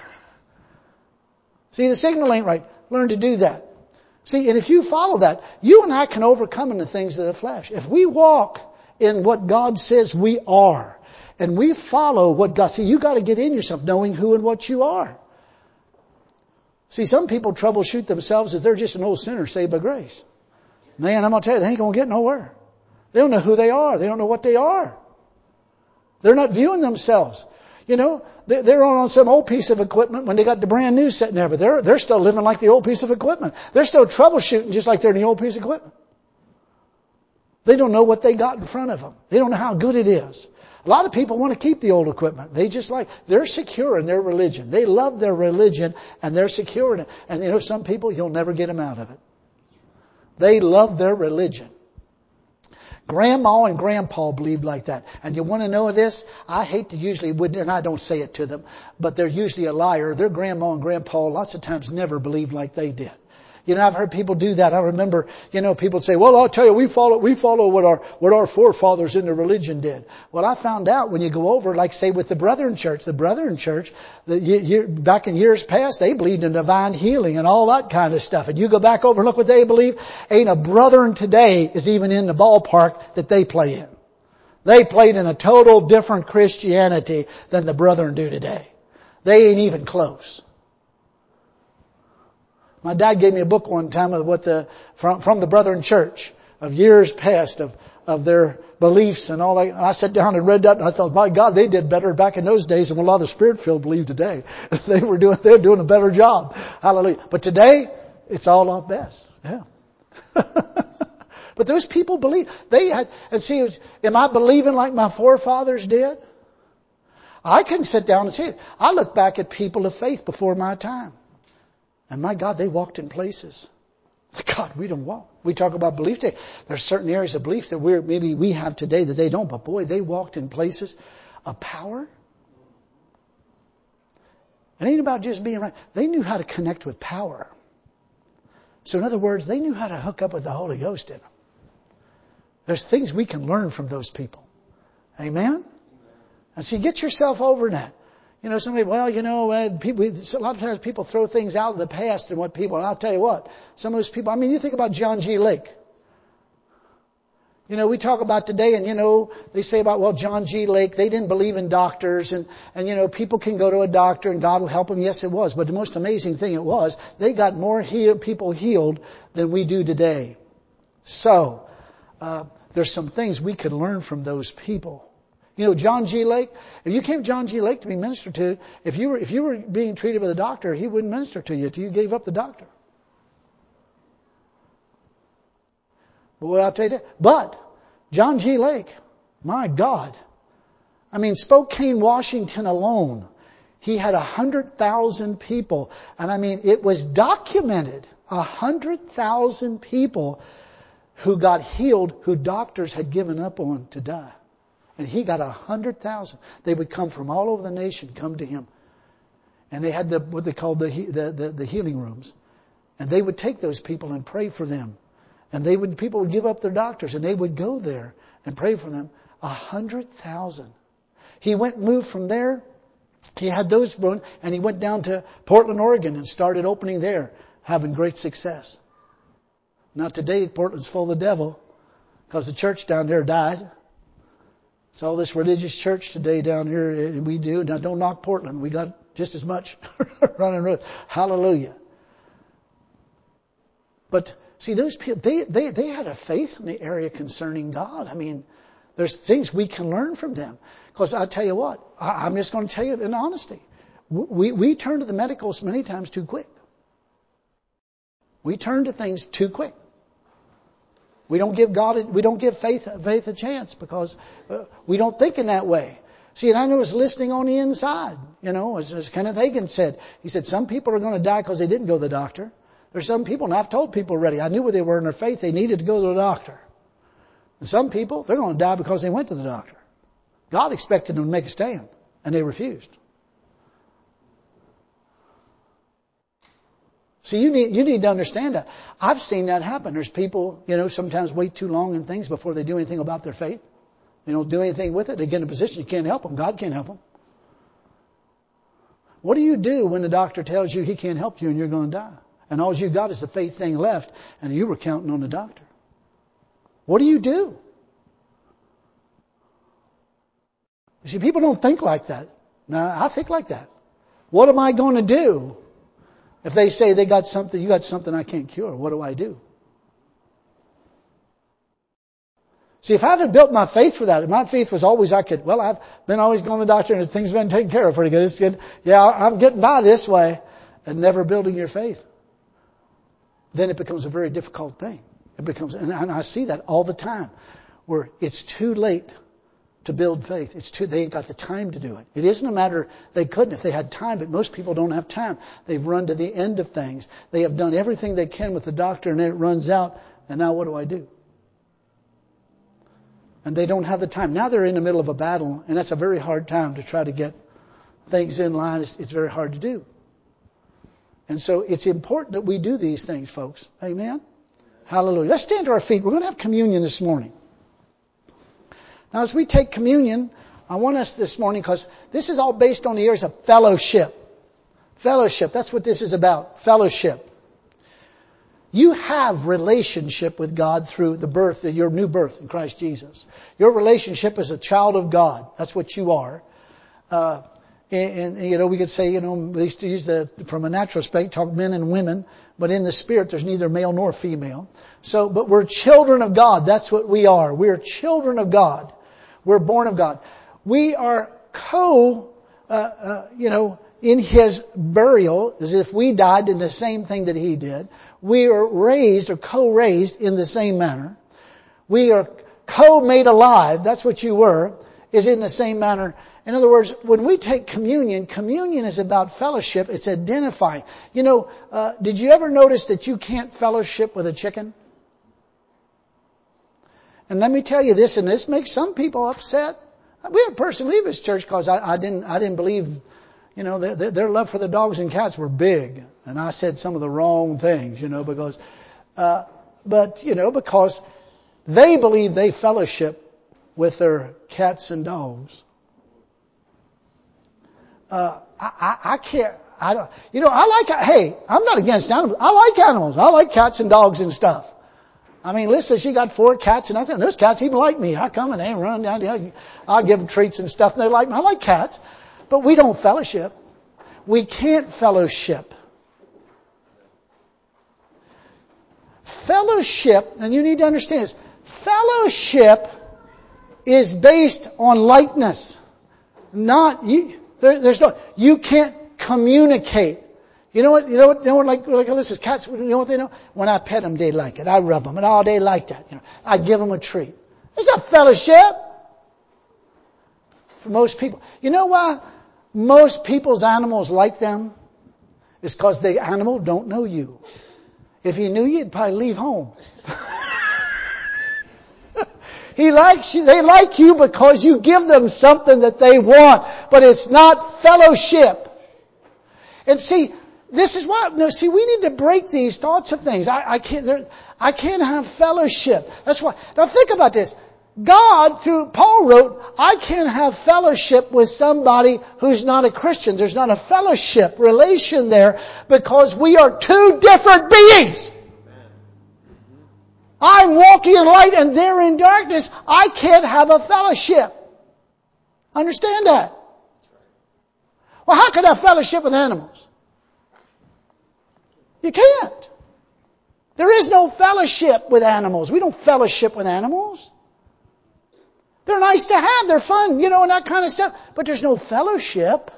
See, the signal ain't right. Learn to do that. See, and if you follow that, you and I can overcome in the things of the flesh. If we walk in what God says we are, and we follow what God... See, you got to get in yourself knowing who and what you are. See, some people troubleshoot themselves as they're just an old sinner saved by grace. Man, I'm going to tell you, they ain't going to get nowhere. They don't know who they are. They don't know what they are. They're not viewing themselves. You know, they're on some old piece of equipment when they got the brand new sitting there, but they're, they're still living like the old piece of equipment. They're still troubleshooting just like they're in the old piece of equipment. They don't know what they got in front of them. They don't know how good it is. A lot of people want to keep the old equipment. They just like, they're secure in their religion. They love their religion and they're secure in it. And you know, some people, you'll never get them out of it. They love their religion. Grandma and grandpa believed like that. And you want to know this? I hate to usually, and I don't say it to them, but they're usually a liar. Their grandma and grandpa lots of times never believed like they did. You know, I've heard people do that. I remember, you know, people say, well, I'll tell you, we follow, we follow what our, what our forefathers in the religion did. Well, I found out when you go over, like say with the Brethren Church, the Brethren Church, the year, back in years past, they believed in divine healing and all that kind of stuff. And you go back over and look what they believe. Ain't a Brethren today is even in the ballpark that they play in. They played in a total different Christianity than the Brethren do today. They ain't even close. My dad gave me a book one time of what the, from, from the Brethren Church of years past of, of their beliefs and all that. And I sat down and read that and I thought, my God, they did better back in those days than what a lot of the Spirit-filled believe today. They were doing, they were doing a better job. Hallelujah. But today, it's all off best. Yeah. But those people believe, they had, and see, am I believing like my forefathers did? I can sit down and see it. I look back at people of faith before my time. And my God, they walked in places. God, we don't walk. We talk about belief today. There's certain areas of belief that we're, maybe we have today that they don't. But boy, they walked in places of power. It ain't about just being right. They knew how to connect with power. So in other words, they knew how to hook up with the Holy Ghost in them. There's things we can learn from those people. Amen? And see, get yourself over that. You know, somebody, well, you know, uh, people, a lot of times people throw things out of the past and what people, and I'll tell you what, some of those people, I mean, you think about John G. Lake. You know, we talk about today and, you know, they say about, well, John G. Lake, they didn't believe in doctors and, and, you know, people can go to a doctor and God will help them. Yes, it was. But the most amazing thing it was, they got more heal, people healed than we do today. So, uh, there's some things we could learn from those people. You know, John G. Lake, if you came to John G. Lake to be ministered to, if you were, if you were being treated by the doctor, he wouldn't minister to you until you gave up the doctor. Well, I'll tell you that. But, John G. Lake, my God. I mean, Spokane, Washington alone, he had a hundred thousand people. And I mean, it was documented. A hundred thousand people who got healed, who doctors had given up on to die. And he got a hundred thousand. They would come from all over the nation, come to him. And they had the, what they called the, the, the, the healing rooms. And they would take those people and pray for them. And they would, people would give up their doctors and they would go there and pray for them. A hundred thousand. He went and moved from there. He had those run and he went down to Portland, Oregon and started opening there, having great success. Now today, Portland's full of the devil because the church down there died. It's all this religious church today down here we do. Now don't knock Portland. We got just as much running around. Hallelujah. But see, those people, they, they, they had a faith in the area concerning God. I mean, there's things we can learn from them. Because I tell you what, I, I'm just going to tell you in honesty. We, we turn to the medicals many times too quick. We turn to things too quick. We don't give God, a, we don't give faith, faith a chance because uh, we don't think in that way. See, and I know it's listening on the inside. You know, as, as Kenneth Hagin said, he said some people are going to die because they didn't go to the doctor. There's some people, and I've told people already, I knew where they were in their faith, they needed to go to the doctor. And some people, they're going to die because they went to the doctor. God expected them to make a stand, and they refused. See, you need, you need to understand that. I've seen that happen. There's people, you know, sometimes wait too long in things before they do anything about their faith. They don't do anything with it. They get in a position you can't help them. God can't help them. What do you do when the doctor tells you he can't help you and you're going to die? And all you got is the faith thing left and you were counting on the doctor. What do you do? You see, people don't think like that. Now, I think like that. What am I going to do? If they say they got something, you got something I can't cure, what do I do? See, if I haven't built my faith for that, if my faith was always I could, well, I've been always going to the doctor and things have been taken care of pretty good. It's good. Yeah, I'm getting by this way and never building your faith. Then it becomes a very difficult thing. It becomes, and I see that all the time where it's too late to build faith. It's too, they ain't got the time to do it. It isn't a matter, they couldn't if they had time, but most people don't have time. They've run to the end of things. They have done everything they can with the doctor and then it runs out. And now what do I do? And they don't have the time. Now they're in the middle of a battle and that's a very hard time to try to get things in line. It's, it's very hard to do. And so it's important that we do these things, folks. Amen? Hallelujah. Let's stand to our feet. We're going to have communion this morning. Now, as we take communion, I want us this morning, because this is all based on the areas of fellowship. Fellowship. That's what this is about. Fellowship. You have relationship with God through the birth, your new birth in Christ Jesus. Your relationship as a child of God. That's what you are. Uh, and, and, you know, we could say, you know, we used to use the, from a natural aspect, talk men and women, but in the spirit, there's neither male nor female. So, but we're children of God. That's what we are. We're children of God. We're born of God. We are co, uh, uh, you know, in His burial, as if we died in the same thing that He did. We are raised or co-raised in the same manner. We are co-made alive. That's what you were, is in the same manner. In other words, when we take communion, communion is about fellowship. It's identifying. You know, uh, did you ever notice that you can't fellowship with a chicken? And let me tell you this, and this makes some people upset. We had a person leave this church because I, I didn't, I didn't believe, you know, their, their love for the dogs and cats were big. And I said some of the wrong things, you know, because, uh, but, you know, because they believe they fellowship with their cats and dogs. Uh, I, I, I can't, I don't, you know, I like, hey, I'm not against animals. I like animals. I like cats and dogs and stuff. I mean, Lisa, she got four cats, and I think those cats even like me. I come and they run down there. I'll give them treats and stuff, and they like me. I like cats. But we don't fellowship. We can't fellowship. Fellowship, and you need to understand this, fellowship is based on likeness. Not, you, there, there's no, you can't communicate. You know what, you know what, you know what, like, like, listen, cats, you know what they know? When I pet them, they like it. I rub them, and all they like that. You know, I give them a treat. There's not fellowship for most people. You know why most people's animals like them? It's because the animal don't know you. If he knew you, he'd probably leave home. He likes you, they like you because you give them something that they want, but it's not fellowship. And see, this is why, no, see, we need to break these thoughts of things. I, I can't, I can't have fellowship. That's why. Now think about this. God, through, Paul wrote, I can't have fellowship with somebody who's not a Christian. There's not a fellowship relation there because we are two different beings. I'm walking in light and they're in darkness. I can't have a fellowship. Understand that? Well, how can I have fellowship with animals? You can't. There is no fellowship with animals. We don't fellowship with animals. They're nice to have. They're fun, you know, and that kind of stuff. But there's no fellowship.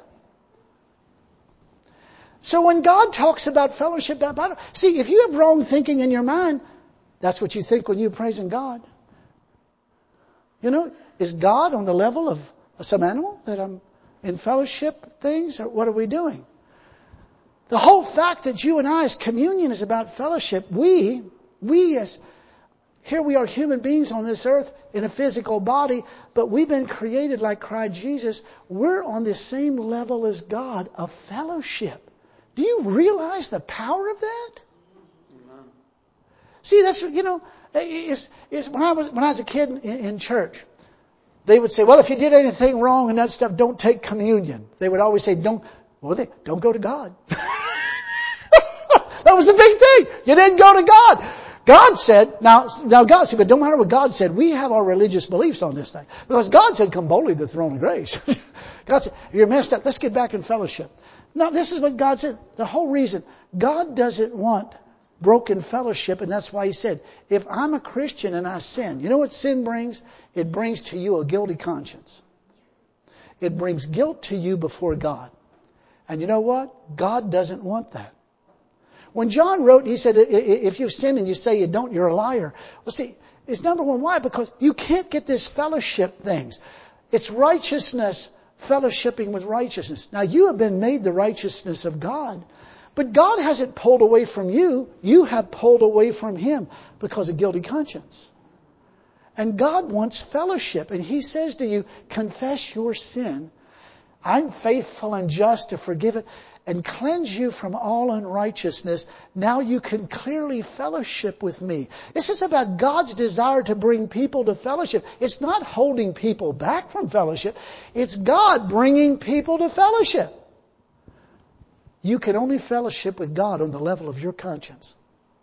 So when God talks about fellowship, about, see, if you have wrong thinking in your mind, that's what you think when you're praising God. You know, is God on the level of some animal that I'm in fellowship things? Or what are we doing? The whole fact that you and I, as communion, is about fellowship. We, we as, here we are human beings on this earth in a physical body, but we've been created like Christ Jesus. We're on the same level as God of fellowship. Do you realize the power of that? Amen. See, that's, you know, it's, it's, when I was, when I was a kid in, in church, they would say, well, if you did anything wrong and that stuff, don't take communion. They would always say, don't, well, they, don't go to God. That was a big thing. You didn't go to God. God said, now, now God said, but don't matter what God said, we have our religious beliefs on this thing. Because God said, come boldly to the throne of grace. God said, you're messed up. Let's get back in fellowship. Now, this is what God said. The whole reason, God doesn't want broken fellowship, and that's why He said, if I'm a Christian and I sin, you know what sin brings? It brings to you a guilty conscience. It brings guilt to you before God. And you know what? God doesn't want that. When John wrote, he said, if you've sinned and you say you don't, you're a liar. Well, see, it's number one. Why? Because you can't get this fellowship things. It's righteousness, fellowshipping with righteousness. Now, you have been made the righteousness of God. But God hasn't pulled away from you. You have pulled away from Him because of guilty conscience. And God wants fellowship. And He says to you, confess your sin. I'm faithful and just to forgive it. and cleanse you from all unrighteousness. Now you can clearly fellowship with me. This is about God's desire to bring people to fellowship. It's not holding people back from fellowship. It's God bringing people to fellowship. You can only fellowship with God on the level of your conscience.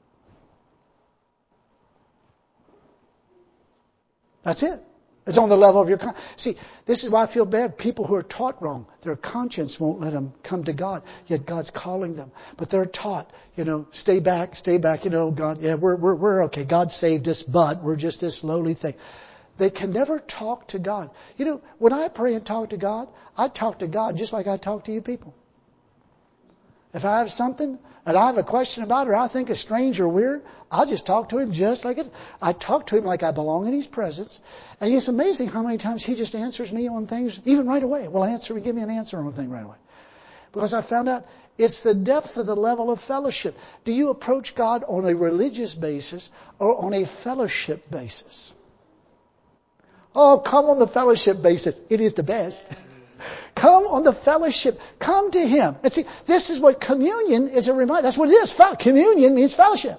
That's it. It's on the level of your conscience. See, this is why I feel bad. People who are taught wrong, their conscience won't let them come to God. Yet God's calling them. But they're taught, you know, stay back, stay back. You know, God, yeah, we're, we're, we're okay. God saved us, but we're just this lowly thing. They can never talk to God. You know, when I pray and talk to God, I talk to God just like I talk to you people. If I have something and I have a question about it or I think it's strange or weird, I'll just talk to Him just like it. I talk to Him like I belong in His presence. And it's amazing how many times He just answers me on things, even right away. Will answer, give me an answer on a thing right away. Because I found out it's the depth of the level of fellowship. Do you approach God on a religious basis or on a fellowship basis? Oh, come on the fellowship basis. It is the best. Come on the fellowship. Come to Him. And see, this is what communion is a reminder. That's what it is. Communion means fellowship.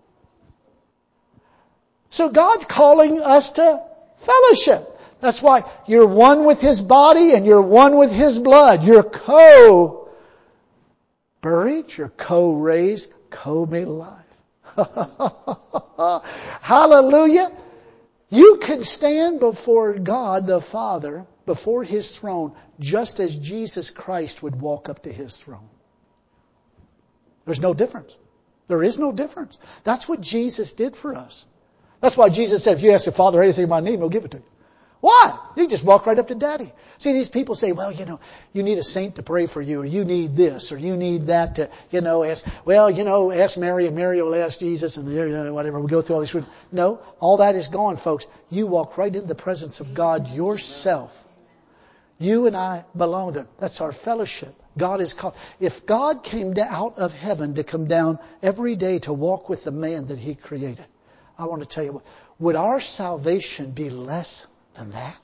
So God's calling us to fellowship. That's why you're one with His body and you're one with His blood. You're co-buried, you're co-raised, co-made alive. Hallelujah. You can stand before God the Father, before His throne, just as Jesus Christ would walk up to His throne. There's no difference. There is no difference. That's what Jesus did for us. That's why Jesus said, if you ask the Father anything in my name, He'll give it to you. Why? You just walk right up to Daddy. See, these people say, well, you know, you need a saint to pray for you, or you need this, or you need that to, you know, ask, well, you know, ask Mary, and Mary will ask Jesus, and whatever. We go through all these. No, all that is gone, folks. You walk right into the presence of God yourself. You and I belong to Him. That's our fellowship. God is called. If God came out of heaven to come down every day to walk with the man that He created, I want to tell you what, would our salvation be less than that?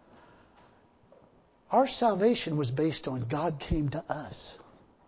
Our salvation was based on God came to us.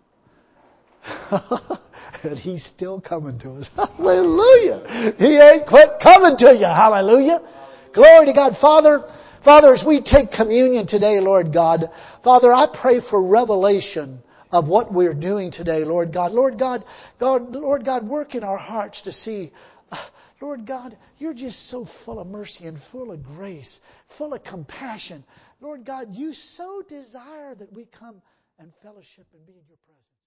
And He's still coming to us. Hallelujah. He ain't quit coming to you. Hallelujah. Glory to God. Father, Father, as we take communion today, Lord God, Father, I pray for revelation of what we're doing today, Lord God. Lord God, God, Lord God, work in our hearts to see, Lord God, You're just so full of mercy and full of grace, full of compassion. Lord God, You so desire that we come and fellowship and be in Your presence.